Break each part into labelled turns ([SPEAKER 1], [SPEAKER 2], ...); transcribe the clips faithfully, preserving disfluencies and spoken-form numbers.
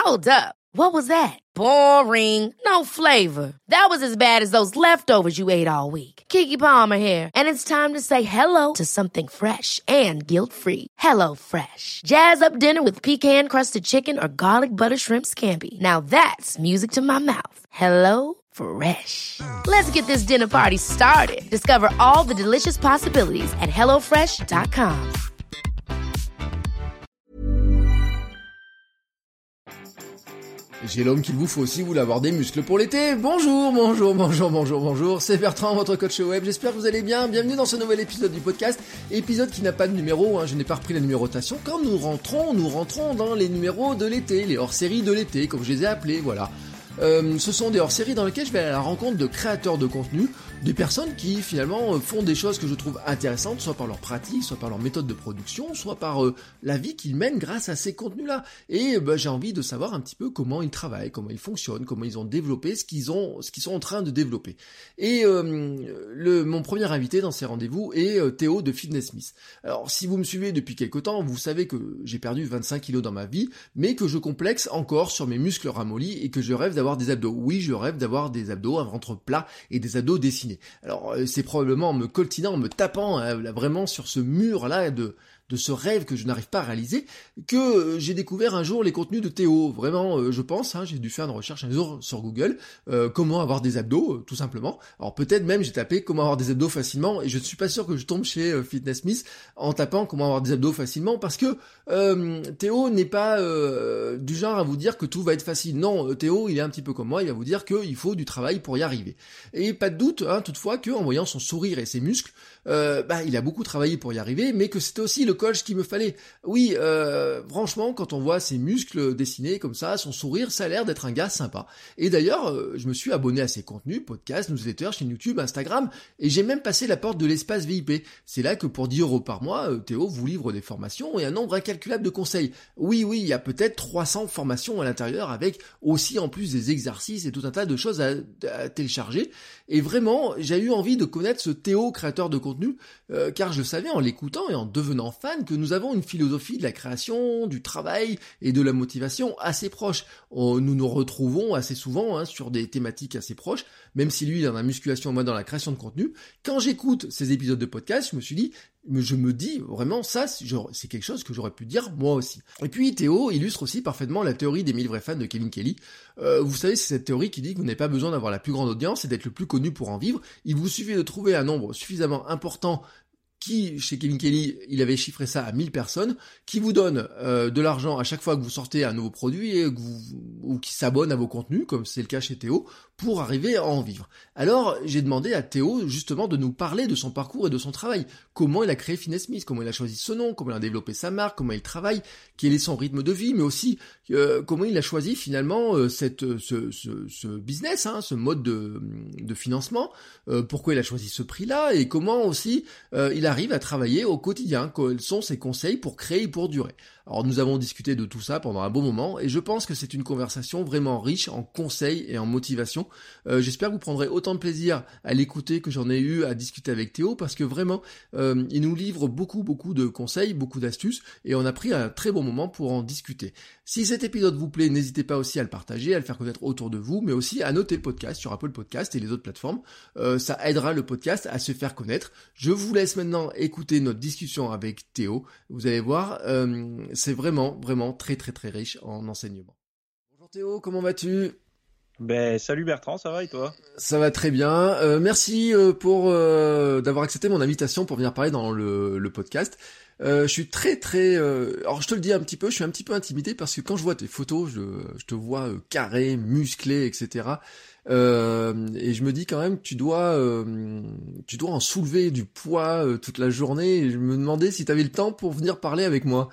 [SPEAKER 1] Hold up. What was that? Boring. No flavor. That was as bad as those leftovers you ate all week. Keke Palmer here, and it's time to say hello to something fresh and guilt-free. Hello Fresh. Jazz up dinner with pecan-crusted chicken or garlic butter shrimp scampi. Now that's music to my mouth. Hello Fresh. Let's get this dinner party started. Discover all the delicious possibilities at hello fresh dot com.
[SPEAKER 2] J'ai l'homme qu'il vous faut si vous voulez avoir des muscles pour l'été. Bonjour, bonjour, bonjour, bonjour, bonjour. C'est Bertrand, votre coach web. J'espère que vous allez bien. Bienvenue dans ce nouvel épisode du podcast. Épisode qui n'a pas de numéro, hein. Je n'ai pas repris la numérotation. Quand nous rentrons, nous rentrons dans les numéros de l'été, les hors-séries de l'été, comme je les ai appelés, voilà. Euh, ce sont des hors-séries dans lesquelles je vais à la rencontre de créateurs de contenu, des personnes qui finalement font des choses que je trouve intéressantes, soit par leur pratique, soit par leur méthode de production, soit par euh, la vie qu'ils mènent grâce à ces contenus-là. Et bah, j'ai envie de savoir un petit peu comment ils travaillent, comment ils fonctionnent, comment ils ont développé ce qu'ils ont, ce qu'ils sont en train de développer. Et euh, le, mon premier invité dans ces rendez-vous est euh, Théo de Fitness Smith. Alors si vous me suivez depuis quelque temps, vous savez que j'ai perdu vingt-cinq kilos dans ma vie, mais que je complexe encore sur mes muscles ramollis et que je rêve d'avoir des abdos. Oui, je rêve d'avoir des abdos, un ventre plat et des abdos dessinés. Alors, c'est probablement en me coltinant, en me tapant hein, là, vraiment sur ce mur-là de... de ce rêve que je n'arrive pas à réaliser, que euh, j'ai découvert un jour les contenus de Théo. Vraiment, euh, je pense, hein, j'ai dû faire une recherche un jour sur Google, euh, comment avoir des abdos, euh, tout simplement. Alors peut-être même j'ai tapé comment avoir des abdos facilement, et je ne suis pas sûr que je tombe chez euh, Fitness Smith en tapant comment avoir des abdos facilement, parce que euh, Théo n'est pas euh, du genre à vous dire que tout va être facile. Non, euh, Théo, il est un petit peu comme moi, il va vous dire qu'il faut du travail pour y arriver. Et pas de doute, hein, toutefois, qu'en voyant son sourire et ses muscles, euh, bah, il a beaucoup travaillé pour y arriver, mais que c'était aussi le coach qu'il me fallait. Oui, euh, franchement, quand on voit ses muscles dessinés comme ça, son sourire, ça a l'air d'être un gars sympa. Et d'ailleurs, euh, je me suis abonné à ses contenus, podcasts, newsletters, chaîne YouTube, Instagram, et j'ai même passé la porte de l'espace V I P. C'est là que pour dix euros par mois, euh, Théo vous livre des formations et un nombre incalculable de conseils. Oui, oui, il y a peut-être trois cents formations à l'intérieur, avec aussi en plus des exercices et tout un tas de choses à, à télécharger. Et vraiment, j'ai eu envie de connaître ce Théo, créateur de contenu, euh, car je savais en l'écoutant et en devenant fan que nous avons une philosophie de la création, du travail et de la motivation assez proche. On, nous nous retrouvons assez souvent hein, sur des thématiques assez proches, même si lui il est dans la musculation, moi dans la création de contenu. Quand j'écoute ces épisodes de podcast, je me suis dit, je me dis vraiment ça, c'est quelque chose que j'aurais pu dire moi aussi. Et puis Théo illustre aussi parfaitement la théorie des mille vrais fans de Kevin Kelly. Euh, vous savez, c'est cette théorie qui dit que vous n'avez pas besoin d'avoir la plus grande audience et d'être le plus connu pour en vivre. Il vous suffit de trouver un nombre suffisamment important qui, chez Kevin Kelly, il avait chiffré ça à mille personnes, qui vous donne euh, de l'argent à chaque fois que vous sortez un nouveau produit et que vous, ou qui s'abonne à vos contenus, comme c'est le cas chez Théo, pour arriver à en vivre. Alors, j'ai demandé à Théo, justement, de nous parler de son parcours et de son travail. Comment il a créé Fitness Smith, comment il a choisi ce nom, comment il a développé sa marque, comment il travaille, quel est son rythme de vie, mais aussi euh, comment il a choisi finalement euh, cette, ce, ce, ce business, hein, ce mode de, de financement, euh, pourquoi il a choisi ce prix-là, et comment aussi euh, il arrive à travailler au quotidien, quels sont ses conseils pour créer et pour durer. Alors nous avons discuté de tout ça pendant un bon moment et je pense que c'est une conversation vraiment riche en conseils et en motivation. Euh, j'espère que vous prendrez autant de plaisir à l'écouter que j'en ai eu à discuter avec Théo parce que vraiment euh, il nous livre beaucoup beaucoup de conseils, beaucoup d'astuces et on a pris un très bon moment pour en discuter. Si cet épisode vous plaît, n'hésitez pas aussi à le partager, à le faire connaître autour de vous, mais aussi à noter le podcast sur Apple Podcast et les autres plateformes. Euh, ça aidera le podcast à se faire connaître. Je vous laisse maintenant écouter notre discussion avec Théo. Vous allez voir, euh, c'est vraiment, vraiment très, très, très riche en enseignement. Bonjour Théo, comment vas-tu ?
[SPEAKER 3] Ben salut Bertrand, ça va et toi ?
[SPEAKER 2] Ça va très bien. Euh, merci euh, pour euh, d'avoir accepté mon invitation pour venir parler dans le, le podcast. Euh, je suis très très... Euh... Alors je te le dis un petit peu, je suis un petit peu intimidé parce que quand je vois tes photos, je, je te vois euh, carré, musclé, et cetera. Euh, et je me dis quand même que tu dois, euh, tu dois en soulever du poids euh, toute la journée. Et je me demandais si tu avais le temps pour venir parler avec moi.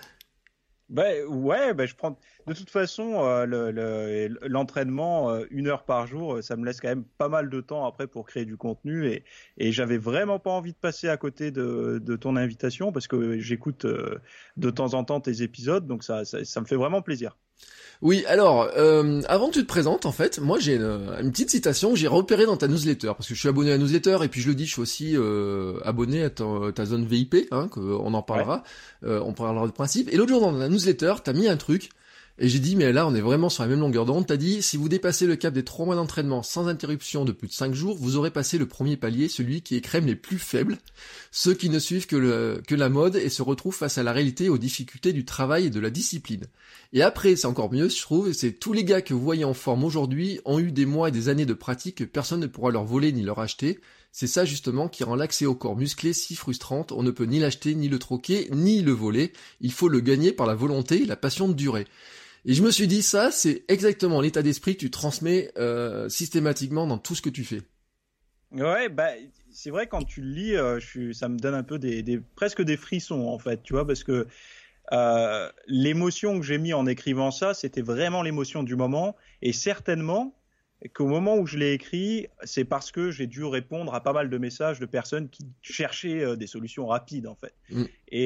[SPEAKER 3] Ben ouais, ben je prends. De toute façon, euh, le, le, l'entraînement, euh, une heure par jour, ça me laisse quand même pas mal de temps après pour créer du contenu et, et j'avais vraiment pas envie de passer à côté de, de ton invitation parce que j'écoute euh, de temps en temps tes épisodes, donc ça, ça, ça me fait vraiment plaisir.
[SPEAKER 2] Oui, alors, euh, avant que tu te présentes, en fait, moi j'ai une, une petite citation que j'ai repérée dans ta newsletter, parce que je suis abonné à la newsletter, et puis je le dis, je suis aussi euh, abonné à ta, ta zone V I P, hein, qu'on en parlera, ouais. euh, on parlera du principe. Et l'autre jour dans la newsletter, t'as mis un truc, Et j'ai dit, mais là, on est vraiment sur la même longueur d'onde. T'as dit, si vous dépassez le cap des trois mois d'entraînement sans interruption de plus de cinq jours, vous aurez passé le premier palier, celui qui écrème les plus faibles, ceux qui ne suivent que, le, que la mode et se retrouvent face à la réalité et aux difficultés du travail et de la discipline. Et après, c'est encore mieux, je trouve, c'est tous les gars que vous voyez en forme aujourd'hui ont eu des mois et des années de pratique que personne ne pourra leur voler ni leur acheter. C'est ça justement qui rend l'accès au corps musclé si frustrante. On ne peut ni l'acheter, ni le troquer, ni le voler. Il faut le gagner par la volonté et la passion de durer. Et je me suis dit, ça, c'est exactement l'état d'esprit que tu transmets euh, systématiquement dans tout ce que tu fais.
[SPEAKER 3] Ouais, bah c'est vrai, quand tu le lis, euh, je suis, ça me donne un peu des, des presque des frissons en fait, tu vois, parce que euh, l'émotion que j'ai mis en écrivant ça, c'était vraiment l'émotion du moment, et certainement qu'au moment où je l'ai écrit, c'est parce que j'ai dû répondre à pas mal de messages de personnes qui cherchaient euh, des solutions rapides en fait. Mm.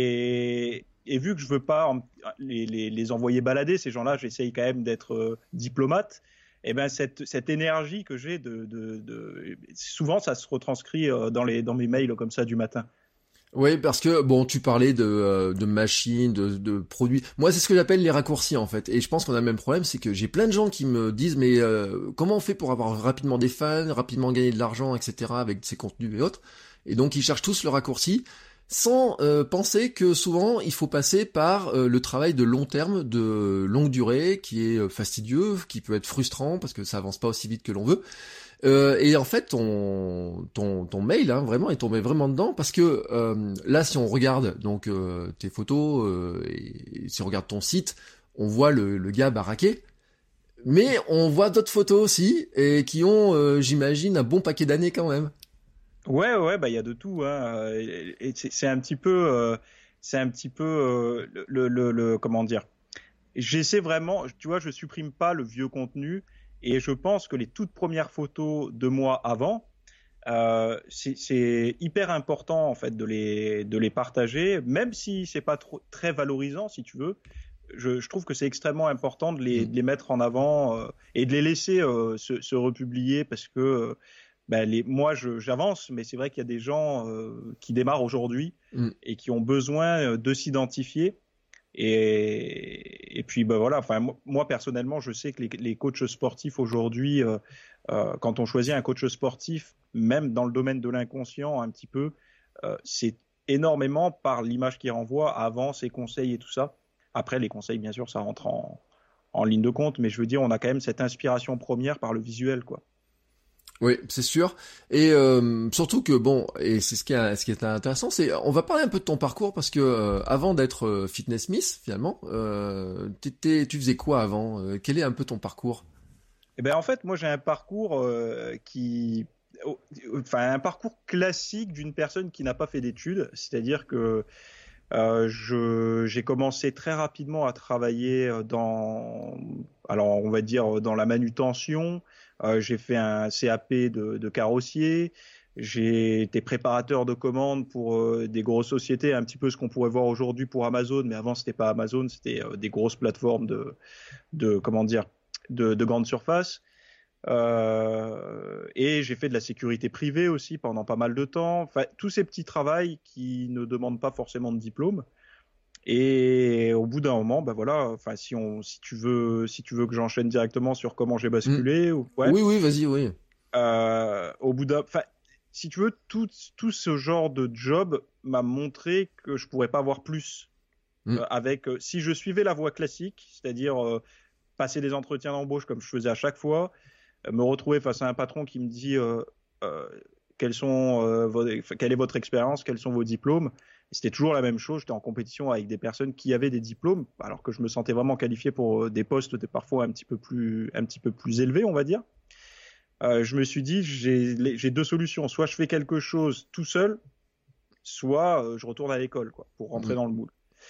[SPEAKER 3] Et Et vu que je veux pas les, les, les envoyer balader, ces gens-là, j'essaye quand même d'être euh, diplomate. Et ben cette, cette énergie que j'ai, de, de, de, souvent ça se retranscrit euh, dans, les, dans mes mails comme ça du matin.
[SPEAKER 2] Oui, parce que bon, tu parlais de, euh, de machines, de, de produits. Moi, c'est ce que j'appelle les raccourcis en fait. Et je pense qu'on a le même problème, c'est que j'ai plein de gens qui me disent, mais euh, comment on fait pour avoir rapidement des fans, rapidement gagner de l'argent, et cetera avec ces contenus et autres. Et donc ils cherchent tous le raccourci, sans euh, penser que souvent il faut passer par euh, le travail de long terme, de longue durée, qui est fastidieux, qui peut être frustrant parce que ça avance pas aussi vite que l'on veut. Euh, et en fait, ton ton ton mail, hein, vraiment, est tombé vraiment dedans parce que euh, là, si on regarde donc euh, tes photos euh, et, et si on regarde ton site, on voit le, le gars baraqué. Mais on voit d'autres photos aussi et qui ont, euh, j'imagine, un bon paquet d'années quand même.
[SPEAKER 3] Ouais, ouais, bah il y a de tout, hein. Et, et c'est, c'est un petit peu, euh, c'est un petit peu euh, le, le, le, comment dire. J'essaie vraiment, tu vois, je supprime pas le vieux contenu, et je pense que les toutes premières photos de moi avant, euh, c'est, c'est hyper important en fait de les, de les partager, même si c'est pas trop très valorisant, si tu veux. Je, je trouve que c'est extrêmement important de les, de les mettre en avant euh, et de les laisser euh, se, se republier parce que. Euh, Ben les, moi, je, j'avance, mais c'est vrai qu'il y a des gens euh, qui démarrent aujourd'hui mm. et qui ont besoin de s'identifier. Et, et puis, ben voilà. Enfin, moi, moi personnellement, je sais que les, les coachs sportifs aujourd'hui, euh, euh, quand on choisit un coach sportif, même dans le domaine de l'inconscient, un petit peu, euh, c'est énormément par l'image qu'il renvoie avant ses conseils et tout ça. Après, les conseils, bien sûr, ça rentre en, en ligne de compte, mais je veux dire, on a quand même cette inspiration première par le visuel, quoi.
[SPEAKER 2] Oui, c'est sûr. Et euh, surtout que bon, et c'est ce qui est ce qui est intéressant, c'est on va parler un peu de ton parcours parce que euh, avant d'être euh, Fitness Miss, finalement, euh, t'étais, tu faisais quoi avant euh, Quel est un peu ton parcours?
[SPEAKER 3] Eh ben en fait, moi j'ai un parcours euh, qui, enfin un parcours classique d'une personne qui n'a pas fait d'études, c'est-à-dire que euh, je j'ai commencé très rapidement à travailler dans, alors on va dire dans la manutention. Euh, j'ai fait un C A P de, de carrossier, j'ai été préparateur de commandes pour euh, des grosses sociétés, un petit peu ce qu'on pourrait voir aujourd'hui pour Amazon, mais avant c'était pas Amazon, c'était euh, des grosses plateformes de, de comment dire, de, de grande surface. Euh, et j'ai fait de la sécurité privée aussi pendant pas mal de temps. Enfin, tous ces petits travails qui ne demandent pas forcément de diplôme. Et au bout d'un moment, bah voilà, enfin si on, si tu veux, si tu veux que j'enchaîne directement sur comment j'ai basculé, mmh. ou, ouais.
[SPEAKER 2] Oui, oui, vas-y, oui.
[SPEAKER 3] Euh, au bout d'un, enfin, si tu veux, tout, tout ce genre de job m'a montré que je pourrais pas avoir plus. Mmh. Euh, avec, euh, si je suivais la voie classique, c'est-à-dire euh, passer des entretiens d'embauche comme je faisais à chaque fois, euh, me retrouver face à un patron qui me dit euh, euh, quels sont, euh, vos, quelle est votre expérience, quels sont vos diplômes. Et c'était toujours la même chose, j'étais en compétition avec des personnes qui avaient des diplômes, alors que je me sentais vraiment qualifié pour des postes parfois un petit peu plus, un petit peu plus élevés, on va dire. Euh, je me suis dit, j'ai, j'ai deux solutions, soit je fais quelque chose tout seul, soit euh, je retourne à l'école, quoi, pour rentrer mmh. dans le moule.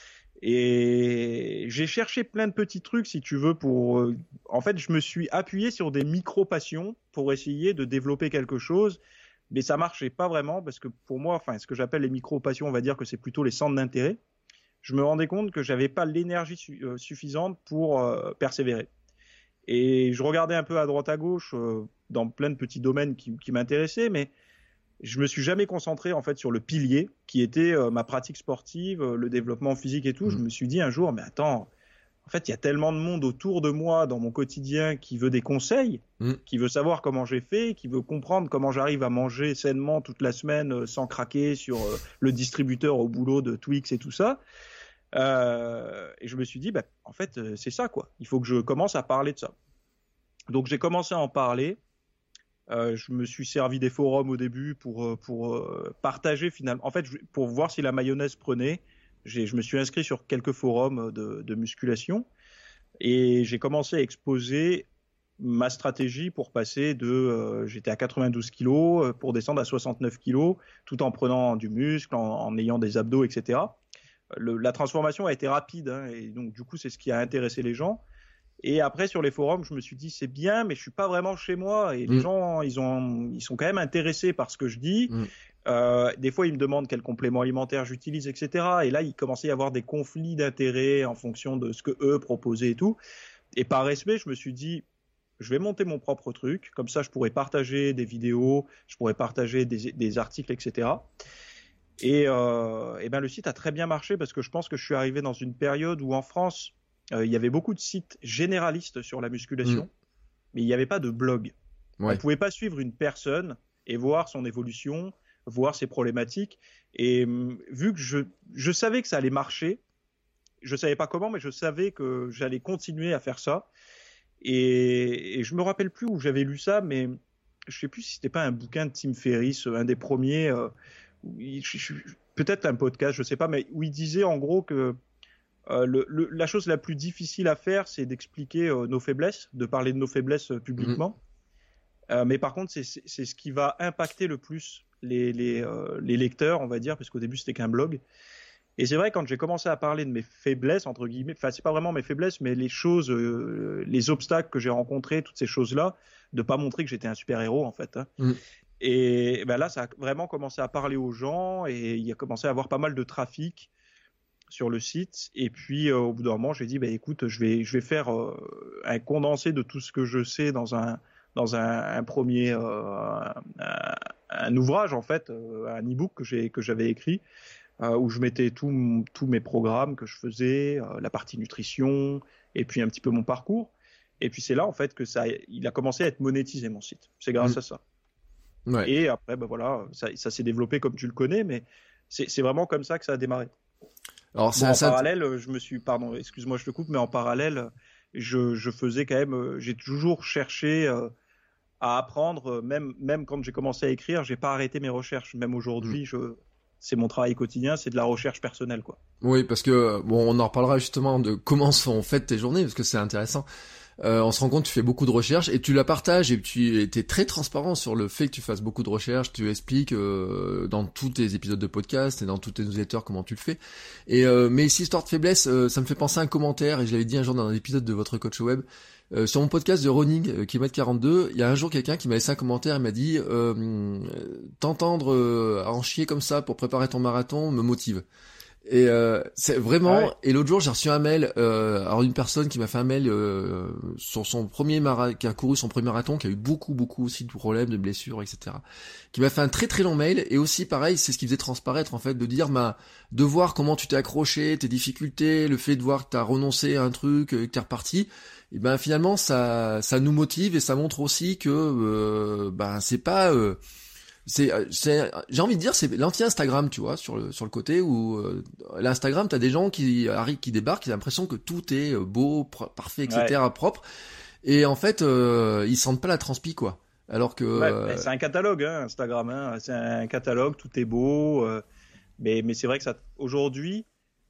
[SPEAKER 3] Et j'ai cherché plein de petits trucs, si tu veux, pour... Euh, en fait, je me suis appuyé sur des micro-passions pour essayer de développer quelque chose. Mais ça marchait pas vraiment parce que pour moi, enfin, ce que j'appelle les micro-passions, on va dire que c'est plutôt les centres d'intérêt. Je me rendais compte que j'avais pas l'énergie su- euh, suffisante pour euh, persévérer. Et je regardais un peu à droite à gauche euh, dans plein de petits domaines qui, qui m'intéressaient, mais je me suis jamais concentré en fait sur le pilier qui était euh, ma pratique sportive, euh, le développement physique et tout. Mmh. Je me suis dit un jour, mais attends, en fait, il y a tellement de monde autour de moi dans mon quotidien qui veut des conseils, mmh. qui veut savoir comment j'ai fait, qui veut comprendre comment j'arrive à manger sainement toute la semaine euh, sans craquer sur euh, le distributeur au boulot de Twix et tout ça. Euh, et je me suis dit, bah, en fait, euh, c'est ça, quoi. Il faut que je commence à parler de ça. Donc, j'ai commencé à en parler. Euh, je me suis servi des forums au début pour, pour euh, partager finalement. En fait, je, pour voir si la mayonnaise prenait. J'ai, je me suis inscrit sur quelques forums de, de musculation et j'ai commencé à exposer ma stratégie pour passer de, euh, j'étais à quatre-vingt-douze kilos pour descendre à soixante-neuf kilos tout en prenant du muscle, en, en ayant des abdos, et cetera. Le, la transformation a été rapide hein, et donc du coup c'est ce qui a intéressé les gens. Et après sur les forums, je me suis dit c'est bien, mais je suis pas vraiment chez moi et mmh. les gens ils ont, ils sont quand même intéressés par ce que je dis. Mmh. Euh, des fois, ils me demandent quel complément alimentaire j'utilise, et cetera. Et là, il commençait à y avoir des conflits d'intérêts en fonction de ce que eux proposaient et tout. Et par respect, je me suis dit, je vais monter mon propre truc. Comme ça, je pourrais partager des vidéos, je pourrais partager des, des articles, et cetera. Et, euh, et ben, le site a très bien marché parce que je pense que je suis arrivé dans une période où en France, euh, il y avait beaucoup de sites généralistes sur la musculation, mmh. mais il n'y avait pas de blog. Ouais. On ne pouvait pas suivre une personne et voir son évolution, voir ses problématiques. Et euh, vu que je, je savais que ça allait marcher, je savais pas comment, mais je savais que j'allais continuer à faire ça. Et, et je me rappelle plus où j'avais lu ça, mais je sais plus si c'était pas un bouquin de Tim Ferriss, un des premiers, euh, il, je, je, peut-être un podcast, je sais pas, mais où il disait en gros que euh, le, le, la chose la plus difficile à faire, c'est d'expliquer euh, nos faiblesses, de parler de nos faiblesses euh, publiquement. Mmh. Euh, mais par contre, c'est, c'est, c'est ce qui va impacter le plus les, les, euh, les lecteurs, on va dire, parce qu'au début, c'était qu'un blog. Et c'est vrai, quand j'ai commencé à parler de mes faiblesses, entre guillemets, enfin, c'est pas vraiment mes faiblesses, mais les choses, euh, les obstacles que j'ai rencontrés, toutes ces choses-là, de pas montrer que j'étais un super-héros, en fait. Hein. Mmh. Et ben là, ça a vraiment commencé à parler aux gens et il a commencé à avoir pas mal de trafic sur le site. Et puis, euh, au bout d'un moment, j'ai dit, bah, écoute, je vais, je vais faire euh, un condensé de tout ce que je sais dans un, dans un, un premier, euh, un, un ouvrage, en fait, euh, un e-book que j'ai, que j'avais écrit. Euh, où je mettais tous tous mes programmes que je faisais, euh, la partie nutrition, et puis un petit peu mon parcours. Et puis c'est là en fait que ça, il a commencé à être monétisé mon site. C'est grâce mmh. à ça. Ouais. Et après, ben voilà, ça, ça s'est développé comme tu le connais, mais c'est, c'est vraiment comme ça que ça a démarré. Alors bon, ça, en ça... parallèle, je me suis, pardon, excuse-moi, je te coupe, mais en parallèle, je, je faisais quand même, j'ai toujours cherché euh, à apprendre, même même quand j'ai commencé à écrire, j'ai pas arrêté mes recherches. Même aujourd'hui, mmh. je c'est mon travail quotidien, c'est de la recherche personnelle, quoi.
[SPEAKER 2] Oui, parce que bon, on en reparlera justement de comment sont faites tes journées, parce que c'est intéressant. Euh, on se rend compte, tu fais beaucoup de recherches et tu la partages et tu étais très transparent sur le fait que tu fasses beaucoup de recherches. Tu expliques euh, dans tous tes épisodes de podcast et dans tous tes newsletters comment tu le fais. Et euh, mais ici, histoire de faiblesse, euh, ça me fait penser à un commentaire et je l'avais dit un jour dans un épisode de votre coach web. Euh, sur mon podcast de running euh, kilomètre quarante-deux, il y a un jour quelqu'un qui m'a laissé un commentaire et m'a dit euh, t'entendre euh, en chier comme ça pour préparer ton marathon me motive. Et euh, c'est vraiment. Ah ouais. Et l'autre jour, j'ai reçu un mail. Euh, alors une personne qui m'a fait un mail euh, sur son premier marathon, qui a couru son premier marathon, qui a eu beaucoup, beaucoup aussi de problèmes, de blessures, et cetera. Qui m'a fait un très très long mail. Et aussi, pareil, c'est ce qui faisait transparaître en fait, de dire, bah, de voir comment tu t'es accroché, tes difficultés, le fait de voir que t'as renoncé à un truc, que t'es reparti. Et ben finalement, ça, ça nous motive et ça montre aussi que, euh, ben c'est pas. Euh, C'est, c'est, j'ai envie de dire, c'est l'anti-Instagram, tu vois, sur le, sur le côté où, euh, l'Instagram, t'as des gens qui arrivent, qui débarquent, ils ont l'impression que tout est beau, pr- parfait, et cetera, ouais. propre. Et en fait, euh, ils sentent pas la transpi, quoi. Alors que,
[SPEAKER 3] ouais,
[SPEAKER 2] euh...
[SPEAKER 3] c'est un catalogue, hein, Instagram, hein. C'est un catalogue, tout est beau, euh, mais, mais c'est vrai que ça, aujourd'hui,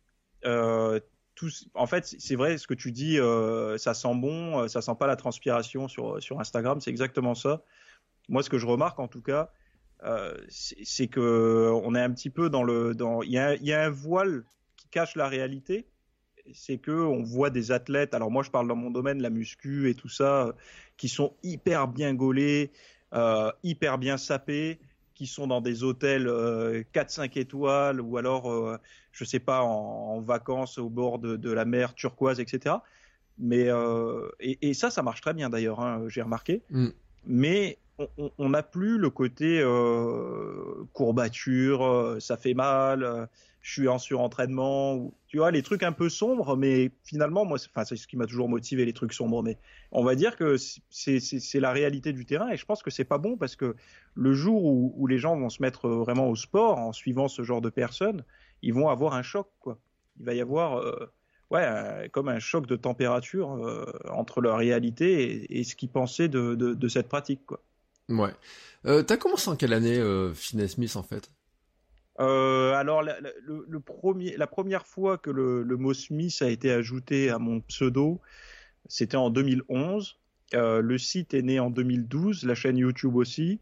[SPEAKER 3] euh, tout, en fait, c'est vrai, ce que tu dis, euh, ça sent bon, ça sent pas la transpiration sur, sur Instagram, c'est exactement ça. Moi, ce que je remarque, en tout cas, Euh, c'est, c'est que on est un petit peu dans le dans il y a il y a un voile qui cache la réalité, c'est que on voit des athlètes, alors moi je parle dans mon domaine, la muscu et tout ça, qui sont hyper bien gaulés, euh, hyper bien sapés, qui sont dans des hôtels euh, quatre cinq étoiles ou alors euh, je sais pas en, en vacances au bord de, de la mer turquoise, etc. Mais euh, et, et ça ça marche très bien d'ailleurs, hein, j'ai remarqué. Mm. Mais on n'a plus le côté euh, courbature, euh, ça fait mal, euh, je suis en surentraînement, ou, tu vois, les trucs un peu sombres, mais finalement, moi, c'est, enfin, c'est ce qui m'a toujours motivé, les trucs sombres, mais on va dire que c'est, c'est, c'est la réalité du terrain, et je pense que c'est pas bon, parce que le jour où, où les gens vont se mettre vraiment au sport, en suivant ce genre de personnes, ils vont avoir un choc, quoi. Il va y avoir... Euh, Ouais, euh, comme un choc de température euh, entre leur réalité et, et ce qu'ils pensaient de, de, de cette pratique, quoi.
[SPEAKER 2] Ouais. Euh, t'as commencé en quelle année, euh, Fitness Smith, en fait?
[SPEAKER 3] Euh, alors, la, la, le, le premier, la première fois que le, le mot Smith a été ajouté à mon pseudo, c'était en deux mille onze. Euh, le site est né en deux mille douze, la chaîne YouTube aussi,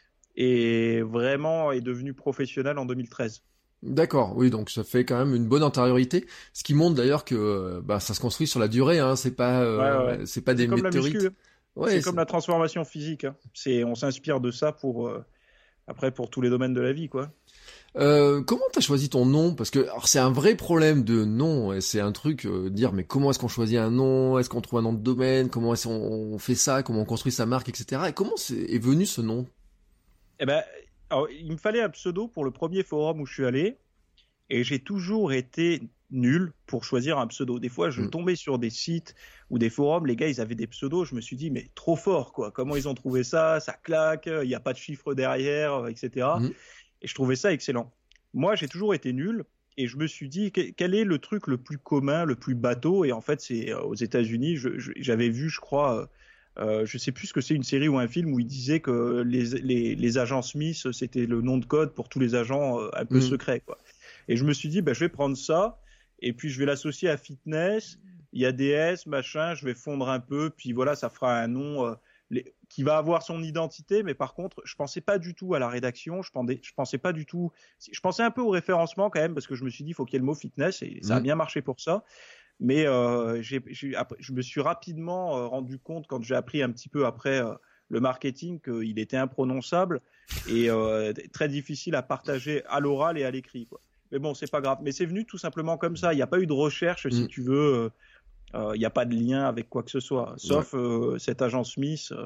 [SPEAKER 3] et vraiment est devenu professionnel en deux mille treize.
[SPEAKER 2] D'accord, oui, donc ça fait quand même une bonne antériorité, ce qui montre d'ailleurs que euh, bah, ça se construit sur la durée, hein, c'est pas, euh,
[SPEAKER 3] Ouais, ouais, ouais.
[SPEAKER 2] c'est pas des
[SPEAKER 3] C'est comme la
[SPEAKER 2] météorites.
[SPEAKER 3] muscu, hein.
[SPEAKER 2] Ouais,
[SPEAKER 3] C'est
[SPEAKER 2] c'est...
[SPEAKER 3] comme la transformation physique, hein. C'est, on s'inspire de ça pour, euh, après, pour tous les domaines de la vie, quoi.
[SPEAKER 2] Euh, comment t'as choisi ton nom? Parce que alors c'est un vrai problème de nom, et c'est un truc euh, dire mais comment est-ce qu'on choisit un nom? Est-ce qu'on trouve un nom de domaine? Comment est-ce qu'on on fait ça? Comment on construit sa marque, et cetera. Et comment c'est, est venu ce nom?
[SPEAKER 3] Eh ben, alors, il me fallait un pseudo pour le premier forum où je suis allé. Et j'ai toujours été nul pour choisir un pseudo. Des fois, je
[SPEAKER 2] Mm.
[SPEAKER 3] tombais sur des sites ou des forums, les gars, ils avaient des pseudos. Je me suis dit, mais trop fort, quoi. Comment ils ont trouvé ça? Ça claque, il n'y a pas de chiffre derrière, et cetera.
[SPEAKER 2] Mm.
[SPEAKER 3] Et je trouvais ça excellent. Moi, j'ai toujours été nul. Et je me suis dit, quel est le truc le plus commun, le plus bateau? Et en fait, c'est aux États-Unis, je, je, j'avais vu, je crois, euh, je sais plus ce que c'est, une série ou un film où il disait que les, les, les agents Smith, c'était le nom de code pour tous les agents euh, un peu
[SPEAKER 2] Mm.
[SPEAKER 3] secrets, quoi. Et je me suis dit, bah, je vais prendre ça, et puis je vais l'associer à fitness, il y a des S, machin, je vais fondre un peu, puis voilà, ça fera un nom euh, les, qui va avoir son identité, mais par contre, je pensais pas du tout à la rédaction, je pensais, je pensais pas du tout, je pensais un peu au référencement quand même, parce que je me suis dit, il faut qu'il y ait le mot fitness, et ça a bien marché pour ça. Mais euh, j'ai, j'ai, je me suis rapidement euh, rendu compte, quand j'ai appris un petit peu après euh, le marketing, qu'il était imprononçable et euh, très difficile à partager à l'oral et à l'écrit, quoi. Mais bon, c'est pas grave. Mais c'est venu tout simplement comme ça. Il n'y a pas eu de recherche, si
[SPEAKER 2] Mm.
[SPEAKER 3] tu veux. Il euh, n'y euh, a pas de lien avec quoi que ce soit. Sauf ouais. euh, cet agent Smith euh,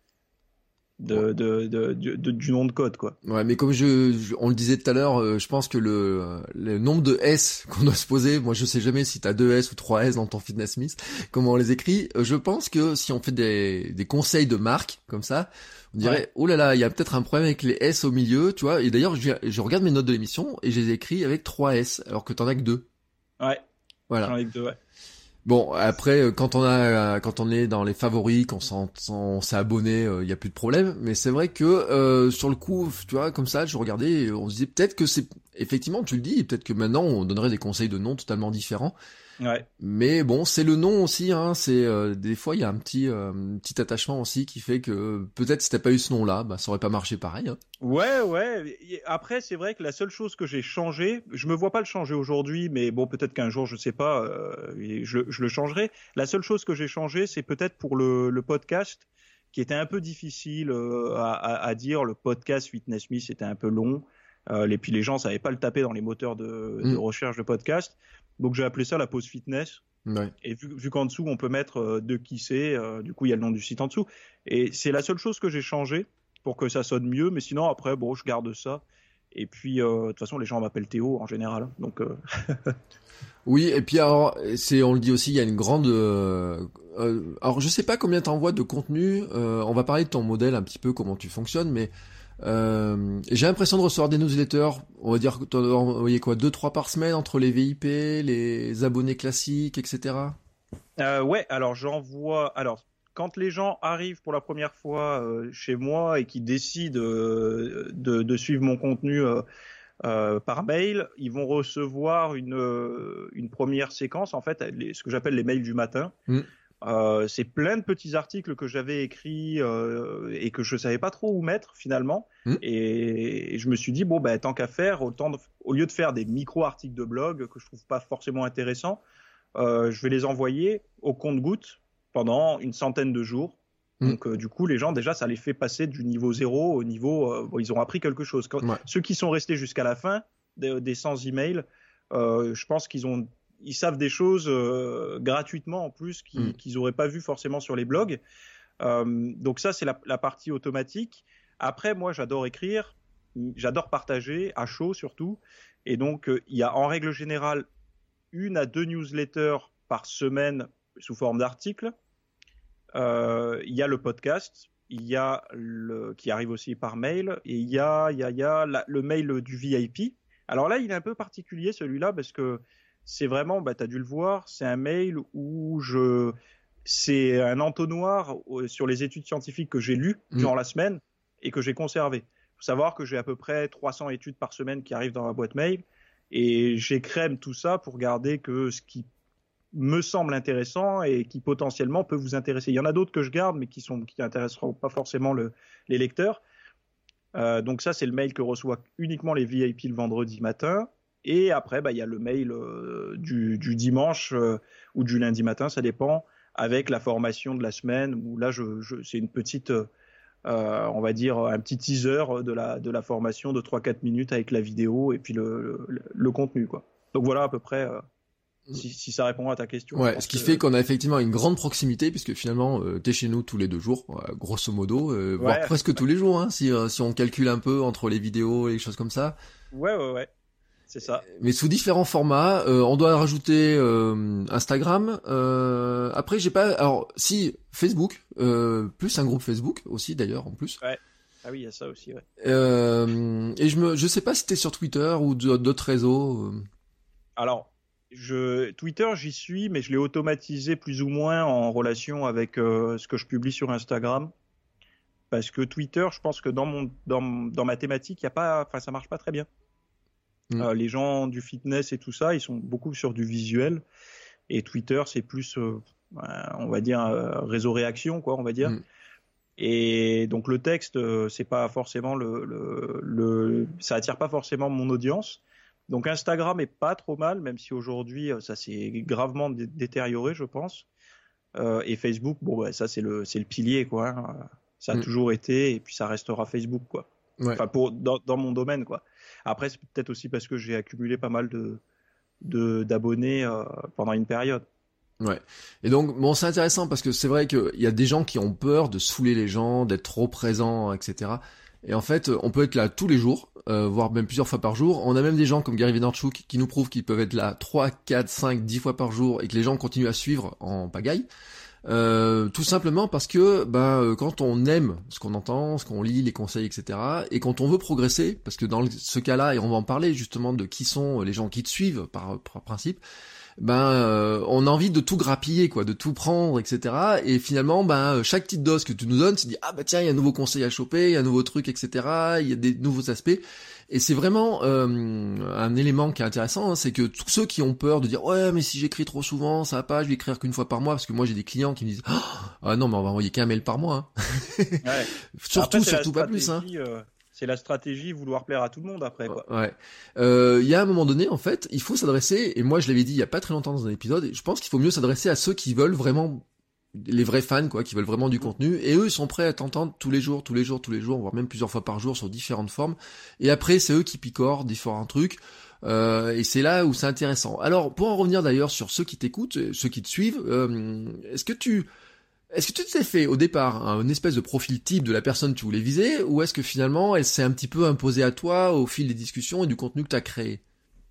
[SPEAKER 3] de, ouais. de, de, de, de, du nom de code, quoi.
[SPEAKER 2] Ouais, mais comme je, je on le disait tout à l'heure, euh, je pense que le, le nombre de S qu'on doit se poser, moi je sais jamais si t'as deux S ou trois S dans ton Fitness Smith, comment on les écrit. Euh, je pense que si on fait des, des conseils de marque comme ça, on dirait, ouais. oh là là, il y a peut-être un problème avec les S au milieu, tu vois. Et d'ailleurs, je, je regarde mes notes de l'émission et je les ai écrits avec trois S, alors que t'en as que deux.
[SPEAKER 3] Ouais.
[SPEAKER 2] Voilà.
[SPEAKER 3] J'en ai que deux, ouais.
[SPEAKER 2] Bon, après, quand on a, quand on est dans les favoris, qu'on s'en, on s'est abonné, il euh, y a plus de problème. Mais c'est vrai que euh, sur le coup, tu vois, comme ça, je regardais, et on se disait peut-être que c'est, effectivement, tu le dis, peut-être que maintenant on donnerait des conseils de noms totalement différents.
[SPEAKER 3] Ouais.
[SPEAKER 2] Mais bon, c'est le nom aussi, hein. C'est euh, des fois il y a un petit, euh, un petit attachement aussi qui fait que peut-être si t'as pas eu ce nom-là, bah ça aurait pas marché pareil. Hein.
[SPEAKER 3] Ouais, ouais. Après, c'est vrai que la seule chose que j'ai changé, je me vois pas le changer aujourd'hui, mais bon, peut-être qu'un jour, je sais pas, euh, je, je le changerai. La seule chose que j'ai changé, c'est peut-être pour le, le podcast, qui était un peu difficile euh, à, à, à dire. Le podcast Fitness Me, c'était un peu long. Euh, et puis les gens savaient pas le taper dans les moteurs de, mm. de recherche de podcast. Donc j'ai appelé ça la pause fitness.
[SPEAKER 2] Ouais.
[SPEAKER 3] Et vu, vu qu'en dessous on peut mettre euh, de qui c'est, euh, du coup il y a le nom du site en dessous. Et c'est la seule chose que j'ai changé pour que ça sonne mieux. Mais sinon après bon je garde ça. Et puis euh, de toute façon les gens m'appellent Théo en général. Donc euh...
[SPEAKER 2] oui et puis alors c'est on le dit aussi il y a une grande. Euh, euh, alors je sais pas combien t'envoies de contenu. Euh, on va parler de ton modèle un petit peu comment tu fonctionnes mais. Euh, j'ai l'impression de recevoir des newsletters, on va dire que t'en as envoyé quoi, deux, trois par semaine entre les V I P, les abonnés classiques, et cetera.
[SPEAKER 3] Euh, ouais, alors j'envoie, alors quand les gens arrivent pour la première fois euh, chez moi et qui décident euh, de, de suivre mon contenu euh, euh, par mail, ils vont recevoir une, euh, une première séquence, en fait, les, ce que j'appelle les mails du matin. Mm. Euh, c'est plein de petits articles que j'avais écrits euh, et que je savais pas trop où mettre finalement. Mmh. Et, et je me suis dit bon ben tant qu'à faire, autant de, au lieu de faire des micro-articles de blog que je trouve pas forcément intéressants, euh, je vais les envoyer au compte-gouttes pendant une centaine de jours. Mmh. Donc euh, du coup les gens déjà ça les fait passer du niveau zéro au niveau euh, bon, ils ont appris quelque chose. Quand, ouais. Ceux qui sont restés jusqu'à la fin des, des cent emails, euh, je pense qu'ils ont ils savent des choses euh, gratuitement en plus qu'ils, mmh. qu'ils auraient pas vu forcément sur les blogs. Euh, donc ça, c'est la, la partie automatique. Après, moi, j'adore écrire, j'adore partager, à chaud surtout. Et donc, il euh, y a en règle générale une à deux newsletters par semaine sous forme d'articles. Il euh, y a le podcast, il y a le qui arrive aussi par mail, et il y a, y a, y a la, le mail du V I P. Alors là, il est un peu particulier celui-là parce que c'est vraiment, bah, tu as dû le voir, c'est un mail où je, c'est un entonnoir sur les études scientifiques que j'ai lues mmh. durant la semaine et que j'ai conservées. Il faut savoir que j'ai à peu près trois cents études par semaine qui arrivent dans ma boîte mail et j'écrème tout ça pour garder que ce qui me semble intéressant et qui potentiellement peut vous intéresser. Il y en a d'autres que je garde mais qui sont qui intéresseront pas forcément le, les lecteurs. Euh, donc ça, c'est le mail que reçoivent uniquement les V I P le vendredi matin. Et après, bah, il y a le mail euh, du, du dimanche euh, ou du lundi matin, ça dépend, avec la formation de la semaine, où là, je, je, c'est une petite, euh, on va dire, un petit teaser de la, de la formation de trois à quatre minutes avec la vidéo et puis le, le, le contenu, quoi. Donc voilà à peu près... Euh, Si, si ça répond à ta question.
[SPEAKER 2] Ouais, ce qui que... fait qu'on a effectivement une grande proximité, puisque finalement, euh, t'es chez nous tous les deux jours, euh, grosso modo, euh, ouais, voire presque ouais. tous les jours, hein, si, euh, si on calcule un peu entre les vidéos et les choses comme ça.
[SPEAKER 3] Ouais, ouais, ouais. C'est ça.
[SPEAKER 2] Mais sous différents formats, euh, on doit rajouter euh, Instagram. Euh, après, j'ai pas... Alors, si, Facebook, euh, plus un groupe Facebook aussi, d'ailleurs, en plus.
[SPEAKER 3] Ouais. Ah oui, il y a ça aussi, ouais.
[SPEAKER 2] Euh, et je me, je sais pas si t'es sur Twitter ou d'autres réseaux.
[SPEAKER 3] Alors... Je, Twitter, j'y suis, mais je l'ai automatisé plus ou moins en relation avec euh, ce que je publie sur Instagram. Parce que Twitter, je pense que dans mon dans, dans ma thématique, il y a pas, enfin ça marche pas très bien. Mmh. Euh, les gens du fitness et tout ça, ils sont beaucoup sur du visuel. Et Twitter, c'est plus, euh, on va dire, euh, réseau réaction, quoi, on va dire. Mmh. Et donc le texte, euh, c'est pas forcément le, le, le, ça attire pas forcément mon audience. Donc Instagram est pas trop mal, même si aujourd'hui ça s'est gravement dé- détérioré, je pense. Euh, et Facebook, bon bah, ça c'est le c'est le pilier, quoi. Hein. Ça a mmh. toujours été et puis ça restera Facebook, quoi. Ouais. Enfin pour dans, dans mon domaine, quoi. Après c'est peut-être aussi parce que j'ai accumulé pas mal de de d'abonnés euh, pendant une période.
[SPEAKER 2] Ouais. Et donc bon, c'est intéressant parce que c'est vrai qu'il y a des gens qui ont peur de saouler les gens, d'être trop présents, et cetera. Et en fait, on peut être là tous les jours, euh, voire même plusieurs fois par jour. On a même des gens comme Gary Vaynerchuk qui nous prouvent qu'ils peuvent être là trois, quatre, cinq, dix fois par jour et que les gens continuent à suivre en pagaille. Euh, tout simplement parce que ben, quand on aime ce qu'on entend, ce qu'on lit, les conseils, et cetera, et quand on veut progresser, parce que dans ce cas-là, et on va en parler justement de qui sont les gens qui te suivent par, par principe, ben euh, on a envie de tout grappiller, quoi, de tout prendre, et cetera. Et finalement, ben chaque petite dose que tu nous donnes, tu te dis ah bah tiens, il y a un nouveau conseil à choper, il y a un nouveau truc, et cetera. Il y a des nouveaux aspects. Et c'est vraiment euh, un élément qui est intéressant, hein, c'est que tous ceux qui ont peur de dire ouais mais si j'écris trop souvent, ça va pas, je vais écrire qu'une fois par mois, parce que moi j'ai des clients qui me disent ah non mais on va envoyer qu'un mail par mois. Hein. Ouais. surtout,
[SPEAKER 3] Après,
[SPEAKER 2] surtout pas plus. Hein.
[SPEAKER 3] Euh... C'est la stratégie, vouloir plaire à tout le monde après, quoi.
[SPEAKER 2] Ouais. Euh, il y a un moment donné, en fait, il faut s'adresser, et moi je l'avais dit il y a pas très longtemps dans un épisode, et je pense qu'il faut mieux s'adresser à ceux qui veulent vraiment, les vrais fans, quoi, qui veulent vraiment du contenu, et eux, ils sont prêts à t'entendre tous les jours, tous les jours, tous les jours, voire même plusieurs fois par jour sur différentes formes, et après, c'est eux qui picorent différents trucs, euh, et c'est là où c'est intéressant. Alors, pour en revenir d'ailleurs sur ceux qui t'écoutent, ceux qui te suivent, euh, est-ce que tu... Est-ce que tu t'es fait au départ une espèce de profil type de la personne que tu voulais viser, ou est-ce que finalement elle s'est un petit peu imposée à toi au fil des discussions et du contenu que tu as créé ?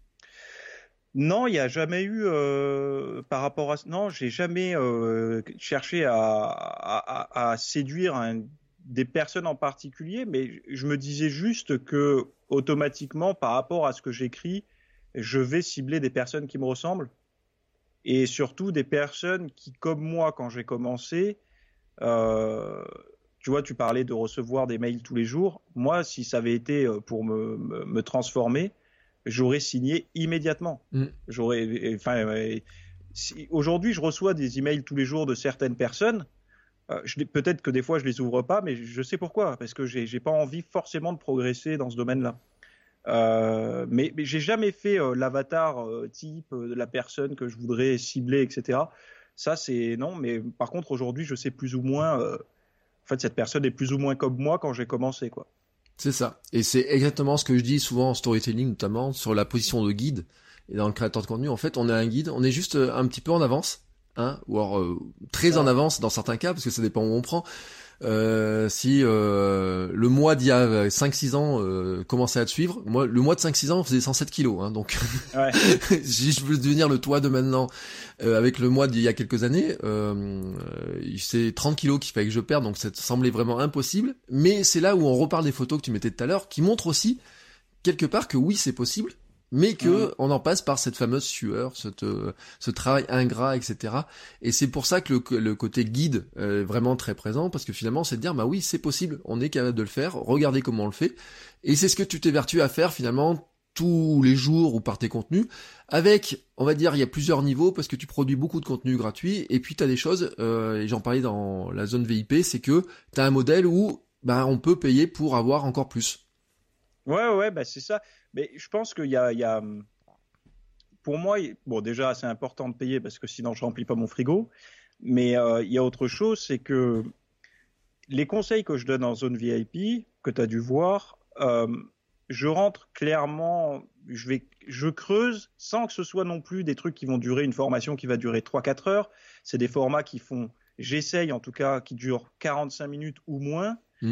[SPEAKER 3] Non, il n'y a jamais eu euh, par rapport à non, j'ai jamais euh, cherché à, à, à séduire un, des personnes en particulier, mais je me disais juste que automatiquement par rapport à ce que j'écris, je vais cibler des personnes qui me ressemblent. Et surtout des personnes qui, comme moi, quand j'ai commencé, euh, tu vois, tu parlais de recevoir des mails tous les jours. Moi, si ça avait été pour me, me, me transformer, j'aurais signé immédiatement. Mmh. J'aurais, enfin, si, aujourd'hui, je reçois des emails tous les jours de certaines personnes. Euh, je, peut-être que des fois, je les ouvre pas, mais je sais pourquoi, parce que j'ai, j'ai pas envie forcément de progresser dans ce domaine-là. Euh, mais, mais j'ai jamais fait euh, l'avatar euh, type euh, de la personne que je voudrais cibler, et cetera. Ça, c'est non. Mais par contre, aujourd'hui, je sais plus ou moins. Euh, en fait, cette personne est plus ou moins comme moi quand j'ai commencé, quoi.
[SPEAKER 2] C'est ça. Et c'est exactement ce que je dis souvent en storytelling, notamment sur la position de guide et dans le créateur de contenu. En fait, on est un guide, on est juste un petit peu en avance, hein, ou alors euh, très en avance dans certains cas, parce que ça dépend où on prend. Euh, si euh, le mois d'il y a cinq six ans euh, commençait à te suivre, moi le mois de cinq six ans on faisait cent sept kilos, hein, donc
[SPEAKER 3] ouais.
[SPEAKER 2] si je veux devenir le toi de maintenant euh, avec le mois d'il y a quelques années, euh, c'est trente kilos qu'il fallait que je perde, donc ça semblait vraiment impossible. Mais c'est là où on reparle des photos que tu mettais tout à l'heure, qui montrent aussi quelque part que oui c'est possible, mais que mmh. on en passe par cette fameuse sueur, cette, euh, ce travail ingrat, et cetera. Et c'est pour ça que le, le côté guide est vraiment très présent, parce que finalement, c'est de dire, bah oui, c'est possible, on est capable de le faire, regardez comment on le fait. Et c'est ce que tu t'évertues à faire finalement tous les jours ou par tes contenus, avec, on va dire, il y a plusieurs niveaux, parce que tu produis beaucoup de contenu gratuit, et puis tu as des choses, euh, et j'en parlais dans la zone V I P, c'est que tu as un modèle où bah, on peut payer pour avoir encore plus.
[SPEAKER 3] Ouais, ouais, bah c'est ça. Mais je pense qu'il y a, il y a, pour moi, bon, déjà, c'est important de payer parce que sinon, je remplis pas mon frigo. Mais euh, il y a autre chose, c'est que les conseils que je donne en zone V I P, que tu as dû voir, euh, je rentre clairement, je vais, je creuse sans que ce soit non plus des trucs qui vont durer une formation qui va durer trois quatre heures. C'est des formats qui font, j'essaye en tout cas, qui durent quarante-cinq minutes ou moins. Mmh.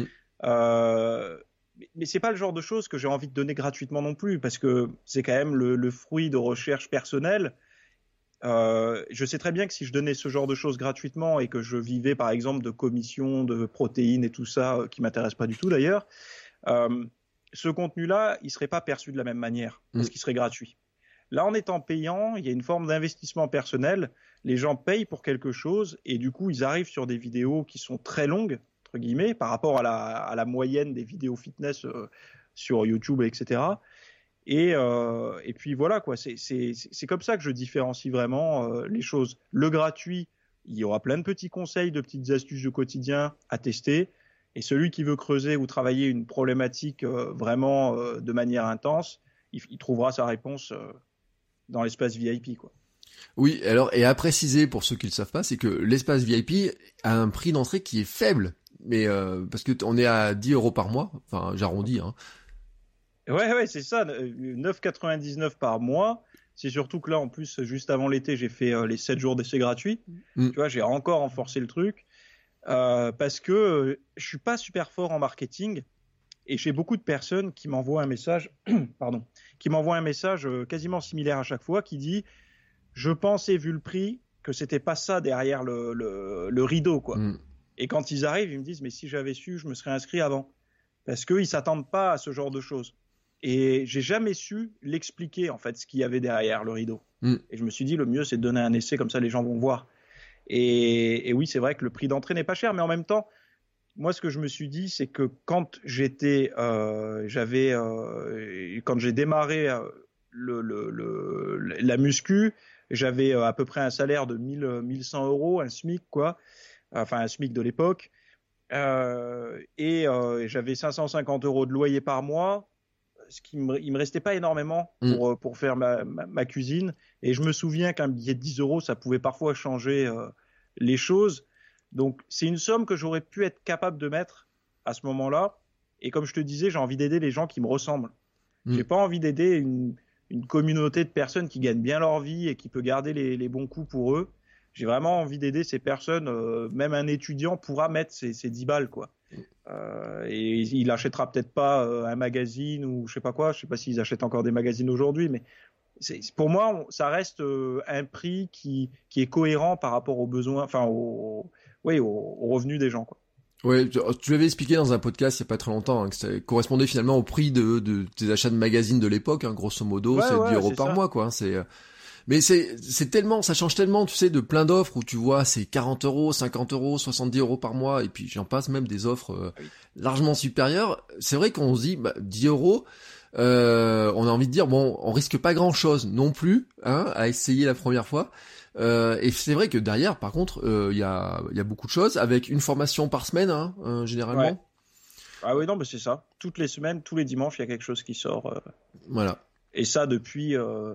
[SPEAKER 3] Euh, Mais c'est pas le genre de choses que j'ai envie de donner gratuitement non plus, parce que c'est quand même le, le fruit de recherche personnelle. Euh, je sais très bien que si je donnais ce genre de choses gratuitement et que je vivais par exemple de commissions, de protéines et tout ça, euh, qui m'intéresse pas du tout d'ailleurs, euh, ce contenu-là, il serait pas perçu de la même manière, parce mmh. qu'il serait gratuit. Là, en étant payant, il y a une forme d'investissement personnel. Les gens payent pour quelque chose et du coup, ils arrivent sur des vidéos qui sont très longues, entre guillemets, par rapport à la, à la moyenne des vidéos fitness euh, sur YouTube, et cetera. Et, euh, et puis voilà, quoi. C'est, c'est, c'est comme ça que je différencie vraiment euh, les choses. Le gratuit, il y aura plein de petits conseils, de petites astuces du quotidien à tester. Et celui qui veut creuser ou travailler une problématique euh, vraiment euh, de manière intense, il, il trouvera sa réponse euh, dans l'espace V I P, quoi.
[SPEAKER 2] Oui, alors, et à préciser pour ceux qui ne le savent pas, c'est que l'espace V I P a un prix d'entrée qui est faible. Mais euh, parce que on est à dix euros par mois, enfin j'arrondis. Hein.
[SPEAKER 3] Ouais, ouais, c'est ça, neuf euros quatre-vingt-dix-neuf par mois. C'est surtout que là, en plus, juste avant l'été, j'ai fait euh, les sept jours d'essai gratuits. Mm. Tu vois, j'ai encore renforcé le truc euh, parce que euh, je suis pas super fort en marketing et j'ai beaucoup de personnes qui m'envoient un message, pardon, qui m'envoient un message euh, quasiment similaire à chaque fois, qui dit « Je pensais, vu le prix, que c'était pas ça derrière le, le, le rideau, quoi. Mm. » Et quand ils arrivent, ils me disent « Mais si j'avais su, je me serais inscrit avant. » Parce qu'ils ne s'attendent pas à ce genre de choses. Et j'ai jamais su l'expliquer, en fait, ce qu'il y avait derrière le rideau. Mm. Et je me suis dit, le mieux, c'est de donner un essai, comme ça, les gens vont voir. Et, et oui, c'est vrai que le prix d'entrée n'est pas cher, mais en même temps, moi, ce que je me suis dit, c'est que quand j'étais, euh, j'avais, euh, quand j'ai démarré euh, le, le, le, la muscu, j'avais à peu près un salaire de mille cent euros, un SMIC, quoi. Enfin, un SMIC de l'époque. Euh, et euh, j'avais cinq cent cinquante euros de loyer par mois, ce qui me, il me restait pas énormément pour, mmh. pour faire ma, ma, ma cuisine. Et je me souviens qu'un billet de dix euros, ça pouvait parfois changer euh, les choses. Donc, c'est une somme que j'aurais pu être capable de mettre à ce moment-là. Et comme je te disais, j'ai envie d'aider les gens qui me ressemblent. Mmh. J'ai pas envie d'aider une, une communauté de personnes qui gagnent bien leur vie et qui peut garder les, les bons coups pour eux. J'ai vraiment envie d'aider ces personnes. Euh, même un étudiant pourra mettre ses, ses dix balles, quoi. Euh, et il achètera peut-être pas euh, un magazine ou je sais pas quoi. Je sais pas s'ils achètent encore des magazines aujourd'hui, mais c'est, pour moi, on, ça reste euh, un prix qui qui est cohérent par rapport aux besoins, enfin aux, oui, aux, aux revenus des gens, quoi.
[SPEAKER 2] Ouais, tu, tu l'avais expliqué dans un podcast il y a pas très longtemps, hein, que ça correspondait finalement au prix de, de tes achats de magazines de l'époque, hein, grosso modo, ouais, c'est ouais, dix euros par ça. mois, quoi. Hein, c'est Mais c'est, c'est tellement, ça change tellement, tu sais, de plein d'offres où tu vois, c'est quarante euros, cinquante euros, soixante-dix euros par mois, et puis j'en passe même des offres euh, oui. largement supérieures. C'est vrai qu'on se dit, bah, dix euros, euh, on a envie de dire, bon, on risque pas grand chose non plus, hein, à essayer la première fois. Euh, et c'est vrai que derrière, par contre, il euh, y a, il y a beaucoup de choses, avec une formation par semaine, hein, euh, généralement.
[SPEAKER 3] Ouais. Ah oui, non, mais c'est ça. Toutes les semaines, tous les dimanches, il y a quelque chose qui sort. Euh...
[SPEAKER 2] Voilà.
[SPEAKER 3] Et ça depuis. Euh...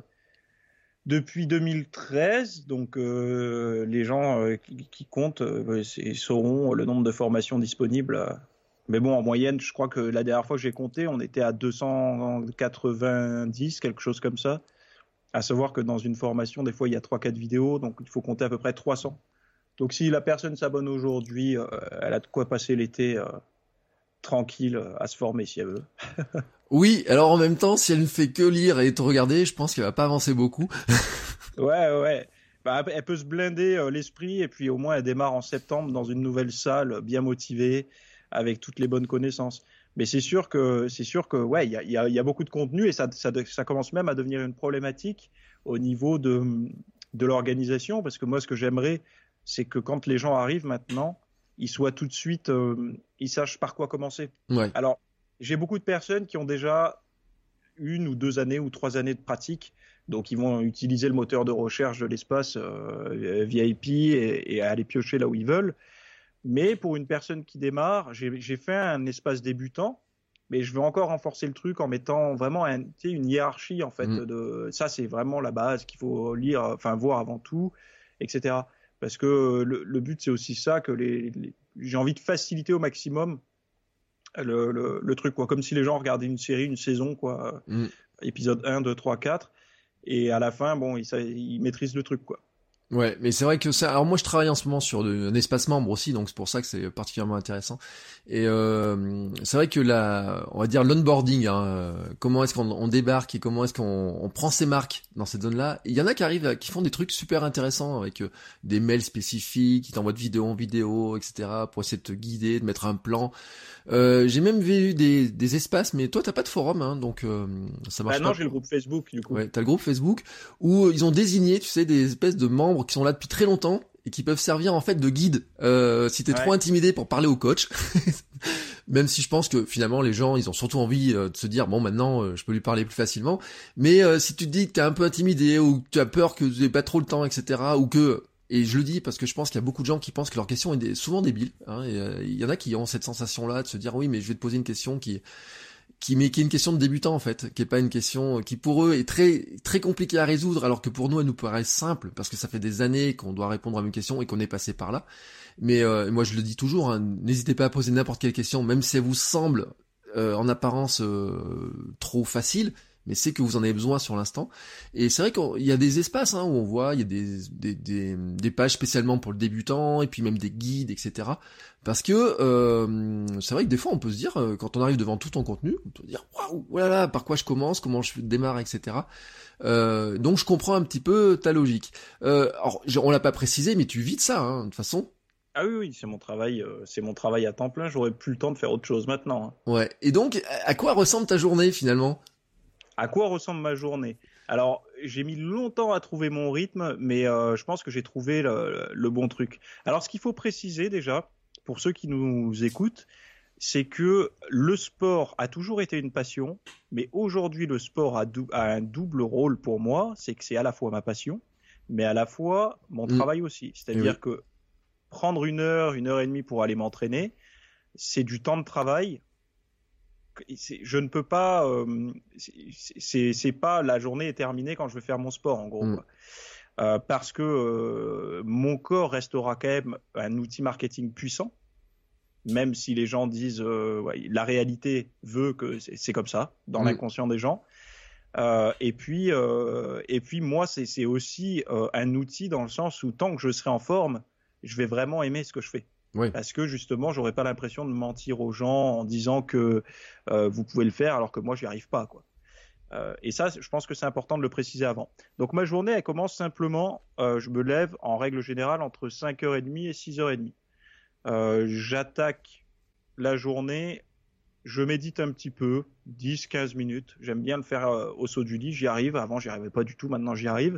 [SPEAKER 3] Depuis deux mille treize, donc euh, les gens euh, qui, qui comptent euh, sauront le nombre de formations disponibles. Euh. Mais bon, en moyenne, je crois que la dernière fois que j'ai compté, on était à deux cent quatre-vingt-dix, quelque chose comme ça. À savoir que dans une formation, des fois, il y a trois quatre vidéos, donc il faut compter à peu près trois cents. Donc si la personne s'abonne aujourd'hui, euh, elle a de quoi passer l'été euh, tranquille euh, à se former si elle veut.
[SPEAKER 2] Oui, alors en même temps, si elle ne fait que lire et te regarder, je pense qu'elle va pas avancer beaucoup.
[SPEAKER 3] Ouais, ouais. Bah, elle peut se blinder euh, l'esprit et puis au moins elle démarre en septembre dans une nouvelle salle, bien motivée, avec toutes les bonnes connaissances. Mais c'est sûr que c'est sûr que ouais, il y a, y, a, y a beaucoup de contenu et ça, ça, ça commence même à devenir une problématique au niveau de, de l'organisation, parce que moi, ce que j'aimerais, c'est que quand les gens arrivent maintenant, ils soient tout de suite, euh, ils sachent par quoi commencer.
[SPEAKER 2] Ouais.
[SPEAKER 3] Alors, j'ai beaucoup de personnes qui ont déjà une ou deux années ou trois années de pratique, donc ils vont utiliser le moteur de recherche de l'espace euh, V I P et, et aller piocher là où ils veulent. Mais pour une personne qui démarre, j'ai, j'ai fait un espace débutant, mais je veux encore renforcer le truc en mettant vraiment un, tu sais, une hiérarchie en fait.
[SPEAKER 2] Mmh.
[SPEAKER 3] De, ça, c'est vraiment la base qu'il faut lire, enfin voir avant tout, et cetera. Parce que le, le but, c'est aussi ça, que les, les, j'ai envie de faciliter au maximum le, le, le truc, quoi. Comme si les gens regardaient une série, une saison, quoi.
[SPEAKER 2] Mmh.
[SPEAKER 3] Épisode un, deux, trois, quatre. Et à la fin, bon, ils, ils maîtrisent le truc, quoi.
[SPEAKER 2] Ouais, mais c'est vrai que ça. Alors moi, je travaille en ce moment sur de, un espace membre aussi, donc c'est pour ça que c'est particulièrement intéressant. Et euh, c'est vrai que la, on va dire l'onboarding, hein, euh, comment est-ce qu'on on débarque et comment est-ce qu'on on prend ses marques dans cette zone-là. Il y en a qui arrivent, qui font des trucs super intéressants avec euh, des mails spécifiques, qui t'envoient de vidéo en vidéo, et cetera, pour essayer de te guider, de mettre un plan. Euh, j'ai même vu des, des espaces, mais toi t'as pas de forum, hein, donc euh, ça marche
[SPEAKER 3] ah
[SPEAKER 2] pas.
[SPEAKER 3] non, j'ai le groupe Facebook du coup.
[SPEAKER 2] Ouais, t'as le groupe Facebook où ils ont désigné, tu sais, des espèces de membres qui sont là depuis très longtemps et qui peuvent servir en fait de guide. Euh, si t'es
[SPEAKER 3] Ouais.
[SPEAKER 2] trop intimidé pour parler au coach, même si je pense que finalement les gens ils ont surtout envie euh, de se dire bon maintenant euh, je peux lui parler plus facilement. Mais euh, si tu te dis que t'es un peu intimidé ou que tu as peur que tu aies pas trop le temps, et cetera. Ou que et je le dis parce que je pense qu'il y a beaucoup de gens qui pensent que leur question est des, souvent débile. Hein, et euh, il y en a qui ont cette sensation-là de se dire oui mais je vais te poser une question qui qui mais qui est une question de débutant en fait, qui est pas une question qui pour eux est très très compliquée à résoudre, alors que pour nous elle nous paraît simple parce que ça fait des années qu'on doit répondre à une question et qu'on est passé par là. Mais euh, moi je le dis toujours, hein, n'hésitez pas à poser n'importe quelle question, même si elle vous semble euh, en apparence euh, trop facile, mais c'est que vous en avez besoin sur l'instant. Et c'est vrai qu'il y a des espaces hein, où on voit, il y a des, des, des, des pages spécialement pour le débutant, et puis même des guides, et cetera. Parce que euh, c'est vrai que des fois on peut se dire, euh, quand on arrive devant tout ton contenu, on peut se dire waouh, voilà, par quoi je commence, comment je démarre, et cetera. Euh, donc je comprends un petit peu ta logique. Euh, alors on l'a pas précisé, mais tu vis de ça, hein, de toute façon.
[SPEAKER 3] Ah oui, oui, c'est mon travail, euh, c'est mon travail à temps plein. J'aurais plus le temps de faire autre chose maintenant. Hein.
[SPEAKER 2] Ouais. Et donc, à quoi ressemble ta journée finalement ?
[SPEAKER 3] À quoi ressemble ma journée ? Alors, j'ai mis longtemps à trouver mon rythme, mais euh, je pense que j'ai trouvé le, le bon truc. Alors, ce qu'il faut préciser déjà, pour ceux qui nous écoutent, c'est que le sport a toujours été une passion, mais aujourd'hui, le sport a, dou- a un double rôle pour moi, c'est que c'est à la fois ma passion, mais à la fois mon
[SPEAKER 2] Mmh.
[SPEAKER 3] travail aussi. C'est-à-dire
[SPEAKER 2] oui.
[SPEAKER 3] que prendre une heure, une heure et demie pour aller m'entraîner, c'est du temps de travail. C'est, je ne peux pas, euh, c'est, c'est, c'est pas la journée est terminée quand je vais faire mon sport en gros.
[SPEAKER 2] Mmh.
[SPEAKER 3] Quoi. Euh, parce que euh, mon corps restera quand même un outil marketing puissant, même si les gens disent euh, ouais, la réalité veut que c'est, c'est comme ça dans
[SPEAKER 2] Mmh.
[SPEAKER 3] l'inconscient des gens. Euh, et puis, euh, et puis moi, c'est, c'est aussi euh, un outil dans le sens où tant que je serai en forme, je vais vraiment aimer ce que je fais.
[SPEAKER 2] Oui.
[SPEAKER 3] Parce que justement, j'aurais pas l'impression de mentir aux gens en disant que euh, vous pouvez le faire alors que moi, j'y arrive pas, quoi. Euh, et ça, je pense que c'est important de le préciser avant. Donc ma journée, elle commence simplement, euh, je me lève en règle générale entre cinq heures trente et six heures trente. Euh, j'attaque la journée, je médite un petit peu, dix quinze minutes. J'aime bien le faire euh, au saut du lit, j'y arrive. Avant, j'y arrivais pas du tout, maintenant j'y arrive.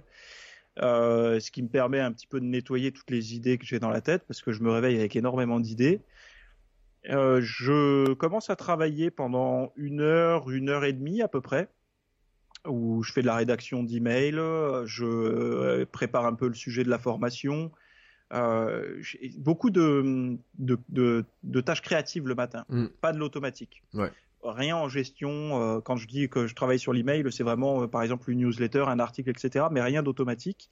[SPEAKER 3] Euh, ce qui me permet un petit peu de nettoyer toutes les idées que j'ai dans la tête, parce que je me réveille avec énormément d'idées. Euh, je commence à travailler pendant une heure, une heure et demie à peu près, où je fais de la rédaction d'emails, je prépare un peu le sujet de la formation. Euh, j'ai beaucoup de, de, de, de tâches créatives le matin,
[SPEAKER 2] Mmh.
[SPEAKER 3] pas de l'automatique.
[SPEAKER 2] Ouais.
[SPEAKER 3] Rien en gestion. Euh, quand je dis que je travaille sur l'email, c'est vraiment, euh, par exemple, une newsletter, un article, et cetera. Mais rien d'automatique.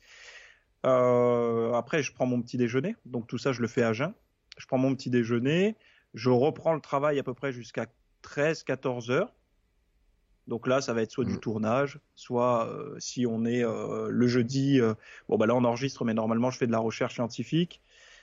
[SPEAKER 3] Euh, après, je prends mon petit déjeuner. Donc tout ça, je le fais à jeun. Je prends mon petit déjeuner. Je reprends le travail à peu près jusqu'à treize quatorze heures. Donc là, ça va être soit
[SPEAKER 2] mmh.
[SPEAKER 3] du tournage, soit euh, si on est euh, le jeudi, euh, bon bah là on enregistre, mais normalement je fais de la recherche scientifique.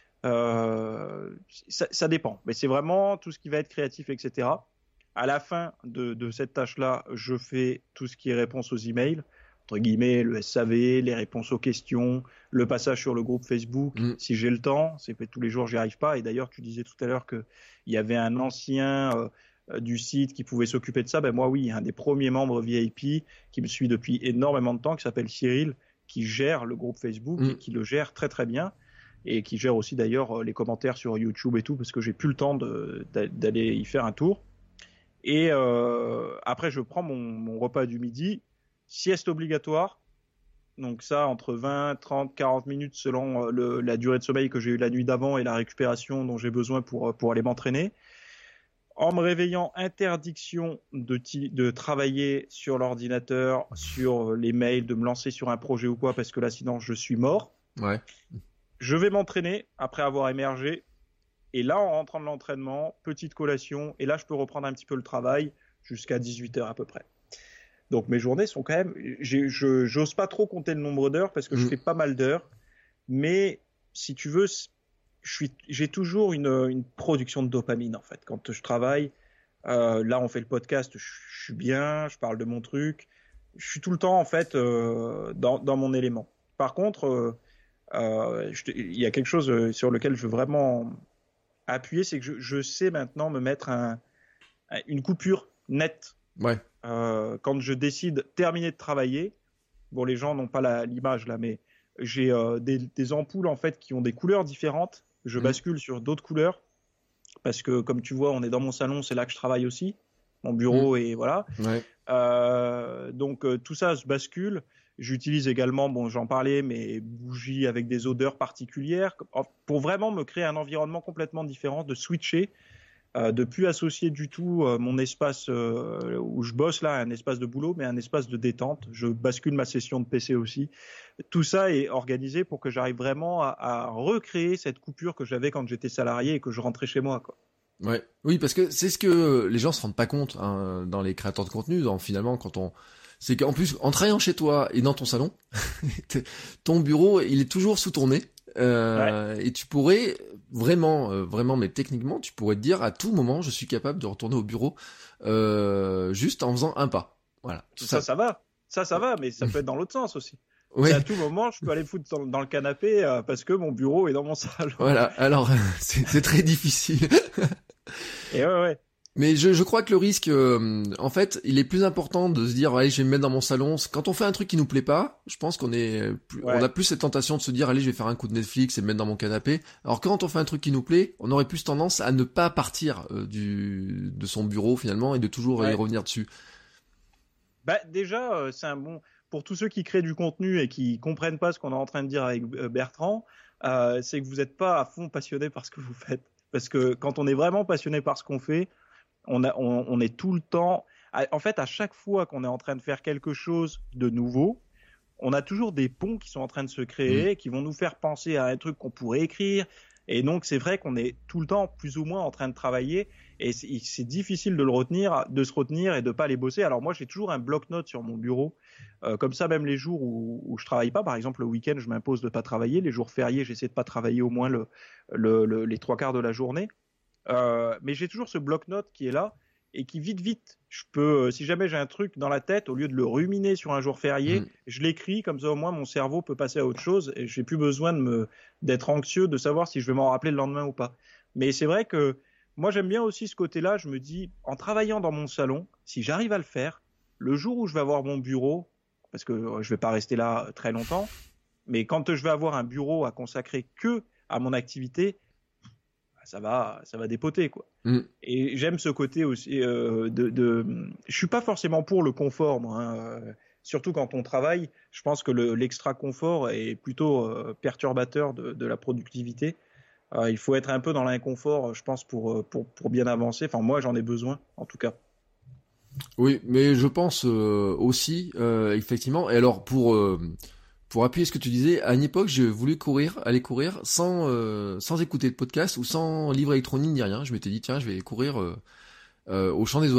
[SPEAKER 3] Euh, ça, ça dépend, mais c'est vraiment tout ce qui va être créatif, et cetera. À la fin de, de cette tâche-là, je fais tout ce qui est réponse aux emails, entre guillemets, le S A V, les réponses aux questions, le passage sur le groupe Facebook,
[SPEAKER 2] mmh.
[SPEAKER 3] si j'ai le temps. C'est que tous les jours, j'y arrive pas. Et d'ailleurs, tu disais tout à l'heure qu'il y avait un ancien euh, du site qui pouvait s'occuper de ça. Ben moi, oui, un des premiers membres V I P qui me suit depuis énormément de temps, qui s'appelle Cyril, qui gère le groupe Facebook mmh. et qui le gère très très bien. Et qui gère aussi d'ailleurs les commentaires sur YouTube et tout, parce que j'ai plus le temps de, d'aller y faire un tour. Et euh, après, je prends mon, mon repas du midi, sieste obligatoire. Donc ça, entre vingt, trente, quarante minutes selon le, la durée de sommeil que j'ai eu la nuit d'avant et la récupération dont j'ai besoin pour, pour aller m'entraîner. En me réveillant, interdiction de, de travailler sur l'ordinateur, sur les mails, de me lancer sur un projet ou quoi, parce que là, sinon, je suis mort.
[SPEAKER 2] Ouais.
[SPEAKER 3] Je vais m'entraîner après avoir émergé. Et là, en rentrant de l'entraînement, petite collation. Et là, je peux reprendre un petit peu le travail jusqu'à dix-huit heures à peu près. Donc, mes journées sont quand même... J'ai, je j'ose pas trop compter le nombre d'heures parce que mmh. je fais pas mal d'heures. Mais si tu veux, je suis, j'ai toujours une, une production de dopamine, en fait. Quand je travaille, euh, là, on fait le podcast, je, je suis bien, je parle de mon truc. Je suis tout le temps, en fait, euh, dans, dans mon élément. Par contre... Euh, Euh, je, il y a quelque chose sur lequel je veux vraiment appuyer, c'est que je, je sais maintenant me mettre un, une coupure nette.
[SPEAKER 2] Ouais.
[SPEAKER 3] Euh, quand je décide terminer de travailler, bon, les gens n'ont pas la, l'image là, mais j'ai euh, des, des ampoules en fait qui ont des couleurs différentes. Je mmh. bascule sur d'autres couleurs parce que, comme tu vois, on est dans mon salon, c'est là que je travaille aussi, mon bureau mmh. et voilà.
[SPEAKER 2] Ouais.
[SPEAKER 3] Euh, donc euh, tout ça se bascule. J'utilise également, bon, j'en parlais, mes bougies avec des odeurs particulières pour vraiment me créer un environnement complètement différent, de switcher, euh, de plus associer du tout euh, mon espace euh, où je bosse là, un espace de boulot, mais un espace de détente. Je bascule ma session de P C aussi. Tout ça est organisé pour que j'arrive vraiment à, à recréer cette coupure que j'avais quand j'étais salarié et que je rentrais chez moi, quoi.
[SPEAKER 2] Ouais, oui, parce que c'est ce que les gens se rendent pas compte hein, dans les créateurs de contenu, dans, finalement, quand on c'est qu'en plus, en travaillant chez toi et dans ton salon, ton bureau, il est toujours sous ton nez. Euh, ouais. Et tu pourrais vraiment, euh, vraiment, mais techniquement, tu pourrais te dire à tout moment, je suis capable de retourner au bureau euh, juste en faisant un pas. Voilà.
[SPEAKER 3] Tout ça, ça, ça va. Ça, ça va, mais ça peut être dans l'autre sens aussi.
[SPEAKER 2] Ouais.
[SPEAKER 3] À tout moment, je peux aller foutre dans, dans le canapé euh, parce que mon bureau est dans mon salon.
[SPEAKER 2] Voilà. Alors, c'est, c'est très difficile.
[SPEAKER 3] Et ouais, ouais.
[SPEAKER 2] Mais je, je crois que le risque, euh, en fait, il est plus important de se dire, allez, je vais me mettre dans mon salon. Quand on fait un truc qui nous plaît pas, je pense qu'on est, plus, ouais. on a plus cette tentation de se dire, allez, je vais faire un coup de Netflix et me mettre dans mon canapé. Alors quand on fait un truc qui nous plaît, on aurait plus tendance à ne pas partir euh, du de son bureau finalement et de toujours ouais. y revenir dessus.
[SPEAKER 3] Bah déjà, euh, c'est un bon pour tous ceux qui créent du contenu et qui comprennent pas ce qu'on est en train de dire avec Bertrand, euh, c'est que vous n'êtes pas à fond passionné par ce que vous faites. Parce que quand on est vraiment passionné par ce qu'on fait, On, a, on, on est tout le temps... En fait, à chaque fois qu'on est en train de faire quelque chose de nouveau, on a toujours des ponts qui sont en train de se créer, mmh. qui vont nous faire penser à un truc qu'on pourrait écrire. Et donc, c'est vrai qu'on est tout le temps plus ou moins en train de travailler. Et c'est, c'est difficile de le retenir, de se retenir et de pas aller bosser. Alors moi, j'ai toujours un bloc-notes sur mon bureau. Euh, comme ça, même les jours où, où je travaille pas, par exemple, le week-end, je m'impose de pas travailler. Les jours fériés, j'essaie de pas travailler au moins le, le, le, les trois quarts de la journée. Euh, mais j'ai toujours ce bloc-notes qui est là et qui vite vite, je peux, euh, si jamais j'ai un truc dans la tête, au lieu de le ruminer sur un jour férié, mmh. je l'écris, comme ça au moins mon cerveau peut passer à autre chose et j'ai plus besoin de me, d'être anxieux, de savoir si je vais m'en rappeler le lendemain ou pas. Mais c'est vrai que moi j'aime bien aussi ce côté-là, je me dis, en travaillant dans mon salon, si j'arrive à le faire, le jour où je vais avoir mon bureau, parce que euh, je vais pas rester là très longtemps, mais quand je vais avoir un bureau à consacrer que à mon activité, ça va, ça va dépoter quoi. Mm. Et j'aime ce côté aussi euh, de, de, je suis pas forcément pour le confort, moi. Hein, euh, surtout quand on travaille, je pense que le, l'extra confort est plutôt euh, perturbateur de, de la productivité. Euh, il faut être un peu dans l'inconfort, je pense, pour pour pour bien avancer. Enfin, moi, j'en ai besoin, en tout cas.
[SPEAKER 2] Oui, mais je pense euh, aussi, euh, effectivement. Et alors pour euh... Pour appuyer ce que tu disais, à une époque, j'ai voulu courir, aller courir sans euh, sans écouter de podcast ou sans livre électronique ni rien. Je m'étais dit tiens, je vais courir euh, euh, au Chant des Oiseaux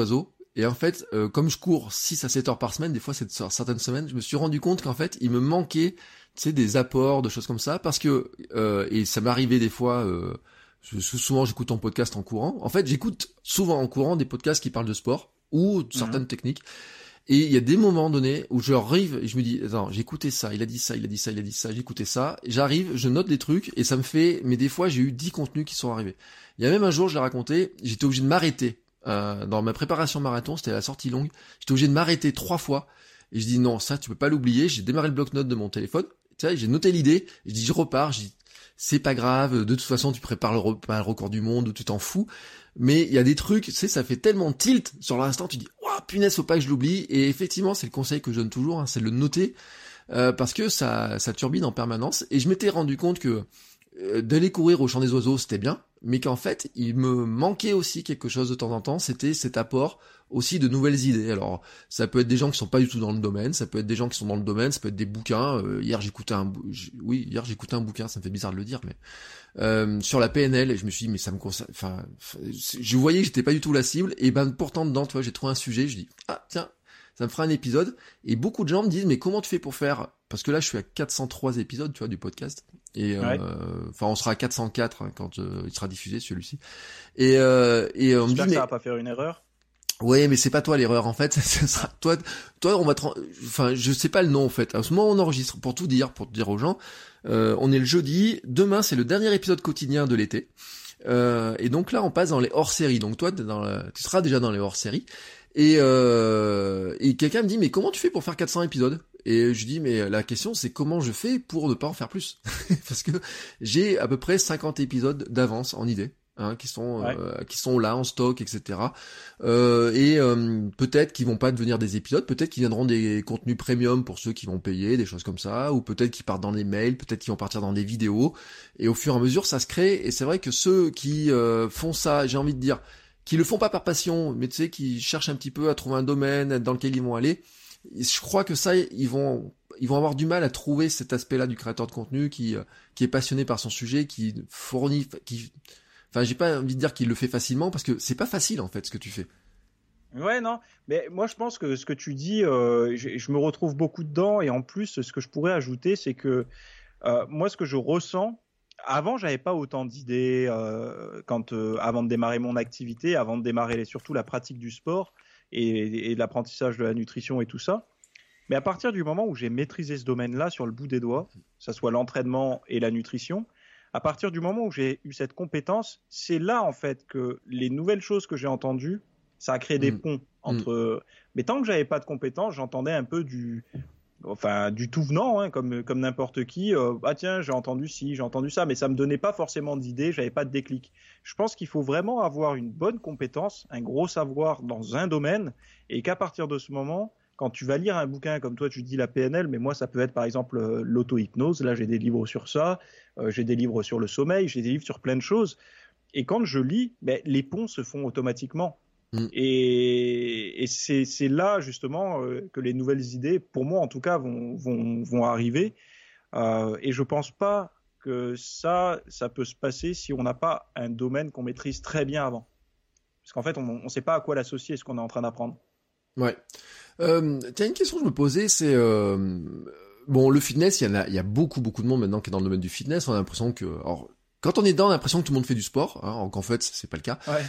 [SPEAKER 2] Et en fait, euh, comme je cours six à sept heures par semaine, des fois c'est sur certaines semaines, je me suis rendu compte qu'en fait, il me manquait, tu sais, des apports, de choses comme ça, parce que, euh, et ça m'arrivait des fois, euh, je, souvent j'écoute en podcast en courant. En fait, j'écoute souvent en courant des podcasts qui parlent de sport ou de certaines mmh. techniques. Et il y a des moments donnés où j'arrive et je me dis, attends, j'ai écouté ça, il a dit ça, il a dit ça, il a dit ça, j'ai écouté ça. J'arrive, je note des trucs et ça me fait, mais des fois j'ai eu dix contenus qui sont arrivés. Il y a même un jour, je l'ai raconté, j'étais obligé de m'arrêter. Euh, dans ma préparation marathon, c'était la sortie longue, j'étais obligé de m'arrêter trois fois. Et je dis non, ça tu peux pas l'oublier. J'ai démarré le bloc-notes de mon téléphone, tu sais, j'ai noté l'idée, je dis je repars, je dis c'est pas grave, de toute façon tu prépares le, re- le record du monde ou tu t'en fous. Mais il y a des trucs, tu sais, ça fait tellement tilt sur l'instant, tu dis waouh, punaise, faut pas que je l'oublie. Et effectivement, c'est le conseil que je donne toujours, hein, c'est de le noter euh, parce que ça, ça turbine en permanence. Et je m'étais rendu compte que euh, d'aller courir au champ des oiseaux, c'était bien, mais qu'en fait, il me manquait aussi quelque chose de temps en temps. C'était cet apport aussi de nouvelles idées. Alors, ça peut être des gens qui sont pas du tout dans le domaine, ça peut être des gens qui sont dans le domaine, ça peut être des bouquins. Euh, hier, j'écoutais un, bou- j- oui, hier j'écoutais un bouquin, ça me fait bizarre de le dire, mais euh, sur la P N L, et je me suis dit mais ça me concerne, enfin, je voyais que j'étais pas du tout la cible, et ben pourtant dedans, tu vois, j'ai trouvé un sujet, je dis ah tiens, ça me fera un épisode, et beaucoup de gens me disent mais comment tu fais pour faire, parce que là je suis à quatre cent trois épisodes, tu vois, du podcast, et enfin ouais. euh, on sera à quatre cent quatre hein, quand euh, il sera diffusé celui-ci, et euh, et on me dit
[SPEAKER 3] que
[SPEAKER 2] mais
[SPEAKER 3] ça va pas faire une erreur.
[SPEAKER 2] Ouais, mais c'est pas toi l'erreur en fait. Ce sera toi. Toi, on va. Te... Enfin, je sais pas le nom en fait. À ce moment, on enregistre pour tout dire, pour te dire aux gens. Euh, on est le jeudi. Demain, c'est le dernier épisode quotidien de l'été. Euh, et donc là, on passe dans les hors-séries. Donc toi, dans la... tu seras déjà dans les hors-séries. Et euh... et quelqu'un me dit, mais comment tu fais pour faire quatre cents épisodes ? Et je dis, mais la question, c'est comment je fais pour ne pas en faire plus ? Parce que j'ai à peu près cinquante épisodes d'avance en idée. Hein, qui sont ouais. euh, qui sont là en stock, et cetera. Euh, et euh, peut-être qu'ils vont pas devenir des épisodes, peut-être qu'ils viendront des contenus premium pour ceux qui vont payer, des choses comme ça, ou peut-être qu'ils partent dans des mails, peut-être qu'ils vont partir dans des vidéos. Et au fur et à mesure, ça se crée. Et c'est vrai que ceux qui euh, font ça, j'ai envie de dire, qui le font pas par passion, mais tu sais, qui cherchent un petit peu à trouver un domaine dans lequel ils vont aller, je crois que ça, ils vont ils vont avoir du mal à trouver cet aspect-là du créateur de contenu qui qui est passionné par son sujet, qui fournit, qui Enfin, j'ai pas envie de dire qu'il le fait facilement parce que c'est pas facile en fait ce que tu fais.
[SPEAKER 3] Ouais, non, mais moi je pense que ce que tu dis, euh, je, je me retrouve beaucoup dedans, et en plus, ce que je pourrais ajouter, c'est que euh, moi, ce que je ressens, avant, j'avais pas autant d'idées euh, quand euh, avant de démarrer mon activité, avant de démarrer surtout la pratique du sport et, et l'apprentissage de la nutrition et tout ça. Mais à partir du moment où j'ai maîtrisé ce domaine-là sur le bout des doigts, que ça soit l'entraînement et la nutrition. À partir du moment où j'ai eu cette compétence, c'est là en fait que les nouvelles choses que j'ai entendues, ça a créé des mmh. ponts entre. Mmh. Mais tant que j'avais pas de compétences, j'entendais un peu du, enfin du tout venant, hein, comme comme n'importe qui. Euh, ah tiens, j'ai entendu ci, j'ai entendu ça, mais ça me donnait pas forcément d'idées, j'avais pas de déclic. Je pense qu'il faut vraiment avoir une bonne compétence, un gros savoir dans un domaine, et qu'à partir de ce moment, quand tu vas lire un bouquin, comme toi tu dis la P N L, mais moi ça peut être par exemple euh, l'auto-hypnose, là j'ai des livres sur ça, euh, j'ai des livres sur le sommeil, j'ai des livres sur plein de choses, et quand je lis, ben, les ponts se font automatiquement. Mmh. Et, et c'est, c'est là justement euh, que les nouvelles idées, pour moi en tout cas, vont, vont, vont arriver, euh, et je pense pas que ça, ça peut se passer si on n'a pas un domaine qu'on maîtrise très bien avant. Parce qu'en fait, on ne sait pas à quoi l'associer, ce qu'on est en train d'apprendre.
[SPEAKER 2] Ouais. Euh, tiens, une question que je me posais, c'est euh, bon, le fitness, il y en a, il y a beaucoup, beaucoup de monde maintenant qui est dans le domaine du fitness. On a l'impression que, alors, quand on est dedans, on a l'impression que tout le monde fait du sport, hein, alors qu'en fait, c'est pas le cas.
[SPEAKER 3] Ouais.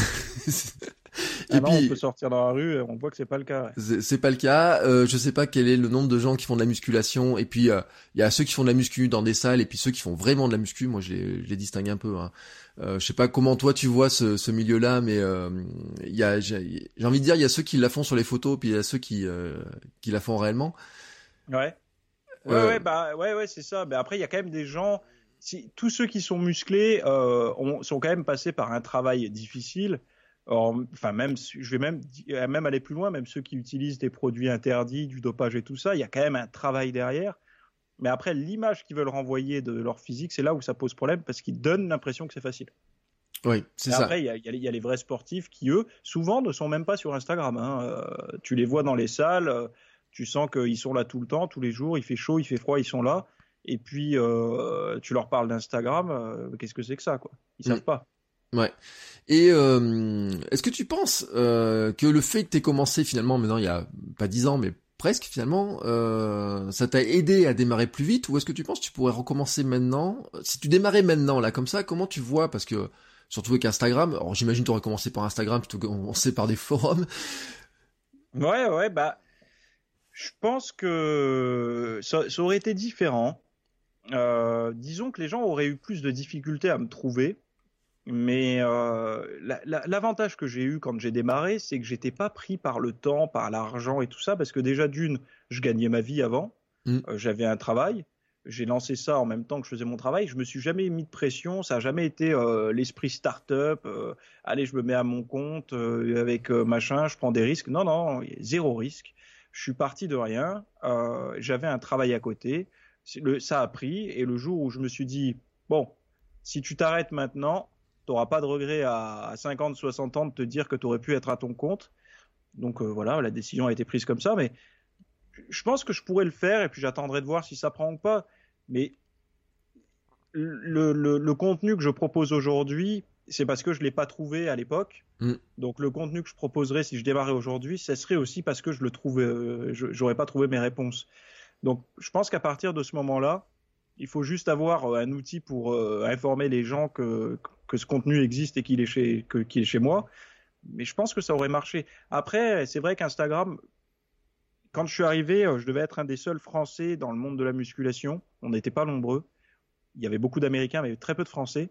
[SPEAKER 3] Et ah puis, non, on peut sortir dans la rue, et on voit que c'est pas le cas. Ouais.
[SPEAKER 2] C'est, c'est pas le cas. Euh, je sais pas quel est le nombre de gens qui font de la musculation. Et puis, il euh, y a ceux qui font de la muscu dans des salles, et puis ceux qui font vraiment de la muscu. Moi, je les, je les distingue un peu. Hein. Euh, je sais pas comment toi tu vois ce, ce milieu-là, mais il euh, y a, j'ai, j'ai envie de dire, il y a ceux qui la font sur les photos, puis il y a ceux qui, euh, qui la font réellement.
[SPEAKER 3] Ouais. Ouais, euh... ouais, bah, ouais, ouais, c'est ça. Mais après, il y a quand même des gens. Si tous ceux qui sont musclés euh, ont, sont quand même passés par un travail difficile. Or, enfin, même, je vais même, même aller plus loin, même ceux qui utilisent des produits interdits, du dopage et tout ça, il y a quand même un travail derrière. Mais après, l'image qu'ils veulent renvoyer de leur physique, c'est là où ça pose problème, parce qu'ils donnent l'impression que c'est facile.
[SPEAKER 2] Oui, c'est
[SPEAKER 3] et
[SPEAKER 2] ça.
[SPEAKER 3] Après, il y a, y a les vrais sportifs qui, eux, souvent ne sont même pas sur Instagram. Hein. Euh, tu les vois dans les salles, euh, tu sens qu'ils sont là tout le temps, tous les jours, il fait chaud, il fait froid, ils sont là. Et puis, euh, tu leur parles d'Instagram, euh, qu'est-ce que c'est que ça, quoi ? Ils savent mmh. pas.
[SPEAKER 2] Ouais. Et euh, est-ce que tu penses euh, que le fait que t'aies commencé finalement maintenant il y a pas dix ans mais presque finalement, euh, ça t'a aidé à démarrer plus vite, ou est-ce que tu penses que tu pourrais recommencer maintenant? Si tu démarrais maintenant là comme ça, comment tu vois? Parce que surtout avec Instagram, alors j'imagine que tu aurais commencé par Instagram plutôt que commencer par des forums.
[SPEAKER 3] Ouais, ouais, bah, je pense que ça, ça aurait été différent. Euh, disons que les gens auraient eu plus de difficultés à me trouver. Mais euh, la- la- l'avantage que j'ai eu quand j'ai démarré, c'est que j'étais pas pris par le temps, par l'argent et tout ça, parce que déjà d'une, je gagnais ma vie avant,
[SPEAKER 2] Mm.
[SPEAKER 3] euh, j'avais un travail, j'ai lancé ça en même temps que je faisais mon travail, je me suis jamais mis de pression, ça a jamais été euh, l'esprit start-up, euh, allez, je me mets à mon compte euh, avec euh, machin, je prends des risques. Non, non, il y a zéro risque. Je suis parti de rien, euh, j'avais un travail à côté, C'est le, ça a pris, et le jour où je me suis dit, bon, si tu t'arrêtes maintenant, tu n'auras pas de regret à cinquante, soixante ans de te dire que tu aurais pu être à ton compte. Donc euh, voilà, la décision a été prise comme ça. Mais je pense que je pourrais le faire et puis j'attendrai de voir si ça prend ou pas. Mais le, le, le contenu que je propose aujourd'hui, c'est parce que je ne l'ai pas trouvé à l'époque.
[SPEAKER 2] Mm.
[SPEAKER 3] Donc le contenu que je proposerais si je démarrais aujourd'hui, ce serait aussi parce que je le trouvais, euh, je n'aurais pas trouvé mes réponses. Donc je pense qu'à partir de ce moment-là, il faut juste avoir un outil pour euh, informer les gens que, que ce contenu existe et qu'il est chez, que, qu'il est chez moi. Mais je pense que ça aurait marché. Après, c'est vrai qu'Instagram, quand je suis arrivé, je devais être un des seuls Français dans le monde de la musculation. On n'était pas nombreux. Il y avait beaucoup d'Américains, mais très peu de Français.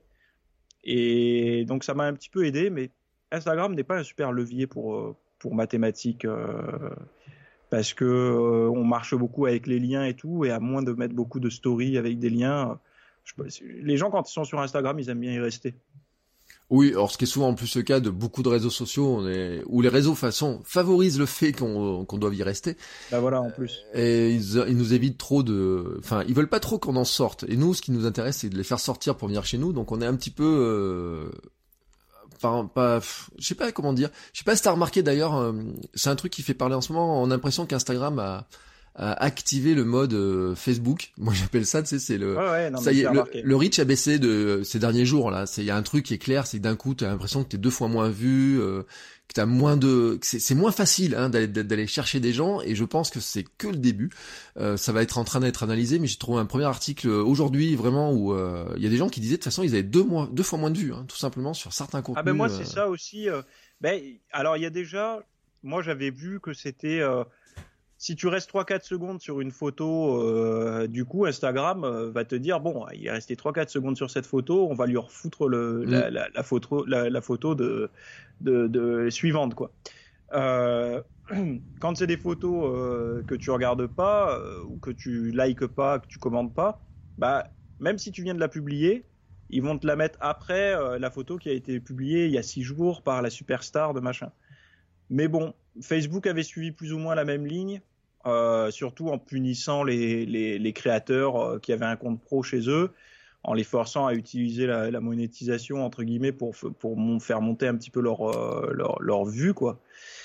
[SPEAKER 3] Et donc ça m'a un petit peu aidé, mais Instagram n'est pas un super levier pour, pour mathématiques. Euh, parce que euh, on marche beaucoup avec les liens et tout, et à moins de mettre beaucoup de stories avec des liens, je, les gens quand ils sont sur Instagram, ils aiment bien y rester.
[SPEAKER 2] Oui, alors ce qui est souvent en plus le cas de beaucoup de réseaux sociaux, on est, où les réseaux façon favorisent le fait qu'on qu'on doive y rester.
[SPEAKER 3] Bah voilà, en plus.
[SPEAKER 2] Et ils, ils nous évitent trop de, enfin, ils veulent pas trop qu'on en sorte. Et nous, ce qui nous intéresse, c'est de les faire sortir pour venir chez nous. Donc on est un petit peu, euh, enfin, pas, je sais pas comment dire. Je sais pas si t'as remarqué d'ailleurs, euh, c'est un truc qui fait parler en ce moment. On a l'impression qu'Instagram a à activer le mode euh, Facebook. Moi j'appelle ça, tu sais, c'est le
[SPEAKER 3] ouais, ouais, non,
[SPEAKER 2] ça y est, le,
[SPEAKER 3] remarqué.
[SPEAKER 2] le reach a baissé de ces derniers jours là. C'est il y a un truc qui est clair, c'est que d'un coup t'as l'impression que t'es deux fois moins vu, euh, que t'as moins de, que c'est, c'est moins facile hein, d'aller d'aller chercher des gens. Et je pense que c'est que le début. Euh, ça va être en train d'être analysé, mais j'ai trouvé un premier article aujourd'hui vraiment où il euh, y a des gens qui disaient de toute façon ils avaient deux mois, deux fois moins de vues, hein, tout simplement sur certains contenus.
[SPEAKER 3] Ah ben moi
[SPEAKER 2] euh...
[SPEAKER 3] c'est ça aussi. Euh, ben alors il y a déjà, moi j'avais vu que c'était euh, si tu restes trois quatre secondes sur une photo, euh, du coup, Instagram euh, va te dire, bon, il est resté trois quatre secondes sur cette photo, on va lui refoutre le, mmh. la, la, la, photo, la, la photo de, de, de suivante, quoi. Euh, quand c'est des photos euh, que tu regardes pas, euh, ou que tu likes pas, que tu commentes pas, bah, même si tu viens de la publier, ils vont te la mettre après euh, la photo qui a été publiée il y a six jours par la superstar de machin. Mais bon, Facebook avait suivi plus ou moins la même ligne, euh, surtout en punissant les, les, les créateurs euh, qui avaient un compte pro chez eux, en les forçant à utiliser la, la monétisation entre guillemets pour, pour mon, faire monter un petit peu leur, euh, leur, leur vue, quoi.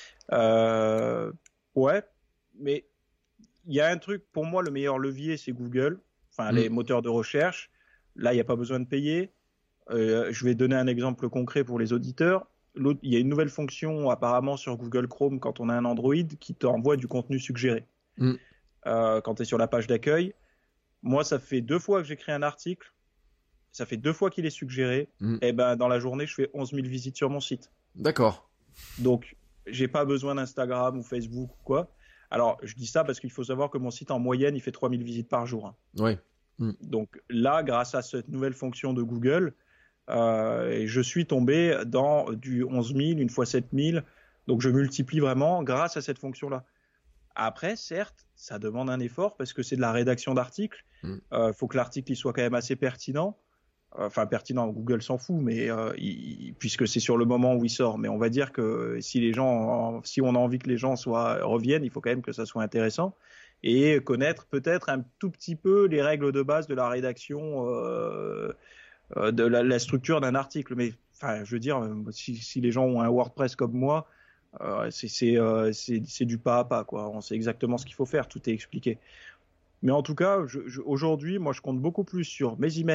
[SPEAKER 3] Euh, ouais, mais il y a un truc, pour moi, le meilleur levier, c'est Google, enfin mmh. les moteurs de recherche. Là, il n'y a pas besoin de payer. Euh, je vais donner un exemple concret pour les auditeurs. L'autre, il y a une nouvelle fonction apparemment sur Google Chrome quand on a un Android qui t'envoie du contenu suggéré. Mm. Euh, quand tu es sur la page d'accueil, moi ça fait deux fois que j'écris un article, ça fait deux fois qu'il est suggéré, mm. et ben dans la journée je fais onze mille visites sur mon site.
[SPEAKER 2] D'accord.
[SPEAKER 3] Donc j'ai pas besoin d'Instagram ou Facebook ou quoi. Alors je dis ça parce qu'il faut savoir que mon site en moyenne il fait trois mille visites par jour. Hein.
[SPEAKER 2] Oui. Mm.
[SPEAKER 3] Donc là, grâce à cette nouvelle fonction de Google, Euh, et je suis tombé dans du onze mille, une fois sept mille, donc je multiplie vraiment grâce à cette fonction-là. Après, certes, ça demande un effort parce que c'est de la rédaction d'articles. Il mmh. euh, faut que l'article il soit quand même assez pertinent. Enfin, pertinent, Google s'en fout, mais euh, il, puisque c'est sur le moment où il sort. Mais on va dire que si les gens, si on a envie que les gens soient, reviennent, il faut quand même que ça soit intéressant et connaître peut-être un tout petit peu les règles de base de la rédaction. Euh, de la, la structure d'un article, mais enfin, je veux dire, si, si les gens ont un WordPress comme moi, euh, c'est, c'est, euh, c'est, c'est du pas à pas, quoi. On sait exactement ce qu'il faut faire, tout est expliqué. Mais en tout cas, je, je, aujourd'hui, moi, je compte beaucoup plus sur mes emails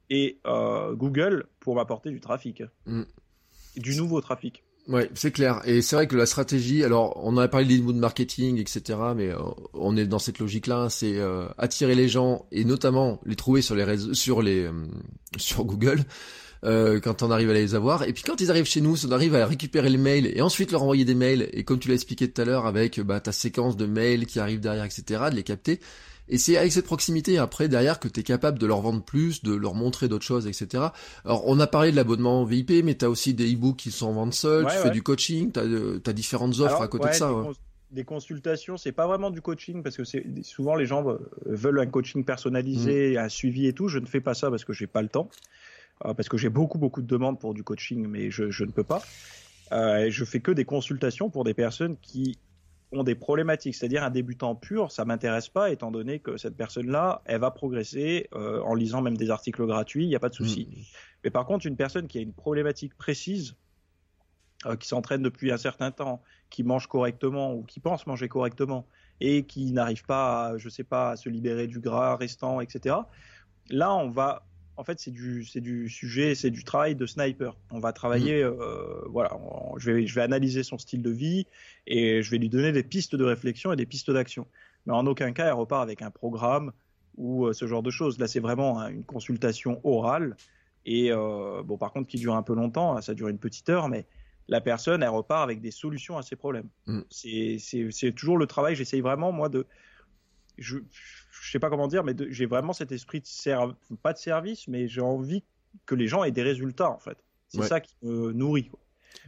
[SPEAKER 3] et euh, Google pour m'apporter du trafic, mm. du nouveau trafic.
[SPEAKER 2] Ouais, c'est clair. Et c'est vrai que la stratégie, alors on a parlé d'inbound marketing, et cetera, mais euh, on est dans cette logique-là, c'est euh, attirer les gens et notamment les trouver sur les réseaux, sur les, euh, sur Google. Euh, quand on arrive à les avoir, et puis quand ils arrivent chez nous, on arrive à récupérer le mail et ensuite leur envoyer des mails, et comme tu l'as expliqué tout à l'heure avec bah, ta séquence de mails qui arrivent derrière, et cetera, de les capter, et c'est avec cette proximité après derrière que tu es capable de leur vendre plus, de leur montrer d'autres choses, et cetera. Alors on a parlé de l'abonnement V I P, mais tu as aussi des e-books qui sont en vente seuls, ouais, tu ouais. fais du coaching, tu as euh, différentes offres. Alors, à côté
[SPEAKER 3] ouais,
[SPEAKER 2] de ça.
[SPEAKER 3] Des,
[SPEAKER 2] ouais.
[SPEAKER 3] cons- des consultations, c'est pas vraiment du coaching, parce que c'est souvent les gens veulent un coaching personnalisé, mmh. un suivi et tout, je ne fais pas ça parce que j'ai pas le temps. Parce que j'ai beaucoup beaucoup de demandes pour du coaching, mais je, je ne peux pas. Euh, je fais que des consultations pour des personnes qui ont des problématiques, c'est-à-dire un débutant pur, ça m'intéresse pas, étant donné que cette personne-là, elle va progresser euh, en lisant même des articles gratuits, il n'y a pas de souci. Mmh. Mais par contre, une personne qui a une problématique précise, euh, qui s'entraîne depuis un certain temps, qui mange correctement ou qui pense manger correctement et qui n'arrive pas, à, je sais pas, à se libérer du gras restant, et cetera. Là, on va En fait, c'est du, c'est du sujet, c'est du travail de sniper. On va travailler, mmh. euh, voilà, on, je vais, je vais analyser son style de vie et je vais lui donner des pistes de réflexion et des pistes d'action. Mais en aucun cas, elle repart avec un programme ou euh, ce genre de choses. Là, c'est vraiment hein, une consultation orale et euh, bon, par contre, qui dure un peu longtemps, ça dure une petite heure, mais la personne, elle repart avec des solutions à ses problèmes. Mmh. C'est, c'est, c'est toujours le travail. J'essaye vraiment, moi, de, je, je sais pas comment dire, mais de, j'ai vraiment cet esprit de service, pas de service, mais j'ai envie que les gens aient des résultats, en fait. C'est ouais. ça qui me nourrit, quoi.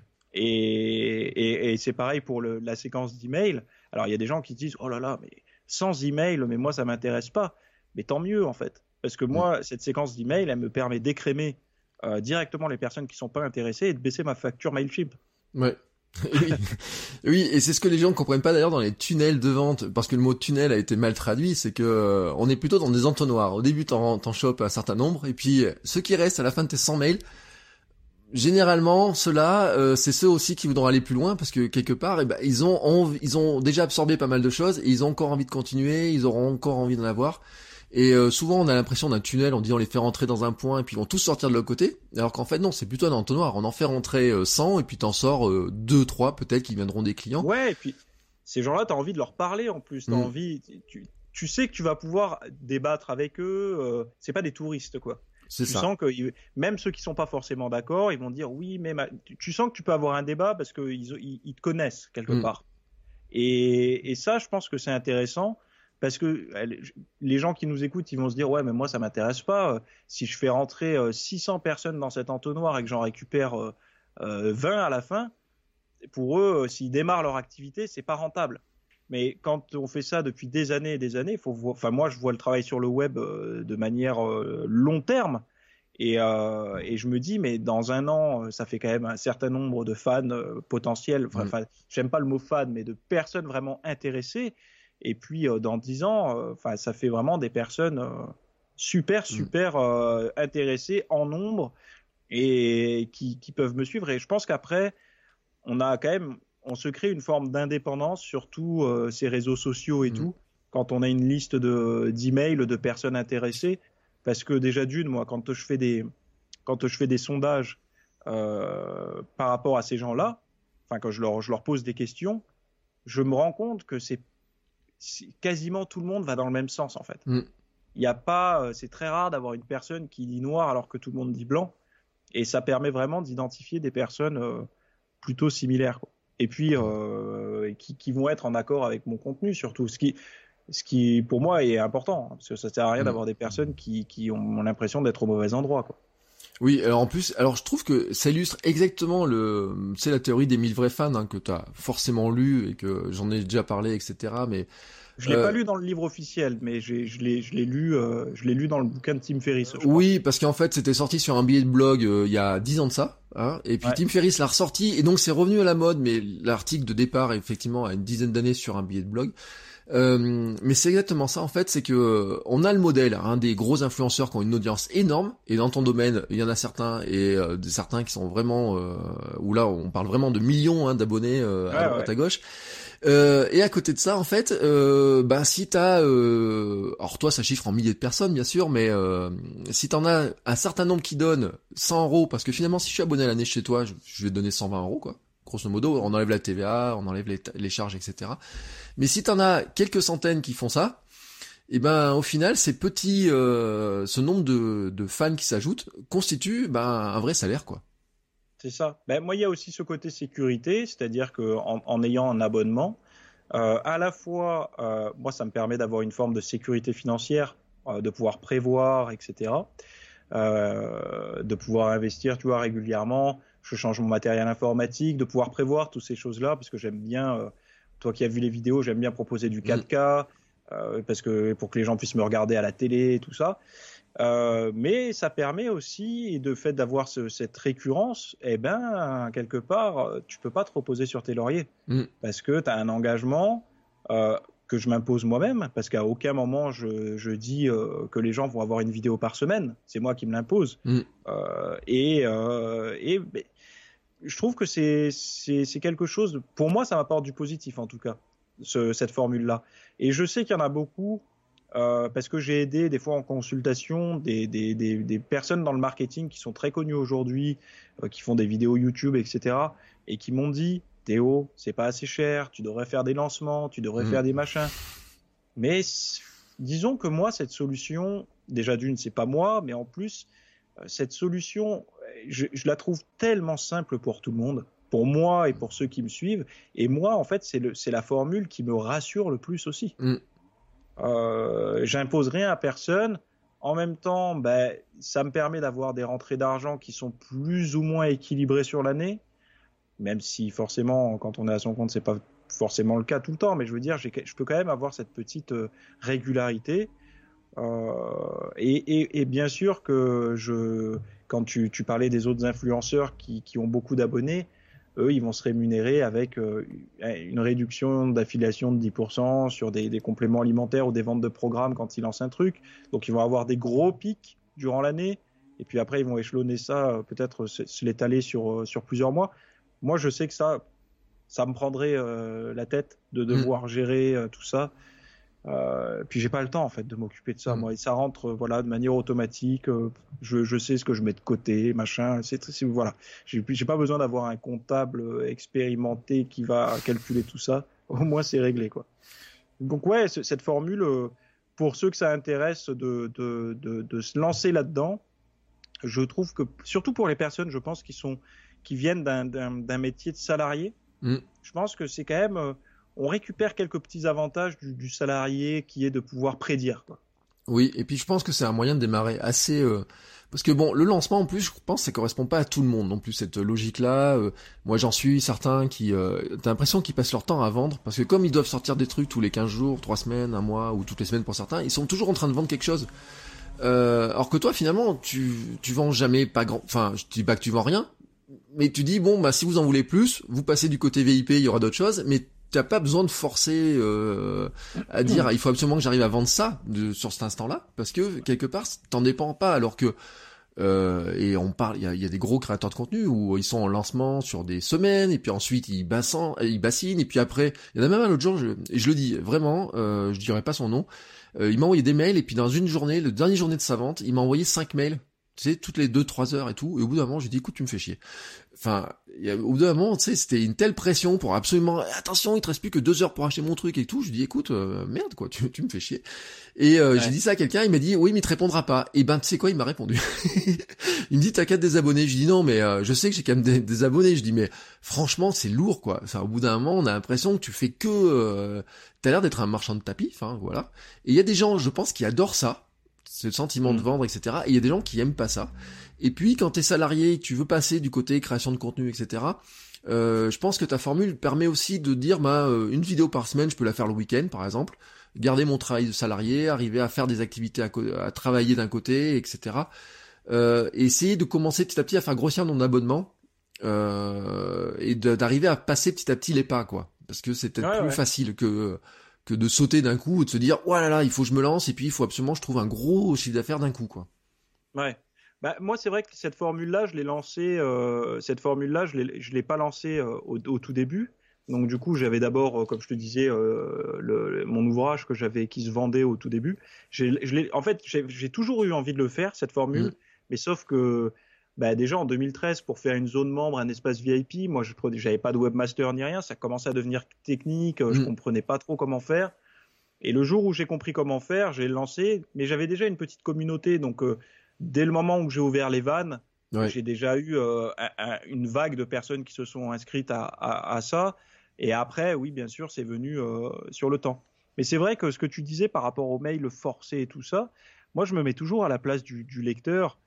[SPEAKER 3] Et, et, et c'est pareil pour le, la séquence d'emails. Alors, il y a des gens qui disent, oh là là, mais sans email, mais moi, ça m'intéresse pas. Mais tant mieux, en fait. Parce que moi, ouais. cette séquence d'emails, elle me permet d'écrémer euh, directement les personnes qui sont pas intéressées et de baisser ma facture Mailchimp.
[SPEAKER 2] Ouais. oui. oui, et c'est ce que les gens ne comprennent pas d'ailleurs dans les tunnels de vente, parce que le mot tunnel a été mal traduit, c'est que euh, on est plutôt dans des entonnoirs. Au début, t'en, t'en chopes un certain nombre, et puis ceux qui restent à la fin de tes cent mails, généralement, ceux-là, euh, c'est ceux aussi qui voudront aller plus loin, parce que quelque part, eh ben, ils ont envie, ils ont déjà absorbé pas mal de choses, et ils ont encore envie de continuer, ils auront encore envie d'en avoir. Et euh, souvent, on a l'impression d'un tunnel, on dit on les fait rentrer dans un point et puis ils vont tous sortir de l'autre côté. Alors qu'en fait, non, c'est plutôt un entonnoir. On en fait rentrer euh, cent et puis t'en sors euh, deux, trois peut-être qui viendront des clients.
[SPEAKER 3] Ouais, et puis ces gens-là, t'as envie de leur parler en plus. T'as mmh. envie, tu, tu sais que tu vas pouvoir débattre avec eux. Euh, c'est pas des touristes, quoi.
[SPEAKER 2] C'est
[SPEAKER 3] tu
[SPEAKER 2] ça.
[SPEAKER 3] sens que même ceux qui sont pas forcément d'accord, ils vont dire oui, mais ma... tu, tu sens que tu peux avoir un débat parce qu'ils ils, ils te connaissent quelque mmh. part. Et, et ça, je pense que c'est intéressant. Parce que les gens qui nous écoutent, ils vont se dire ouais, mais moi ça m'intéresse pas. Si je fais rentrer six cents personnes dans cet entonnoir et que j'en récupère vingt à la fin, pour eux, s'ils démarrent leur activité, c'est pas rentable. Mais quand on fait ça depuis des années et des années, faut voir, enfin moi je vois le travail sur le web de manière long terme et, euh, et je me dis mais dans un an, ça fait quand même un certain nombre de fans potentiels. Enfin, mmh. j'aime pas le mot fan, mais de personnes vraiment intéressées. Et puis euh, dans dix ans, enfin euh, ça fait vraiment des personnes euh, super super euh, intéressées en nombre et qui, qui peuvent me suivre. Et je pense qu'après, on a quand même, on se crée une forme d'indépendance sur tous euh, ces réseaux sociaux et mmh. tout. Quand on a une liste de d'emails de personnes intéressées, parce que déjà d'une, moi quand je fais des quand je fais des sondages euh, par rapport à ces gens-là, enfin quand je leur je leur pose des questions, je me rends compte que c'est quasiment tout le monde va dans le même sens en fait. Mm. Il y a pas, c'est très rare d'avoir une personne qui dit noir alors que tout le monde dit blanc, et ça permet vraiment d'identifier des personnes euh, plutôt similaires, quoi. Et puis euh, qui, qui vont être en accord avec mon contenu surtout, ce qui, ce qui pour moi est important, parce que ça sert à rien mm. d'avoir des personnes qui, qui ont l'impression d'être au mauvais endroit, quoi.
[SPEAKER 2] Oui, alors en plus, alors je trouve que ça illustre exactement le, c'est la théorie des mille vrais fans hein, que t'as forcément lu et que j'en ai déjà parlé, et cetera. Mais
[SPEAKER 3] je l'ai euh... pas lu dans le livre officiel, mais j'ai, je l'ai, je l'ai lu, euh, je l'ai lu dans le bouquin de Tim Ferriss. Je
[SPEAKER 2] oui,
[SPEAKER 3] crois.
[SPEAKER 2] Parce qu'en fait, c'était sorti sur un billet de blog euh, il y a dix ans de ça, hein, et puis ouais. Tim Ferriss l'a ressorti et donc c'est revenu à la mode, mais l'article de départ effectivement a une dizaine d'années sur un billet de blog. Euh, mais c'est exactement ça en fait, c'est que euh, on a le modèle hein, des gros influenceurs qui ont une audience énorme, et dans ton domaine il y en a certains et euh, des certains qui sont vraiment euh, où là on parle vraiment de millions hein, d'abonnés euh, ouais, à droite ouais. à gauche. Euh, et à côté de ça, en fait, euh, ben si t'as, euh, alors toi ça chiffre en milliers de personnes bien sûr, mais euh, si t'en as un certain nombre qui donnent cent euros, parce que finalement si je suis abonné à l'année chez toi, je, je vais te donner cent vingt euros quoi. Grosso modo, on enlève la T V A, on enlève les, les charges, et cetera. Mais si t'en as quelques centaines qui font ça, et ben au final, ces petits, euh, ce nombre de, de fans qui s'ajoutent constitue ben un vrai salaire quoi.
[SPEAKER 3] C'est ça. Ben, moi, il y a aussi ce côté sécurité, c'est-à-dire que en, en ayant un abonnement, euh, à la fois, euh, moi, ça me permet d'avoir une forme de sécurité financière, euh, de pouvoir prévoir, et cetera. Euh, de pouvoir investir, tu vois, régulièrement. Je change mon matériel informatique, de pouvoir prévoir toutes ces choses-là, parce que j'aime bien, euh, toi qui as vu les vidéos, j'aime bien proposer du quatre K, mmh. euh, parce que pour que les gens puissent me regarder à la télé et tout ça. Euh, mais ça permet aussi, et de fait d'avoir ce, cette récurrence, eh ben, quelque part, tu peux pas te reposer sur tes lauriers. Mm. Parce que tu as un engagement euh, que je m'impose moi-même, parce qu'à aucun moment je, je dis euh, que les gens vont avoir une vidéo par semaine. C'est moi qui me l'impose. Mm. Euh, et euh, et ben, je trouve que c'est, c'est, c'est quelque chose, pour moi, ça m'apporte du positif en tout cas, ce, cette formule-là. Et je sais qu'il y en a beaucoup. Euh, parce que j'ai aidé des fois en consultation des, des, des, des personnes dans le marketing qui sont très connues aujourd'hui, euh, qui font des vidéos YouTube, et cetera, et qui m'ont dit « Théo, c'est pas assez cher, tu devrais faire des lancements, tu devrais mmh. faire des machins. » Mais disons que moi, cette solution, déjà d'une, c'est pas moi, mais en plus, euh, cette solution, je, je la trouve tellement simple pour tout le monde, pour moi et pour ceux qui me suivent. Et moi, en fait, c'est, le, c'est la formule qui me rassure le plus aussi. Mmh. Euh, j'impose rien à personne. En même temps, ben, ça me permet d'avoir des rentrées d'argent qui sont plus ou moins équilibrées sur l'année, même si forcément, quand on est à son compte, c'est pas forcément le cas tout le temps. Mais je veux dire, j'ai, je peux quand même avoir cette petite euh, régularité. Euh, et, et, et bien sûr que je, quand tu, tu parlais des autres influenceurs qui, qui ont beaucoup d'abonnés, eux, ils vont se rémunérer avec euh, une réduction d'affiliation de dix pour cent sur des, des compléments alimentaires ou des ventes de programmes quand ils lancent un truc. Donc, ils vont avoir des gros pics durant l'année. Et puis après, ils vont échelonner ça, euh, peut-être se, se l'étaler sur, euh, sur plusieurs mois. Moi, je sais que ça, ça me prendrait euh, la tête de devoir mmh. gérer euh, tout ça. Euh, puis j'ai pas le temps en fait de m'occuper de ça. Mmh. Moi, et ça rentre euh, voilà de manière automatique. Euh, je, je sais ce que je mets de côté, machin. C'est, c'est voilà. J'ai, j'ai pas besoin d'avoir un comptable expérimenté qui va calculer tout ça. Au moins c'est réglé quoi. Donc ouais, c- cette formule euh, pour ceux que ça intéresse de de de, de se lancer là-dedans, je trouve que surtout pour les personnes, je pense qui sont qui viennent d'un d'un, d'un métier de salarié, mmh. je pense que c'est quand même euh, on récupère quelques petits avantages du, du salarié qui est de pouvoir prédire, quoi.
[SPEAKER 2] Oui, et puis je pense que c'est un moyen de démarrer assez... Euh... Parce que bon, le lancement en plus, je pense que ça correspond pas à tout le monde non plus, cette logique-là. Euh, moi j'en suis certains qui... Euh, t'as l'impression qu'ils passent leur temps à vendre, parce que comme ils doivent sortir des trucs tous les quinze jours, trois semaines, un mois, ou toutes les semaines pour certains, ils sont toujours en train de vendre quelque chose. Euh, alors que toi finalement, tu, tu vends jamais pas grand... Enfin, je dis pas que tu vends rien, mais tu dis, bon, bah si vous en voulez plus, vous passez du côté V I P, il y aura d'autres choses, mais t'as pas besoin de forcer euh, à dire il faut absolument que j'arrive à vendre ça de, sur cet instant-là, parce que quelque part t'en dépends pas, alors que euh, et on parle, il y a, y a des gros créateurs de contenu où ils sont en lancement sur des semaines et puis ensuite ils bassinent, ils bassinent et puis après il y en a même un l'autre jour, je, et je le dis vraiment, euh, je dirais pas son nom, euh, il m'a envoyé des mails et puis dans une journée, le dernier journée de sa vente, il m'a envoyé cinq mails. Tu sais, toutes les deux, trois heures et tout, et au bout d'un moment, j'ai dit, écoute, tu me fais chier. Enfin, y a, au bout d'un moment, tu sais, c'était une telle pression pour absolument, attention, il te reste plus que deux heures pour acheter mon truc et tout. Je dis, écoute, euh, merde, quoi, tu, tu me fais chier. Et euh, ouais. j'ai dit ça à quelqu'un, il m'a dit, oui, mais il te répondra pas. Et ben, tu sais quoi, il m'a répondu. Il me dit, t'as qu'à des abonnés. Je dis, non, mais euh, je sais que j'ai quand même des, des abonnés. Je dis, mais franchement, c'est lourd, quoi. Enfin, au bout d'un moment, on a l'impression que tu fais que, euh, t'as l'air d'être un marchand de tapis, enfin, voilà. Et il y a des gens, je pense, qui adorent ça. C'est le sentiment mmh. de vendre, et cetera. Et il y a des gens qui aiment pas ça. Et puis, quand t'es salarié, que tu veux passer du côté création de contenu, et cetera, euh, je pense que ta formule permet aussi de dire, bah, euh, une vidéo par semaine, je peux la faire le week-end, par exemple, garder mon travail de salarié, arriver à faire des activités à, co- à travailler d'un côté, et cetera. Euh, et essayer de commencer petit à petit à faire grossir mon abonnement, euh, et de, d'arriver à passer petit à petit les pas, quoi. Parce que c'est peut-être ouais, plus ouais. facile que... que de sauter d'un coup et de se dire oh là là il faut que je me lance et puis il faut absolument que je trouve un gros chiffre d'affaires d'un coup quoi.
[SPEAKER 3] Ouais. Bah moi c'est vrai que cette formule là je l'ai lancée euh, cette formule là je l'ai je l'ai pas lancée euh, au, au tout début Donc du coup, j'avais d'abord, euh, comme je te disais, euh, le, le- mon ouvrage que j'avais, qui se vendait au tout début. J'ai, je l'ai, en fait, j'ai, j'ai toujours eu envie de le faire, cette formule,
[SPEAKER 2] Mm.
[SPEAKER 3] mais sauf que bah, déjà en deux mille treize, pour faire une zone membre, un espace V I P, moi je prenais, j'avais pas de webmaster ni rien, ça commençait à devenir technique, euh, je
[SPEAKER 2] Mm.
[SPEAKER 3] comprenais pas trop comment faire. Et le jour où j'ai compris comment faire, j'ai lancé, mais j'avais déjà une petite communauté, donc euh, dès le moment où j'ai ouvert les vannes,
[SPEAKER 2] Ouais.
[SPEAKER 3] j'ai déjà eu euh, un- un- une vague de personnes qui se sont inscrites à, à, à ça. Et après, oui, bien sûr, c'est venu euh, sur le temps. Mais c'est vrai que ce que tu disais par rapport aux mails forcés et tout ça, moi, je me mets toujours à la place du, du lecteur.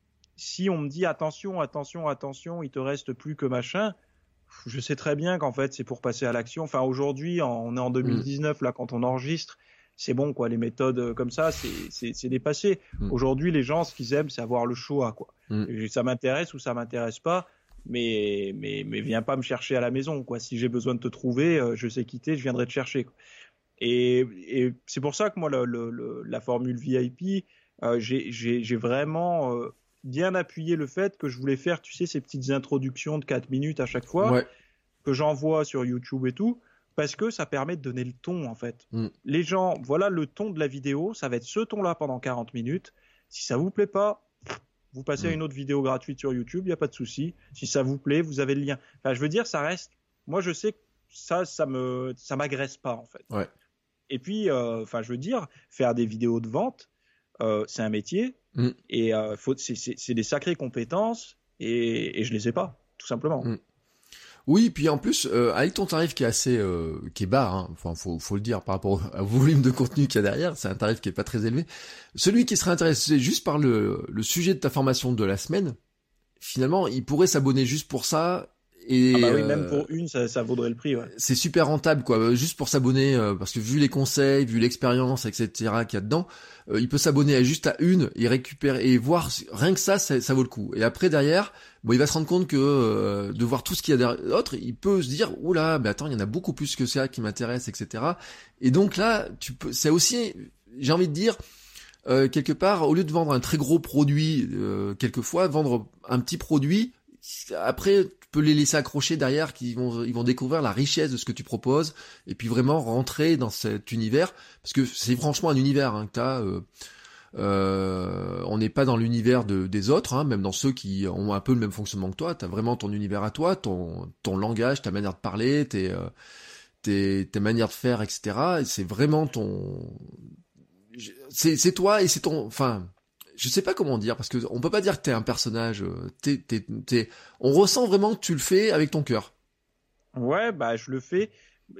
[SPEAKER 3] Si on me dit attention, attention, attention, il te reste plus que machin, je sais très bien qu'en fait, c'est pour passer à l'action. Enfin, aujourd'hui, en- on est en deux mille dix-neuf, là, quand on enregistre, c'est bon, quoi. Les méthodes euh, comme ça, c'est, c'est, c'est dépassé.
[SPEAKER 2] Mm.
[SPEAKER 3] Aujourd'hui, les gens, ce qu'ils aiment, c'est avoir le choix, quoi.
[SPEAKER 2] Mm.
[SPEAKER 3] Et ça m'intéresse ou ça m'intéresse pas, mais, mais, mais viens pas me chercher à la maison, quoi. Si j'ai besoin de te trouver, euh, je sais quitter, je viendrai te chercher, quoi. Et, et c'est pour ça que moi, le, le, le- la formule V I P, euh, j'ai, j'ai, j'ai vraiment euh, bien appuyé le fait que je voulais faire, tu sais, ces petites introductions de quatre minutes à chaque fois,
[SPEAKER 2] Ouais.
[SPEAKER 3] que j'envoie sur YouTube et tout, parce que ça permet de donner le ton, en fait.
[SPEAKER 2] Mm.
[SPEAKER 3] Les gens, voilà le ton de la vidéo, ça va être ce ton-là pendant quarante minutes. Si ça vous plaît pas, vous passez à
[SPEAKER 2] Mm.
[SPEAKER 3] une autre vidéo gratuite sur YouTube, il n'y a pas de souci. Si ça vous plaît, vous avez le lien. Enfin, je veux dire, ça reste. Moi, je sais que ça, ça me, ça m'agresse pas, en fait.
[SPEAKER 2] Ouais.
[SPEAKER 3] Et puis, euh, enfin, je veux dire, faire des vidéos de vente, euh, c'est un métier,
[SPEAKER 2] Mm.
[SPEAKER 3] et euh, faut, c'est, c'est, c'est des sacrées compétences, et, et je les ai pas, tout simplement.
[SPEAKER 2] Mm. Oui, puis en plus, euh, avec ton tarif qui est assez, euh, qui est bas, hein, enfin, faut, faut le dire par rapport au, au volume de contenu qu'il y a derrière, c'est un tarif qui est pas très élevé. Celui qui serait intéressé juste par le, le sujet de ta formation de la semaine, finalement, il pourrait s'abonner juste pour ça. Et
[SPEAKER 3] Ah bah oui,
[SPEAKER 2] euh,
[SPEAKER 3] même pour une, ça, ça vaudrait le prix, ouais.
[SPEAKER 2] c'est super rentable, quoi. Juste pour s'abonner, euh, parce que vu les conseils, vu l'expérience, et cetera qu'il y a dedans, euh, il peut s'abonner à juste à une et récupérer et voir rien que ça, ça, ça vaut le coup. Et après derrière, bon, il va se rendre compte que euh, de voir tout ce qu'il y a derrière l'autre, il peut se dire oula, mais attends, il y en a beaucoup plus que ça qui m'intéresse, et cetera. Et donc là, tu peux, c'est aussi, j'ai envie de dire. Euh, quelque part, au lieu de vendre un très gros produit, euh, quelquefois, vendre un petit produit, après, tu peux les laisser accrocher derrière, qu'ils vont, ils vont découvrir la richesse de ce que tu proposes, et puis vraiment rentrer dans cet univers, parce que c'est franchement un univers, hein, que t'as, euh, euh, on n'est pas dans l'univers de, des autres, hein, même dans ceux qui ont un peu le même fonctionnement que toi, t'as vraiment ton univers à toi, ton, ton langage, ta manière de parler, tes, euh, tes, tes manières de faire, et cetera, et c'est vraiment ton, c'est, c'est toi et c'est ton, enfin, je sais pas comment dire, parce que on peut pas dire que t'es un personnage, t'es, t'es, t'es, on ressent vraiment que tu le fais avec ton cœur.
[SPEAKER 3] Ouais, bah je le fais.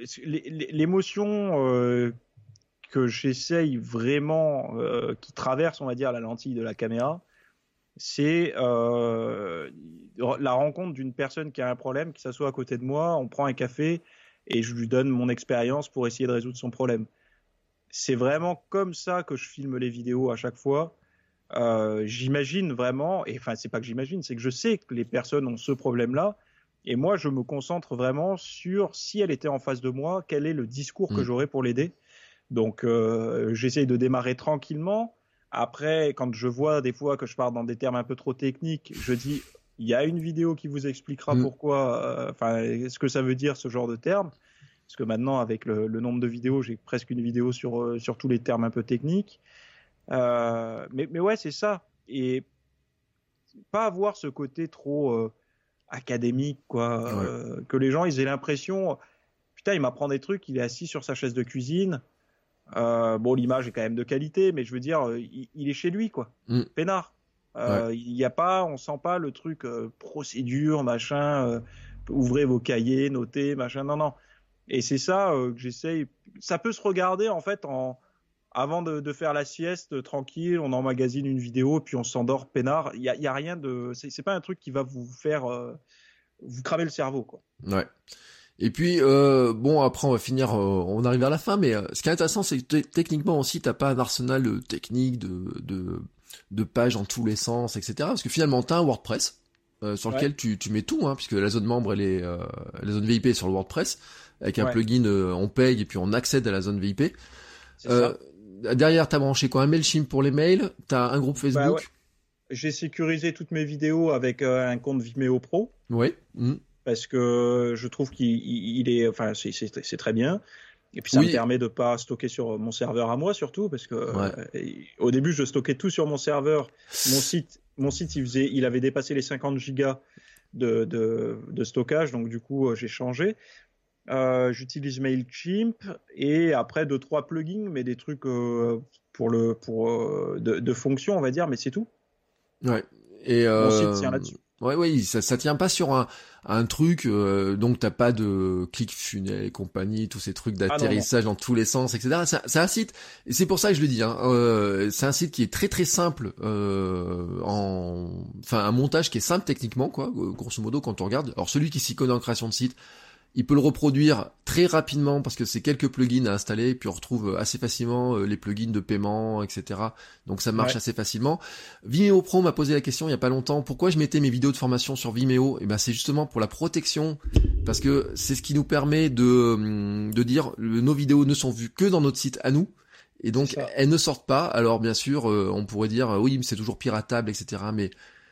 [SPEAKER 3] L'émotion euh, que j'essaye vraiment, euh, qui traverse, on va dire, la lentille de la caméra, c'est euh, la rencontre d'une personne qui a un problème, qui s'assoit à côté de moi, on prend un café et je lui donne mon expérience pour essayer de résoudre son problème. C'est vraiment comme ça que je filme les vidéos à chaque fois. Euh, j'imagine vraiment, et enfin c'est pas que j'imagine, c'est que je sais que les personnes ont ce problème-là, et moi je me concentre vraiment sur, si elle était en face de moi, quel est le discours que
[SPEAKER 2] Mmh.
[SPEAKER 3] j'aurais pour l'aider. Donc euh, j'essaye de démarrer tranquillement. Après, quand je vois des fois que je pars dans des termes un peu trop techniques, je dis, il y a une vidéo qui vous expliquera
[SPEAKER 2] Mmh.
[SPEAKER 3] pourquoi, enfin euh, ce que ça veut dire ce genre de termes. Parce que maintenant, avec le, le nombre de vidéos, j'ai presque une vidéo sur, euh, sur tous les termes un peu techniques. Euh, mais, mais ouais, c'est ça. Et pas avoir ce côté trop euh, académique, quoi.
[SPEAKER 2] Ouais.
[SPEAKER 3] Euh, que les gens, ils aient l'impression, putain, il m'apprend des trucs, il est assis sur sa chaise de cuisine. Euh, bon, l'image est quand même de qualité, mais je veux dire, il, il est chez lui, quoi.
[SPEAKER 2] Mm.
[SPEAKER 3] Peinard. Euh,
[SPEAKER 2] Ouais.
[SPEAKER 3] Il y a pas, on sent pas le truc euh, procédure, machin. Euh, ouvrez vos cahiers, notez, machin. Non, non. Et c'est ça euh, que j'essaye. Ça peut se regarder en fait en avant de, de faire la sieste euh, tranquille. On emmagasine une vidéo puis on s'endort peinard. Il y a, il y a rien de. C'est, c'est pas un truc qui va vous faire euh, vous cramer le cerveau, quoi.
[SPEAKER 2] Ouais. Et puis euh, bon, après on va finir, euh, on arrive vers la fin, mais euh, ce qui est intéressant, c'est que t- techniquement aussi, t'as pas un arsenal euh, technique de, de de pages dans tous les sens, et cetera. Parce que finalement, t'as un WordPress euh, sur lequel
[SPEAKER 3] Ouais.
[SPEAKER 2] tu tu mets tout, hein, puisque la zone membre, elle est, euh, la zone V I P est sur le WordPress. Avec un
[SPEAKER 3] Ouais.
[SPEAKER 2] plugin, euh, on paye et puis on accède à la zone V I P.
[SPEAKER 3] C'est
[SPEAKER 2] Euh,
[SPEAKER 3] ça.
[SPEAKER 2] derrière, t'as branché quoi? Un Mailchimp pour les mails, t'as un groupe Facebook.
[SPEAKER 3] Bah ouais. J'ai sécurisé toutes mes vidéos avec euh, un compte Vimeo Pro.
[SPEAKER 2] Ouais. Mm.
[SPEAKER 3] parce que je trouve qu'il il est, enfin, c'est, c'est, c'est très bien. Et puis ça oui. me permet de pas stocker sur mon serveur à moi surtout, parce que ouais. euh, au début je stockais tout sur mon serveur. Mon site, mon site, il faisait, il avait dépassé les cinquante gigas de, de, de stockage, donc du coup euh, j'ai changé. Euh, j'utilise Mailchimp et après deux trois plugins, mais des trucs euh, pour le pour euh, de, de fonction on va dire, mais c'est tout.
[SPEAKER 2] Ouais. Et
[SPEAKER 3] mon
[SPEAKER 2] euh...
[SPEAKER 3] site tient là-dessus.
[SPEAKER 2] Ouais, ouais, ça, ça tient pas sur un, un truc, euh, donc t'as pas de ClickFunnels et compagnie, tous ces trucs d'atterrissage ah non, non. dans tous les sens, et cetera. C'est, c'est un site, et c'est pour ça que je le dis, hein, euh, c'est un site qui est très très simple, euh, en, enfin un montage qui est simple techniquement, quoi, grosso modo quand on regarde. Alors celui qui s'y connaît en création de site, il peut le reproduire très rapidement parce que c'est quelques plugins à installer, puis on retrouve assez facilement les plugins de paiement, et cetera. Donc ça marche ouais. assez facilement. Vimeo Pro m'a posé la question il y a pas longtemps, pourquoi je mettais mes vidéos de formation sur Vimeo ? Et ben c'est justement pour la protection, parce que c'est ce qui nous permet de de dire nos vidéos ne sont vues que dans notre site à nous. Et donc elles ne sortent pas. Alors bien sûr, on pourrait dire oui, mais c'est toujours piratable, et cetera. Mais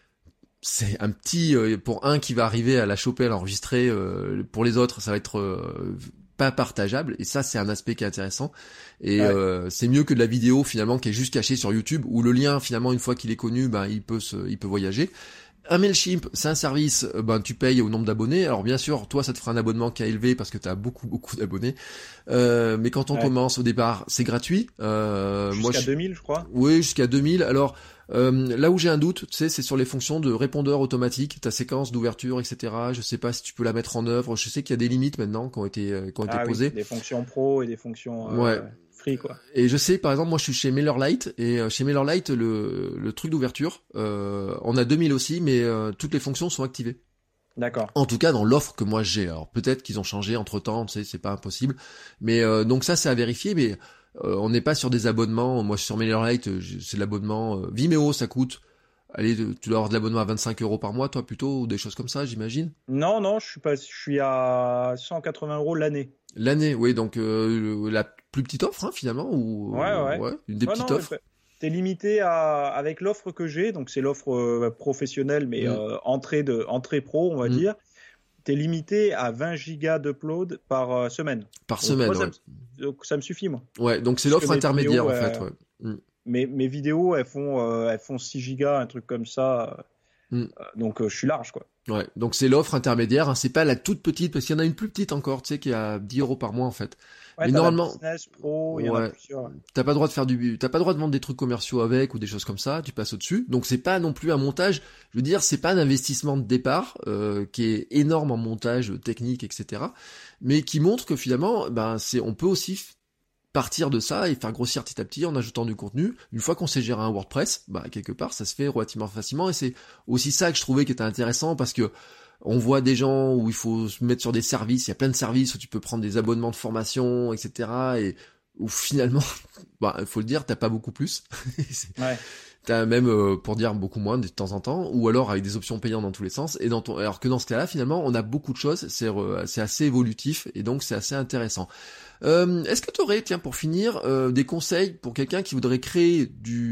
[SPEAKER 2] c'est un petit euh, pour un qui va arriver à la choper, à l'enregistrer. Euh, pour les autres, ça va être euh, pas partageable. Et ça, c'est un aspect qui est intéressant. Et ouais. euh, c'est mieux que de la vidéo finalement qui est juste cachée sur YouTube, où le lien finalement une fois qu'il est connu, ben il peut se, il peut voyager. Un Mailchimp, c'est un service, ben tu payes au nombre d'abonnés. Alors bien sûr, toi, ça te fera un abonnement qui est élevé parce que tu as beaucoup beaucoup d'abonnés. Euh, mais quand on ouais. commence au départ, c'est gratuit. Euh,
[SPEAKER 3] jusqu'à
[SPEAKER 2] moi,
[SPEAKER 3] je... deux mille, je crois.
[SPEAKER 2] Oui, jusqu'à deux mille. Alors euh, là où j'ai un doute, tu sais, c'est sur les fonctions de répondeur automatique, ta séquence d'ouverture, et cetera. Je sais pas si tu peux la mettre en œuvre. Je sais qu'il y a des limites maintenant qui ont été euh, qui ont
[SPEAKER 3] ah,
[SPEAKER 2] été
[SPEAKER 3] oui,
[SPEAKER 2] posées.
[SPEAKER 3] Des fonctions pro et des fonctions. Euh...
[SPEAKER 2] Ouais.
[SPEAKER 3] Quoi.
[SPEAKER 2] Et je sais, par exemple, moi je suis chez MailerLite, et chez MailerLite, le, le truc d'ouverture, euh, on a deux mille aussi, mais euh, toutes les fonctions sont activées.
[SPEAKER 3] D'accord.
[SPEAKER 2] En tout cas, dans l'offre que moi j'ai. Alors peut-être qu'ils ont changé entre-temps, tu sais, c'est pas impossible. Mais euh, donc ça, c'est à vérifier, mais euh, on n'est pas sur des abonnements. Moi, sur MailerLite, c'est l'abonnement. Euh, Vimeo, ça coûte... Allez, tu dois avoir de l'abonnement à vingt-cinq euros par mois, toi, plutôt, ou des choses comme ça, j'imagine ?
[SPEAKER 3] Non, non, je suis pas, je suis à cent quatre-vingts euros l'année.
[SPEAKER 2] L'année, oui, donc euh, la plus petite offre, hein, finalement, ou
[SPEAKER 3] ouais, ouais,
[SPEAKER 2] ouais, une des
[SPEAKER 3] ouais,
[SPEAKER 2] petites
[SPEAKER 3] non,
[SPEAKER 2] offres.
[SPEAKER 3] T'es limité à, avec l'offre que j'ai, donc c'est l'offre euh, professionnelle, mais mmh. euh, entrée de, entrée pro, on va mmh. dire. T'es limité à vingt gigas d'upload par euh, semaine.
[SPEAKER 2] Par
[SPEAKER 3] donc,
[SPEAKER 2] semaine,
[SPEAKER 3] moi,
[SPEAKER 2] ouais.
[SPEAKER 3] ça, me, donc ça me suffit, moi.
[SPEAKER 2] Ouais, donc c'est Parce l'offre intermédiaire, vidéos, en fait,
[SPEAKER 3] euh,
[SPEAKER 2] ouais. Mmh.
[SPEAKER 3] Mes, mes vidéos, elles font, euh, elles font six gigas, un truc comme ça. Mmh. Euh, donc euh, je suis large, quoi.
[SPEAKER 2] Ouais, donc c'est l'offre intermédiaire, hein, c'est pas la toute petite, parce qu'il y en a une plus petite encore, tu sais, qui est à dix euros par mois, en fait.
[SPEAKER 3] Ouais,
[SPEAKER 2] mais normalement,
[SPEAKER 3] business, pro, il y
[SPEAKER 2] ouais,
[SPEAKER 3] en a plusieurs.
[SPEAKER 2] T'as pas le droit de faire du, t'as pas le droit de vendre des trucs commerciaux avec ou des choses comme ça. Tu passes au-dessus. Donc c'est pas non plus un montage. Je veux dire, c'est pas un investissement de départ euh, qui est énorme en montage technique, et cetera. Mais qui montre que finalement, ben c'est, on peut aussi partir de ça et faire grossir petit à petit en ajoutant du contenu. Une fois qu'on sait gérer un WordPress, bah quelque part, ça se fait relativement facilement. Et c'est aussi ça que je trouvais qui était intéressant parce que on voit des gens où il faut se mettre sur des services, il y a plein de services où tu peux prendre des abonnements de formation, et cetera. Et où finalement, bah, il faut le dire, t'as pas beaucoup plus.
[SPEAKER 3] Ouais.
[SPEAKER 2] T'as même, euh, pour dire, beaucoup moins de temps en temps, ou alors avec des options payantes dans tous les sens. Et dans ton, alors que dans ce cas-là, finalement, on a beaucoup de choses, c'est, euh, c'est assez évolutif, et donc c'est assez intéressant. Euh, est-ce que tu aurais, tiens, pour finir, euh, des conseils pour quelqu'un qui voudrait créer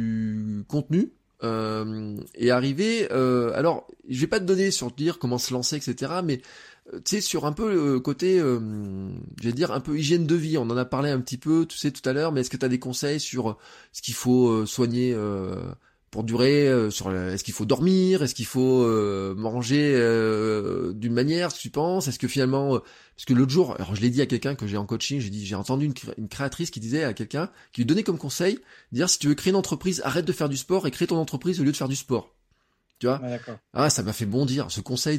[SPEAKER 2] du contenu Euh, et arriver, euh, alors je vais pas te donner sur dire comment se lancer, et cetera. Mais euh, tu sais, sur un peu le côté, euh, je vais dire un peu hygiène de vie. On en a parlé un petit peu, tu sais, tout à l'heure. Mais est-ce que tu as des conseils sur ce qu'il faut euh, soigner euh, pour durer, euh, sur la, est-ce qu'il faut dormir, est-ce qu'il faut euh, manger euh, d'une manière, tu penses, est-ce que finalement, euh, parce que l'autre jour, alors je l'ai dit à quelqu'un que j'ai en coaching, j'ai dit, j'ai entendu une, une créatrice qui disait à quelqu'un, qui lui donnait comme conseil, dire si tu veux créer une entreprise, arrête de faire du sport et crée ton entreprise au lieu de faire du sport. Tu vois ?
[SPEAKER 3] Ah, d'accord.
[SPEAKER 2] Ah, ça m'a fait bondir ce conseil.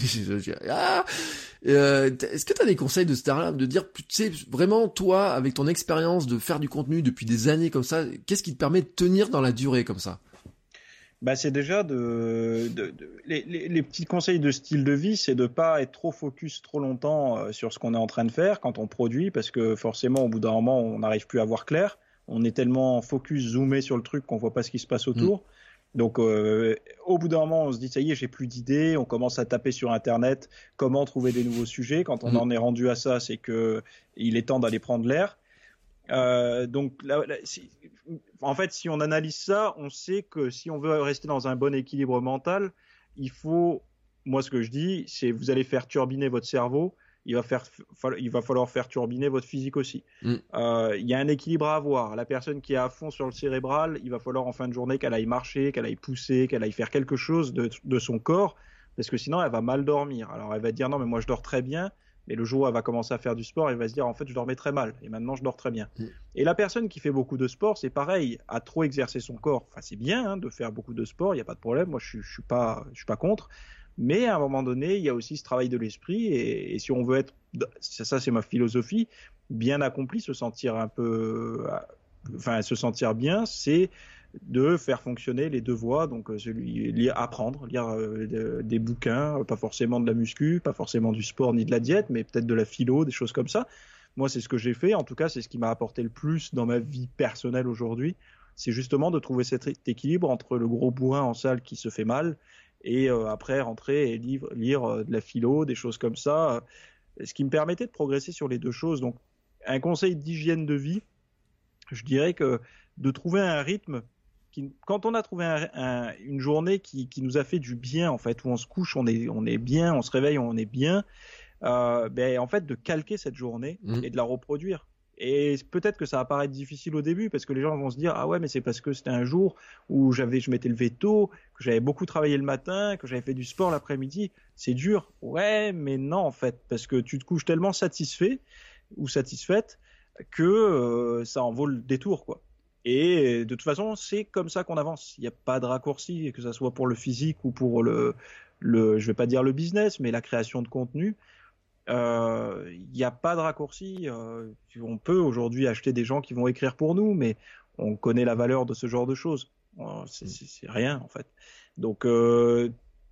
[SPEAKER 2] ah euh, est-ce que tu as des conseils de ce là de dire, tu sais, vraiment toi, avec ton expérience de faire du contenu depuis des années comme ça, qu'est-ce qui te permet de tenir dans la durée comme ça ?
[SPEAKER 3] Bah, c'est déjà de, de, de les, les, les petits conseils de style de vie, c'est de pas être trop focus trop longtemps euh, sur ce qu'on est en train de faire quand on produit, parce que forcément au bout d'un moment on n'arrive plus à voir clair. On est tellement focus, zoomé sur le truc qu'on voit pas ce qui se passe autour. Mmh. Donc euh, au bout d'un moment on se dit ça y est, j'ai plus d'idées. On commence à taper sur internet comment trouver des nouveaux sujets. Quand on mmh. en est rendu à ça, c'est que il est temps d'aller prendre l'air. Euh, donc là, là, si, en fait, si on analyse ça, on sait que si on veut rester dans un bon équilibre mental, il faut moi, ce que je dis, c'est vous allez faire turbiner votre cerveau. Il va, faire, il va falloir faire turbiner votre physique aussi. Mm. Euh, il y a un équilibre à avoir. La personne qui est à fond sur le cérébral, il va falloir en fin de journée qu'elle aille marcher, qu'elle aille pousser, qu'elle aille faire quelque chose de, de son corps, parce que sinon elle va mal dormir. Alors elle va dire non mais moi je dors très bien, mais le jour où elle va commencer à faire du sport, elle va se dire en fait je dormais très mal et maintenant je dors très bien. Mm. Et la personne qui fait beaucoup de sport, c'est pareil, à trop exercer son corps. Enfin c'est bien hein, de faire beaucoup de sport, il n'y a pas de problème. Moi je, je suis pas, je suis pas contre. Mais à un moment donné, il y a aussi ce travail de l'esprit et, et si on veut être, ça, ça c'est ma philosophie, bien accompli, se sentir un peu, enfin se sentir bien, c'est de faire fonctionner les deux voies, donc celui lire, apprendre, lire euh, des bouquins, pas forcément de la muscu, pas forcément du sport ni de la diète, mais peut-être de la philo, des choses comme ça. Moi, c'est ce que j'ai fait. En tout cas, c'est ce qui m'a apporté le plus dans ma vie personnelle aujourd'hui. C'est justement de trouver cet équilibre entre le gros bourrin en salle qui se fait mal et euh, après rentrer et lire, lire euh, de la philo, des choses comme ça, euh, ce qui me permettait de progresser sur les deux choses. Donc, un conseil d'hygiène de vie, je dirais que de trouver un rythme, qui, quand on a trouvé un, un, une journée qui, qui nous a fait du bien, en fait, où on se couche, on est, on est bien, on se réveille, on est bien, euh, ben, en fait, de calquer cette journée mmh. et de la reproduire. Et peut-être que ça va paraître difficile au début parce que les gens vont se dire ah ouais mais c'est parce que c'était un jour où j'avais je m'étais levé tôt, que j'avais beaucoup travaillé le matin, que j'avais fait du sport l'après-midi, c'est dur. Ouais mais non en fait parce que tu te couches tellement satisfait ou satisfaite que euh, ça en vaut le détour quoi. Et de toute façon c'est comme ça qu'on avance. Il n'y a pas de raccourci que ça soit pour le physique ou pour le le je vais pas dire le business mais la création de contenu. Il euh, n'y a pas de raccourci. Euh, on peut aujourd'hui acheter des gens qui vont écrire pour nous, mais on connaît la valeur de ce genre de choses. C'est, c'est, c'est rien en fait. Donc euh,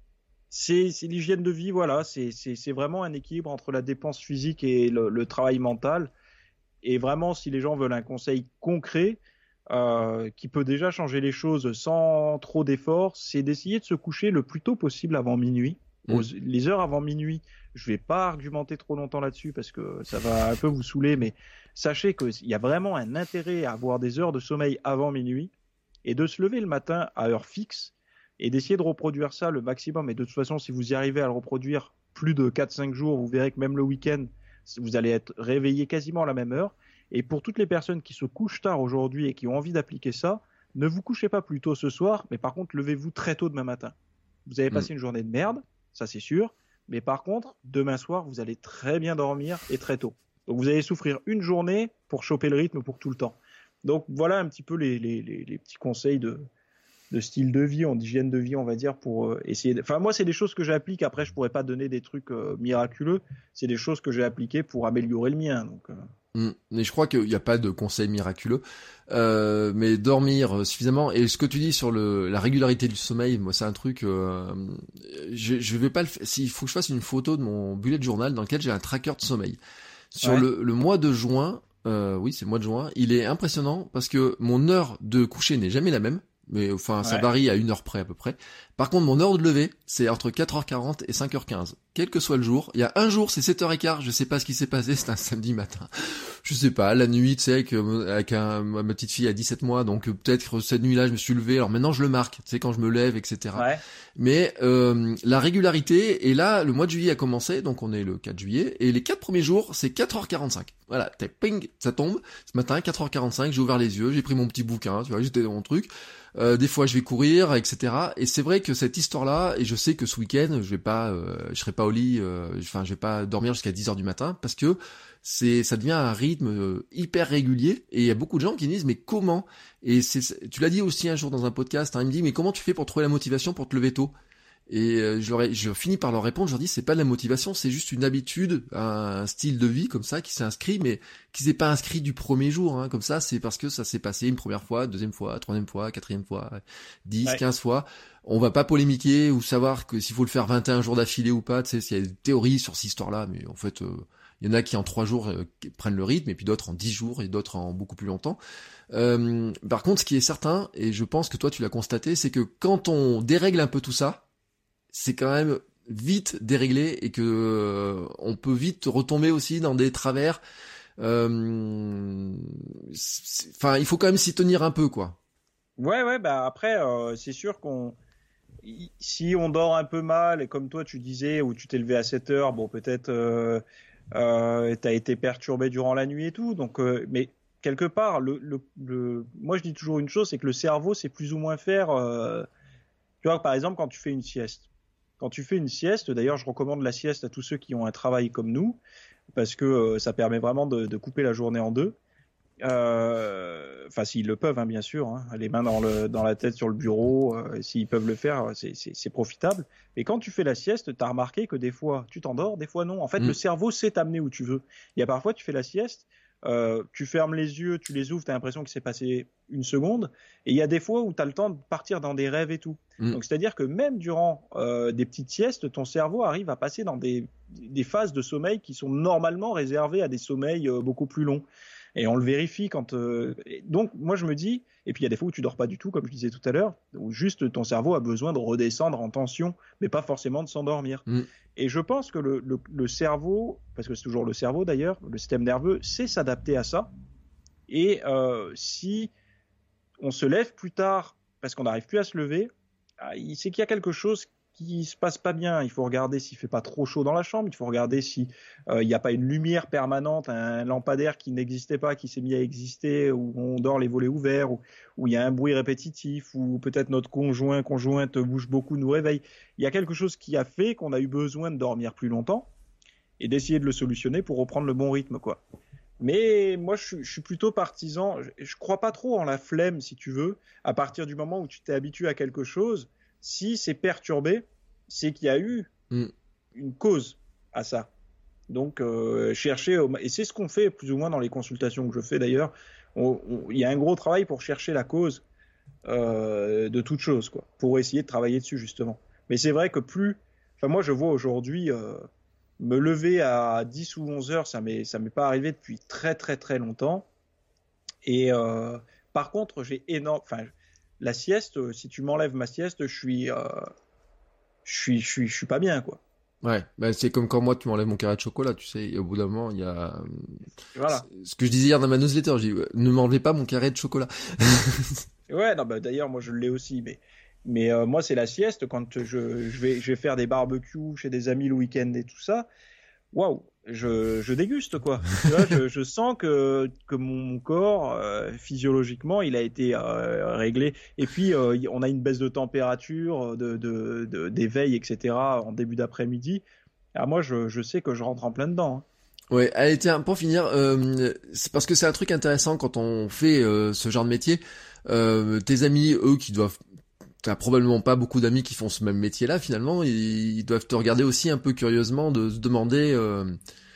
[SPEAKER 3] c'est, c'est l'hygiène de vie, voilà. C'est, c'est, c'est vraiment un équilibre entre la dépense physique et le, le travail mental. Et vraiment, si les gens veulent un conseil concret euh, qui peut déjà changer les choses sans trop d'efforts, c'est d'essayer de se coucher le plus tôt possible avant minuit. Mmh. Aux, les heures avant minuit, je vais pas argumenter trop longtemps là-dessus parce que ça va un peu vous saouler, mais sachez qu'il y a vraiment un intérêt à avoir des heures de sommeil avant minuit et de se lever le matin à heure fixe et d'essayer de reproduire ça le maximum. Et de toute façon, si vous y arrivez à le reproduire plus de quatre cinq jours, vous verrez que même le week-end, vous allez être réveillé quasiment à la même heure. Et pour toutes les personnes qui se couchent tard aujourd'hui et qui ont envie d'appliquer ça, ne vous couchez pas plus tôt ce soir, mais par contre, levez-vous très tôt demain matin. Vous avez passé mmh. une journée de merde, ça c'est sûr. Mais par contre, demain soir, vous allez très bien dormir et très tôt. Donc vous allez souffrir une journée pour choper le rythme pour tout le temps. Donc voilà un petit peu les, les, les, les petits conseils de, de style de vie, d'hygiène de vie, on va dire, pour euh, essayer. De... Enfin moi, c'est des choses que j'applique. Après, je pourrais pas donner des trucs euh, miraculeux. C'est des choses que j'ai appliquées pour améliorer le mien. Donc. Euh...
[SPEAKER 2] Mmh. Mais je crois qu'il n'y a pas de conseil miraculeux, euh, mais dormir suffisamment. Et ce que tu dis sur le, la régularité du sommeil, moi c'est un truc. Euh, je, je vais pas le faire. S'il faut que je fasse une photo de mon bullet journal dans lequel j'ai un tracker de sommeil. Sur ouais. le, le mois de juin, euh, oui c'est le mois de juin, il est impressionnant parce que mon heure de coucher n'est jamais la même. Mais enfin ouais. ça varie à une heure près à peu près. Par contre mon heure de lever c'est entre quatre heures quarante et cinq heures quinze. Quel que soit le jour. Il y a un jour c'est sept heures quinze, je sais pas ce qui s'est passé, c'est un samedi matin. Je sais pas, la nuit, tu sais, avec, avec un, ma petite fille à dix-sept mois, donc peut-être cette nuit-là je me suis levé, alors maintenant je le marque, tu sais, quand je me lève, et cetera. Ouais. Mais euh, la régularité, et là le mois de juillet a commencé, donc on est le quatre juillet, et les quatre premiers jours c'est quatre heures quarante-cinq. Voilà, t'es ping, ça tombe, ce matin quatre heures quarante-cinq, j'ai ouvert les yeux, j'ai pris mon petit bouquin, tu vois, j'étais dans mon truc. Euh, des fois je vais courir, et cetera. Et c'est vrai que cette histoire-là, et je sais que ce week-end, je vais pas, euh, je serai pas au lit, euh, enfin je vais pas dormir jusqu'à dix heures du matin, parce que c'est, ça devient un rythme euh, hyper régulier. Et il y a beaucoup de gens qui disent mais comment ? Et c'est, tu l'as dit aussi un jour dans un podcast, hein, il me dit mais comment tu fais pour trouver la motivation pour te lever tôt ? Et euh, je, leur ai, je finis par leur répondre, je leur dis c'est pas de la motivation, c'est juste une habitude, un style de vie comme ça qui s'est inscrit, mais qui s'est pas inscrit du premier jour, hein, comme ça, c'est parce que ça s'est passé une première fois, deuxième fois, troisième fois, quatrième fois, dix, ouais. quinze fois. On va pas polémiquer ou savoir que s'il faut le faire vingt et un jours d'affilée ou pas, tu sais, s'il y a des théories sur cette histoire-là, mais en fait, il euh, y en a qui en trois jours euh, prennent le rythme, et puis d'autres en dix jours, et d'autres en beaucoup plus longtemps. Euh, par contre, ce qui est certain, et je pense que toi tu l'as constaté, c'est que quand on dérègle un peu tout ça, c'est quand même vite déréglé et que euh, on peut vite retomber aussi dans des travers. Euh, enfin, il faut quand même s'y tenir un peu, quoi.
[SPEAKER 3] Ouais, ouais. Bah après, euh, c'est sûr qu'on si on dort un peu mal, et comme toi tu disais, ou tu t'es levé à sept heures, bon peut-être euh, euh, t'as été perturbé durant la nuit et tout, donc euh, mais quelque part, le, le, le, moi je dis toujours une chose, c'est que le cerveau c'est plus ou moins faire, euh, tu vois par exemple quand tu fais une sieste, quand tu fais une sieste, d'ailleurs je recommande la sieste à tous ceux qui ont un travail comme nous, parce que euh, ça permet vraiment de, de couper la journée en deux. Euh, enfin, s'ils le peuvent, hein, bien sûr, hein, les mains dans, le, dans la tête sur le bureau, euh, s'ils peuvent le faire, c'est, c'est, c'est profitable. Mais quand tu fais la sieste, tu as remarqué que des fois, tu t'endors, des fois non. En fait, mmh. le cerveau sait t'amener où tu veux. Il y a parfois, tu fais la sieste, euh, tu fermes les yeux, tu les ouvres, tu as l'impression que c'est passé une seconde. Et il y a des fois où tu as le temps de partir dans des rêves et tout. Mmh. Donc, c'est-à-dire que même durant euh, des petites siestes, ton cerveau arrive à passer dans des, des phases de sommeil qui sont normalement réservées à des sommeils euh, beaucoup plus longs. Et on le vérifie quand. Euh... Donc, moi, je me dis, et puis il y a des fois où tu dors pas du tout, comme je disais tout à l'heure, où juste ton cerveau a besoin de redescendre en tension, mais pas forcément de s'endormir. Mm. Et je pense que le, le, le cerveau, parce que c'est toujours le cerveau d'ailleurs, le système nerveux, sait s'adapter à ça. Et euh, si on se lève plus tard, parce qu'on n'arrive plus à se lever, c'est qu'il y a quelque chose qui se passe pas bien. Il faut regarder s'il fait pas trop chaud dans la chambre. Il faut regarder si euh, il n'y a pas une lumière permanente, un lampadaire qui n'existait pas, qui s'est mis à exister, où on dort les volets ouverts, où, où il y a un bruit répétitif, ou peut-être notre conjoint, conjointe bouge beaucoup, nous réveille. Il y a quelque chose qui a fait qu'on a eu besoin de dormir plus longtemps et d'essayer de le solutionner pour reprendre le bon rythme, quoi. Mais moi, je, je suis plutôt partisan. Je, je crois pas trop en la flemme, si tu veux. À partir du moment où tu t'es habitué à quelque chose, si c'est perturbé, c'est qu'il y a eu mm. une cause à ça. Donc, euh, chercher, et c'est ce qu'on fait plus ou moins dans les consultations que je fais d'ailleurs, il y a un gros travail pour chercher la cause euh, de toute chose, quoi, pour essayer de travailler dessus justement. Mais c'est vrai que plus, enfin moi je vois aujourd'hui, euh, me lever à dix ou onze heures, ça m'est, ça m'est pas arrivé depuis très très très longtemps. Et euh, par contre, j'ai énorme, enfin, la sieste, si tu m'enlèves ma sieste, je suis, euh, je suis, je suis, je suis pas bien, quoi.
[SPEAKER 2] Ouais, bah c'est comme quand moi tu m'enlèves mon carré de chocolat, tu sais, et au bout d'un moment il y a.
[SPEAKER 3] Voilà.
[SPEAKER 2] Ce que je disais hier dans ma newsletter, j'ai dit ne m'enlevez pas mon carré de chocolat.
[SPEAKER 3] Ouais, non, bah d'ailleurs moi je l'ai aussi, mais mais euh, moi c'est la sieste quand je, je vais, je vais faire des barbecues chez des amis le week-end et tout ça. Waouh. Je, je déguste, quoi. Tu vois, je, je sens que, que mon corps, euh, physiologiquement, il a été euh, réglé. Et puis, euh, on a une baisse de température, de, de, de, d'éveil, et cetera en début d'après-midi. Alors moi, je, je sais que je rentre en plein dedans. Hein.
[SPEAKER 2] Ouais, allez, tiens, pour finir, euh, c'est parce que c'est un truc intéressant quand on fait euh, ce genre de métier. Euh, tes amis, eux, qui doivent... T'as probablement pas beaucoup d'amis qui font ce même métier-là, finalement. Ils, ils doivent te regarder aussi un peu curieusement, de se demander, euh,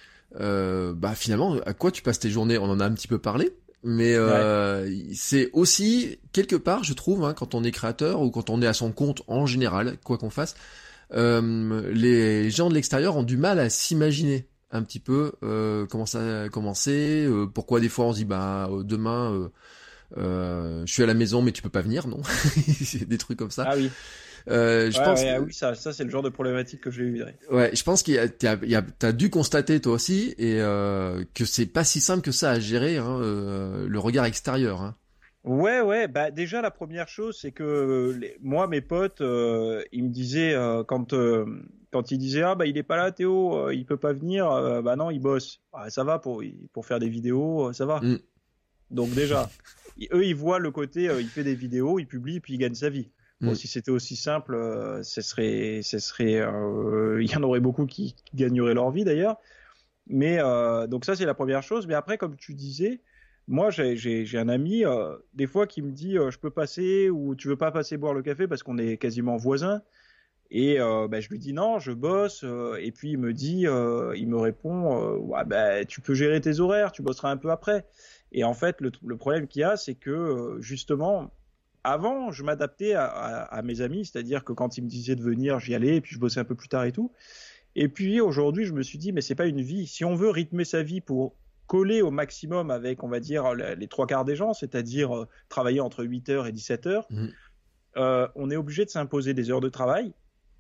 [SPEAKER 2] euh, bah finalement, à quoi tu passes tes journées. On en a un petit peu parlé, mais euh, ouais. C'est aussi quelque part, je trouve, hein, quand on est créateur ou quand on est à son compte en général, quoi qu'on fasse, euh, les gens de l'extérieur ont du mal à s'imaginer un petit peu euh, comment ça a commencé, euh, pourquoi des fois on se dit bah demain. Euh, Euh, je suis à la maison mais tu peux pas venir, non. C'est des trucs comme ça.
[SPEAKER 3] Ah oui.
[SPEAKER 2] Euh, je
[SPEAKER 3] ouais,
[SPEAKER 2] pense
[SPEAKER 3] ouais,
[SPEAKER 2] que...
[SPEAKER 3] ah oui, ça, ça c'est le genre de problématique que j'ai eu.
[SPEAKER 2] Ouais, je pense qu'il y a, t'as, il y a, t'as dû constater toi aussi et euh, que c'est pas si simple que ça à gérer, hein, euh, le regard extérieur. Hein.
[SPEAKER 3] Ouais, ouais. Bah déjà la première chose c'est que les... moi mes potes, euh, ils me disaient euh, quand euh, quand ils disaient ah bah il est pas là Théo, euh, il peut pas venir, euh, bah non il bosse. Ah, ça va pour pour faire des vidéos, ça va. Mm. Donc déjà. Eux, ils voient le côté, euh, il fait des vidéos, il publie, puis il gagne sa vie. Bon, mmh. Si c'était aussi simple, euh, ce serait, ce serait, euh, il y en aurait beaucoup qui, qui gagneraient leur vie d'ailleurs. Mais euh, donc ça, c'est la première chose. Mais après, comme tu disais, moi, j'ai, j'ai, j'ai un ami, euh, des fois, qui me dit, euh, je peux passer ou tu veux pas passer boire le café parce qu'on est quasiment voisins. Et euh, bah, je lui dis non, je bosse. Euh, et puis il me dit, euh, il me répond, euh, ouais, bah, tu peux gérer tes horaires, tu bosseras un peu après. Et en fait, le, le problème qu'il y a, c'est que justement, avant, je m'adaptais à, à, à mes amis, c'est-à-dire que quand ils me disaient de venir, j'y allais, et puis je bossais un peu plus tard et tout. Et puis aujourd'hui, je me suis dit, mais c'est pas une vie. Si on veut rythmer sa vie pour coller au maximum avec, on va dire, les trois quarts des gens, c'est-à-dire euh, travailler entre huit heures et dix-sept heures, mmh. euh, on est obligé de s'imposer des heures de travail.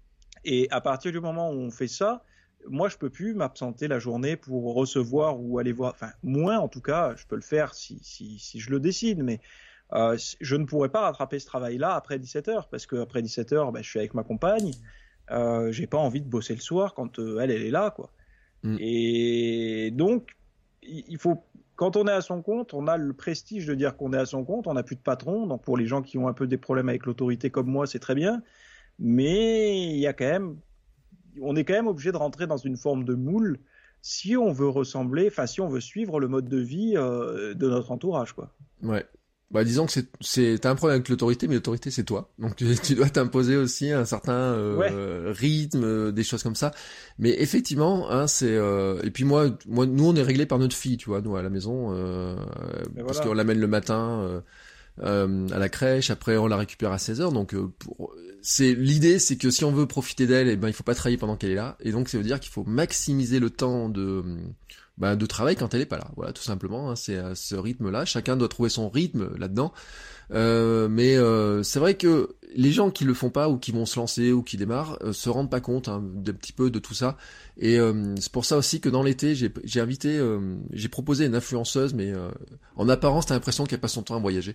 [SPEAKER 3] Et à partir du moment où on fait ça, moi, je peux plus m'absenter la journée pour recevoir ou aller voir. Enfin, moins en tout cas, je peux le faire si si si je le décide. Mais euh, je ne pourrais pas rattraper ce travail-là après dix-sept heures, parce qu'après dix-sept heures, bah, je suis avec ma compagne, euh, j'ai pas envie de bosser le soir quand euh, elle, elle est là, quoi. Mm. Et donc, il faut, quand on est à son compte, on a le prestige de dire qu'on est à son compte, on n'a plus de patron, donc pour les gens qui ont un peu des problèmes avec l'autorité comme moi, c'est très bien, mais il y a quand même, on est quand même obligé de rentrer dans une forme de moule si on veut ressembler, enfin si on veut suivre le mode de vie euh, de notre entourage, quoi.
[SPEAKER 2] Ouais. Bah disons que c'est c'est t'as un problème avec l'autorité, mais l'autorité c'est toi, donc tu, tu dois t'imposer aussi un certain euh, ouais. rythme, euh, des choses comme ça. Mais effectivement, hein, c'est euh... et puis moi, moi, nous on est réglé par notre fille, tu vois, nous à la maison, euh, parce voilà. qu'on l'amène le matin euh, euh, à la crèche, après on la récupère à seize heures, donc euh, pour... c'est l'idée, c'est que si on veut profiter d'elle, eh ben il faut pas travailler pendant qu'elle est là, et donc ça veut dire qu'il faut maximiser le temps de Bah, de travail quand elle est pas là, voilà, tout simplement, hein, c'est à ce rythme-là, chacun doit trouver son rythme là-dedans, euh, mais euh, c'est vrai que les gens qui le font pas, ou qui vont se lancer, ou qui démarrent, euh, se rendent pas compte hein, d'un petit peu de tout ça, et euh, c'est pour ça aussi que dans l'été, j'ai, j'ai invité, euh, j'ai proposé une influenceuse, mais euh, en apparence, t'as l'impression qu'elle passe son temps à voyager.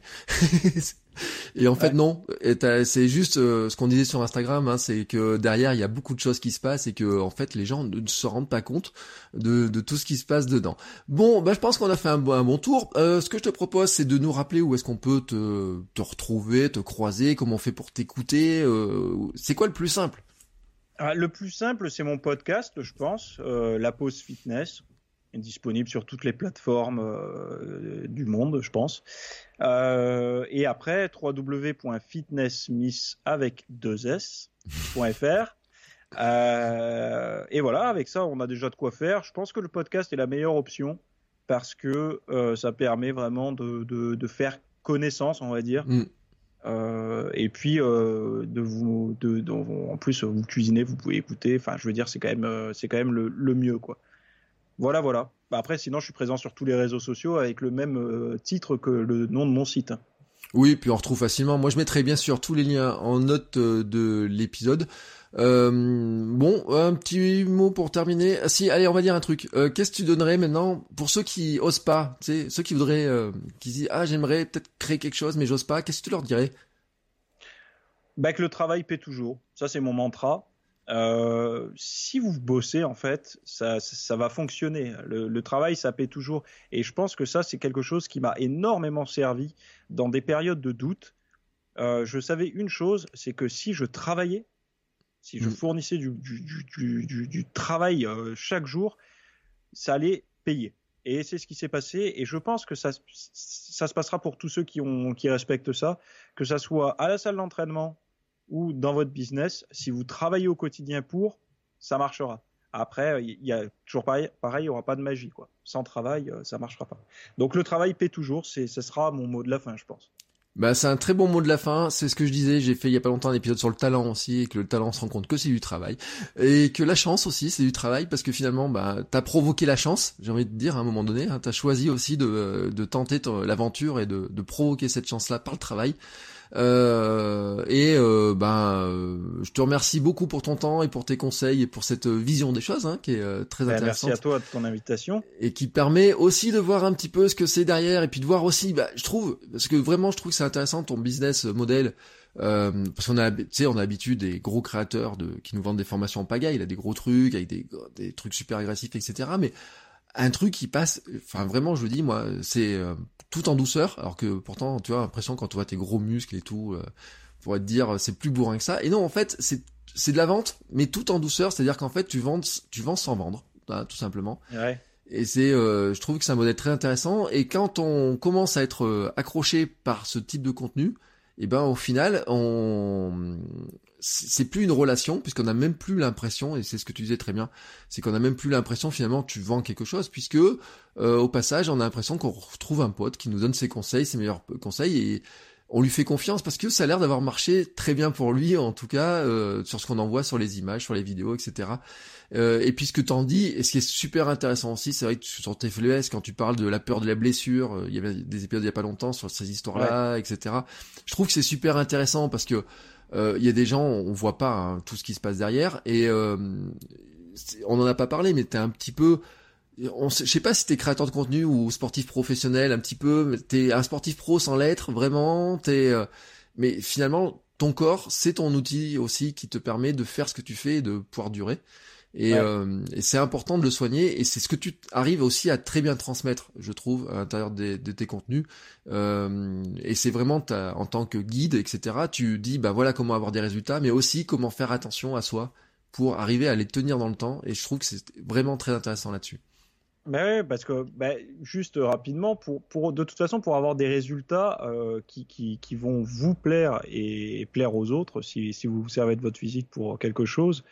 [SPEAKER 2] Et en fait ouais. non, et c'est juste euh, ce qu'on disait sur Instagram, hein, c'est que derrière il y a beaucoup de choses qui se passent et que en fait les gens ne se rendent pas compte de, de tout ce qui se passe dedans. Bon, bah je pense qu'on a fait un, un bon tour. Euh, ce que je te propose, c'est de nous rappeler où est-ce qu'on peut te, te retrouver, te croiser, comment on fait pour t'écouter. Euh, c'est quoi le plus simple ?
[SPEAKER 3] Ah, le plus simple, c'est mon podcast, je pense, euh, La Pause Fitness. Est disponible sur toutes les plateformes euh, du monde, je pense. Euh, et après, w w w point fitnessmiss avec deux s point f r. Euh, et voilà, avec ça, on a déjà de quoi faire. Je pense que le podcast est la meilleure option parce que euh, ça permet vraiment de, de, de faire connaissance, on va dire. Mm. Euh, et puis, euh, de vous, de, de, en plus, vous cuisinez, vous pouvez écouter. Enfin, je veux dire, c'est quand même, c'est quand même le, le mieux, quoi. Voilà, voilà. Bah après, sinon, je suis présent sur tous les réseaux sociaux avec le même euh, titre que le nom de mon site.
[SPEAKER 2] Oui, puis on retrouve facilement. Moi, je mettrai bien sûr tous les liens en note euh, de l'épisode. Euh, bon, un petit mot pour terminer. Ah, si, allez, on va dire un truc. Euh, qu'est-ce que tu donnerais maintenant pour ceux qui osent pas, tu sais, ceux qui voudraient, euh, qui disent ah j'aimerais peut-être créer quelque chose mais j'ose pas. Qu'est-ce que tu leur dirais ?
[SPEAKER 3] Bah que le travail paie toujours. Ça, c'est mon mantra. Euh, si vous bossez, en fait, ça, ça, ça va fonctionner. Le, le travail, ça paie toujours. Et je pense que ça, c'est quelque chose qui m'a énormément servi dans des périodes de doute. Euh, je savais une chose, c'est que si je travaillais, si je mmh. fournissais du, du, du, du, du travail euh, chaque jour, ça allait payer. Et c'est ce qui s'est passé. Et je pense que ça, ça se passera pour tous ceux qui, ont, qui respectent ça, que ça soit à la salle d'entraînement ou dans votre business, si vous travaillez au quotidien pour, ça marchera. Après, il y a toujours pareil, pareil, il n'y aura pas de magie, quoi. Sans travail, ça marchera pas. Donc le travail paie toujours, c'est, ce sera mon mot de la fin, je pense.
[SPEAKER 2] Bah c'est un très bon mot de la fin, c'est ce que je disais, j'ai fait il y a pas longtemps un épisode sur le talent aussi, et que le talent se rend compte que c'est du travail, et que la chance aussi c'est du travail, parce que finalement bah t'as provoqué la chance, j'ai envie de dire à un moment donné, hein, t'as choisi aussi de, de tenter ton, l'aventure et de, de provoquer cette chance-là par le travail. Euh, et euh, ben, euh, je te remercie beaucoup pour ton temps et pour tes conseils et pour cette vision des choses hein, qui est euh, très ben, intéressante.
[SPEAKER 3] Merci à toi de ton invitation.
[SPEAKER 2] Et qui permet aussi de voir un petit peu ce que c'est derrière et puis de voir aussi, bah, je trouve, parce que vraiment je trouve que c'est intéressant ton business model. Euh, parce qu'on a, tu sais, on a l'habitude des gros créateurs de qui nous vendent des formations en pagaille, il a des gros trucs avec des des trucs super agressifs, et cetera. Mais un truc qui passe, enfin vraiment, je vous dis, moi, c'est euh, tout en douceur, alors que pourtant, tu as l'impression quand tu vois tes gros muscles et tout, euh, pour te dire, c'est plus bourrin que ça. Et non, en fait, c'est c'est de la vente, mais tout en douceur, c'est-à-dire qu'en fait, tu vends, tu vends sans vendre, hein, tout simplement.
[SPEAKER 3] Ouais.
[SPEAKER 2] Et c'est, euh, je trouve que c'est un modèle très intéressant. Et quand on commence à être euh, accroché par ce type de contenu, et ben au final, on c'est plus une relation puisqu'on a même plus l'impression, et c'est ce que tu disais très bien, c'est qu'on a même plus l'impression finalement que tu vends quelque chose, puisque euh, au passage on a l'impression qu'on retrouve un pote qui nous donne ses conseils, ses meilleurs conseils, et on lui fait confiance parce que ça a l'air d'avoir marché très bien pour lui, en tout cas euh, sur ce qu'on en voit sur les images, sur les vidéos, et cetera. Euh, et puis ce que t'en dis, et ce qui est super intéressant aussi, c'est vrai que sur tes F L S, quand tu parles de la peur de la blessure, euh, il y avait des épisodes il y a pas longtemps sur ces histoires-là, ouais. et cetera. Je trouve que c'est super intéressant parce que euh, il y a des gens, on voit pas hein, tout ce qui se passe derrière, et euh, on en a pas parlé, mais t'es un petit peu on sait, je sais pas si t'es créateur de contenu ou sportif professionnel un petit peu, mais t'es un sportif pro sans l'être vraiment, t'es, euh, mais finalement ton corps c'est ton outil aussi qui te permet de faire ce que tu fais et de pouvoir durer. Et, ouais. euh, et c'est important de le soigner et c'est ce que tu arrives aussi à très bien transmettre, je trouve, à l'intérieur de, de tes contenus. Euh, et c'est vraiment ta, en tant que guide, et cetera. Tu dis bah voilà comment avoir des résultats, mais aussi comment faire attention à soi pour arriver à les tenir dans le temps. Et je trouve que c'est vraiment très intéressant là-dessus.
[SPEAKER 3] Bah ouais, parce que bah, juste rapidement, pour, pour de toute façon, pour avoir des résultats euh, qui, qui, qui vont vous plaire et plaire aux autres, si, si vous vous servez de votre physique pour quelque chose.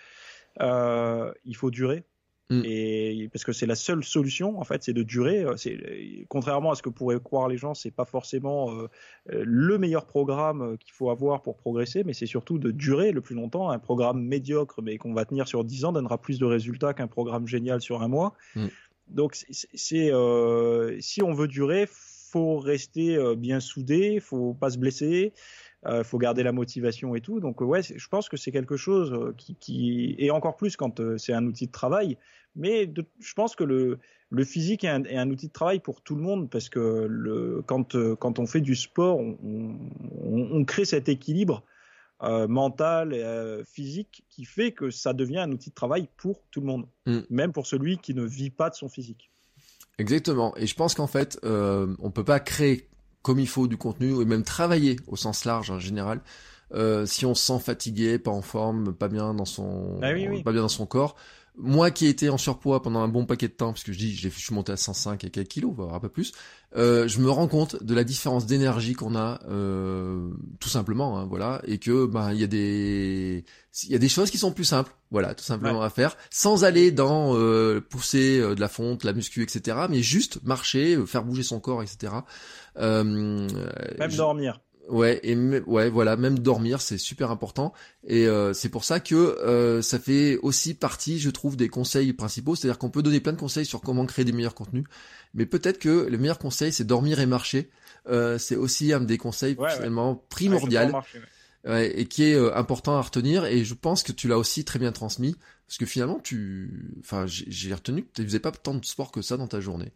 [SPEAKER 3] Euh, il faut durer mm. et parce que c'est la seule solution en fait, c'est de durer. C'est, contrairement à ce que pourraient croire les gens, c'est pas forcément euh, le meilleur programme qu'il faut avoir pour progresser, mais c'est surtout de durer le plus longtemps. Un programme médiocre mais qu'on va tenir sur dix ans donnera plus de résultats qu'un programme génial sur un mois. Mm. Donc c'est, c'est euh, si on veut durer, faut rester euh, bien soudé, faut pas se blesser. Il euh, faut garder la motivation et tout. Donc ouais, je pense que c'est quelque chose qui, qui et encore plus quand euh, c'est un outil de travail. Mais de, je pense que le, le physique est un, est un outil de travail pour tout le monde parce que le, quand, euh, quand on fait du sport, on, on, on crée cet équilibre euh, mental et euh, physique qui fait que ça devient un outil de travail pour tout le monde, mmh. même pour celui qui ne vit pas de son physique.
[SPEAKER 2] Exactement. Et je pense qu'en fait, euh, on peut pas créer comme il faut du contenu, ou même travailler au sens large en général, euh, si on se sent fatigué, pas en forme, pas bien dans son,
[SPEAKER 3] ah oui, oui.
[SPEAKER 2] pas bien dans son corps. Moi qui ai été en surpoids pendant un bon paquet de temps, parce que je dis, je suis monté à cent cinq et quelques kilos, voire un peu plus, euh, je me rends compte de la différence d'énergie qu'on a, euh, tout simplement, hein, voilà, et que ben il y a des, il y a des choses qui sont plus simples, voilà, tout simplement ouais. à faire, sans aller dans euh, pousser euh, de la fonte, la muscu, et cetera, mais juste marcher, euh, faire bouger son corps, et cetera. Euh,
[SPEAKER 3] même
[SPEAKER 2] je...
[SPEAKER 3] dormir.
[SPEAKER 2] Ouais, et m- ouais, voilà, même dormir, c'est super important. Et euh, c'est pour ça que euh, ça fait aussi partie, je trouve, des conseils principaux. C'est-à-dire qu'on peut donner plein de conseils sur comment créer des meilleurs contenus, mais peut-être que le meilleur conseil, c'est dormir et marcher. Euh, c'est aussi un des conseils
[SPEAKER 3] ouais,
[SPEAKER 2] finalement
[SPEAKER 3] ouais.
[SPEAKER 2] primordial
[SPEAKER 3] ouais, marcher, ouais.
[SPEAKER 2] Ouais, et qui est euh, important à retenir. Et je pense que tu l'as aussi très bien transmis, parce que finalement, tu, enfin, j'ai, j'ai retenu que tu faisais pas tant de sport que ça dans ta journée.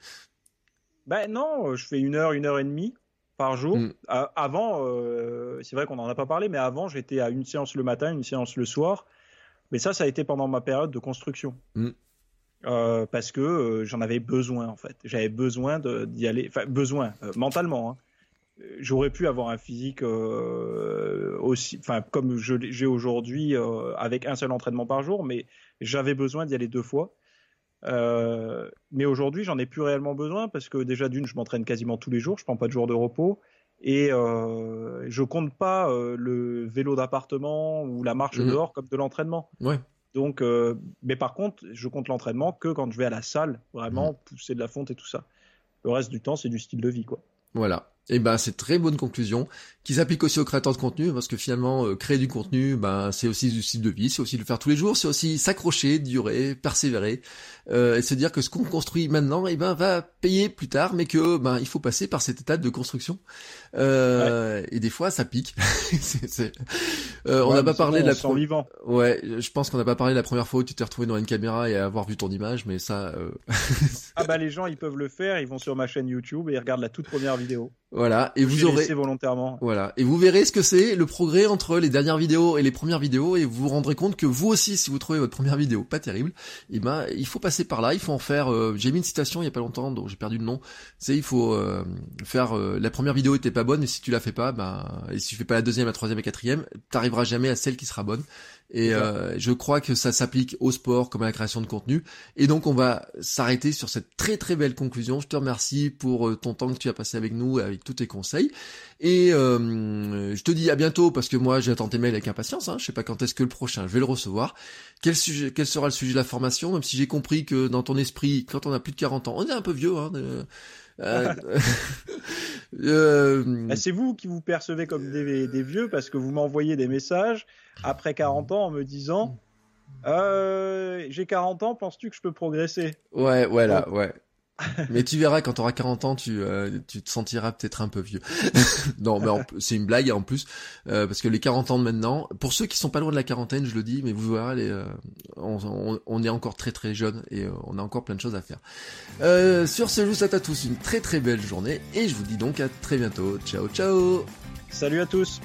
[SPEAKER 3] Ben non, je fais une heure, une heure et demie par jour. Mm. Euh, avant, euh, c'est vrai qu'on n'en a pas parlé, mais avant, j'étais à une séance le matin, une séance le soir. Mais ça, ça a été pendant ma période de construction. Mm. Euh, parce que euh, j'en avais besoin, en fait. J'avais besoin de, d'y aller, enfin, besoin, euh, mentalement. Hein. J'aurais pu avoir un physique euh, aussi, enfin, comme je, j'ai aujourd'hui, euh, avec un seul entraînement par jour, mais j'avais besoin d'y aller deux fois. Euh, mais aujourd'hui, j'en ai plus réellement besoin parce que déjà d'une, je m'entraîne quasiment tous les jours, je prends pas de jours de repos et euh, je compte pas euh, le vélo d'appartement ou la marche mmh. dehors comme de l'entraînement.
[SPEAKER 2] Ouais.
[SPEAKER 3] Donc, euh, mais par contre, je compte l'entraînement que quand je vais à la salle, vraiment mmh. pousser de la fonte et tout ça. Le reste du temps, c'est du style de vie, quoi.
[SPEAKER 2] Voilà. Et ben c'est très bonne conclusion qui s'applique aussi aux créateurs de contenu parce que finalement euh, créer du contenu ben c'est aussi du style de vie, c'est aussi le faire tous les jours, c'est aussi s'accrocher, durer, persévérer euh, et se dire que ce qu'on construit maintenant et ben va payer plus tard mais que ben il faut passer par cette étape de construction euh, ouais. et des fois ça pique. c'est, c'est... Euh, ouais, on n'a pas parlé
[SPEAKER 3] bon,
[SPEAKER 2] de la
[SPEAKER 3] pro... vivant.
[SPEAKER 2] Ouais, je pense qu'on n'a pas parlé de la première fois où tu t'es retrouvé devant une caméra et avoir vu ton image mais ça euh...
[SPEAKER 3] ah bah les gens ils peuvent le faire, ils vont sur ma chaîne YouTube et ils regardent la toute première vidéo.
[SPEAKER 2] Voilà, et vous aurez
[SPEAKER 3] volontairement.
[SPEAKER 2] Voilà, et vous verrez ce que c'est le progrès entre les dernières vidéos et les premières vidéos et vous vous rendrez compte que vous aussi si vous trouvez votre première vidéo pas terrible, et ben il faut passer par là, il faut en faire euh, j'ai mis une citation il y a pas longtemps dont j'ai perdu le nom. C'est il faut euh, faire euh, la première vidéo était pas bonne mais si tu la fais pas ben et si tu fais pas la deuxième, la troisième et la quatrième, t'arriveras jamais à celle qui sera bonne. Et euh, je crois que ça s'applique au sport comme à la création de contenu. Et donc on va s'arrêter sur cette très très belle conclusion. Je te remercie pour ton temps que tu as passé avec nous, avec tous tes conseils. Et euh, je te dis à bientôt parce que moi j'attends tes mails avec impatience. Hein. Je sais pas quand est-ce que le prochain je vais le recevoir. Quel sujet, quel sera le sujet de la formation? Même si j'ai compris que dans ton esprit, quand on a plus de quarante ans, on est un peu vieux. Hein, de... Euh...
[SPEAKER 3] euh... C'est vous qui vous percevez comme des, des vieux parce que vous m'envoyez des messages après quarante ans en me disant euh, j'ai quarante ans, penses-tu que je peux progresser?
[SPEAKER 2] Ouais, voilà,
[SPEAKER 3] donc,
[SPEAKER 2] ouais. Mais tu verras, quand t'auras quarante ans, tu euh, tu te sentiras peut-être un peu vieux. Non, mais en, c'est une blague en plus, euh, parce que les quarante ans de maintenant, pour ceux qui sont pas loin de la quarantaine, je le dis, mais vous verrez, les, euh, on, on, on est encore très très jeunes et euh, on a encore plein de choses à faire. Euh, sur ce, je vous souhaite à tous une très très belle journée et je vous dis donc à très bientôt. Ciao ciao.
[SPEAKER 3] Salut à tous.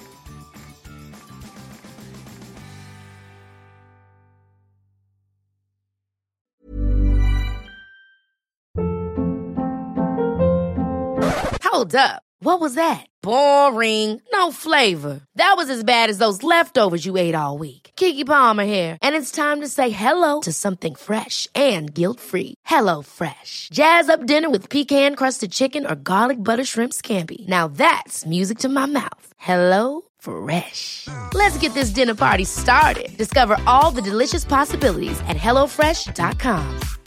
[SPEAKER 1] Hold up. What was that? Boring. No flavor. That was as bad as those leftovers you ate all week. Keke Palmer here, and it's time to say hello to something fresh and guilt-free. Hello Fresh. Jazz up dinner with pecan-crusted chicken or garlic butter shrimp scampi. Now that's music to my mouth. Hello Fresh. Let's get this dinner party started. Discover all the delicious possibilities at hello fresh dot com.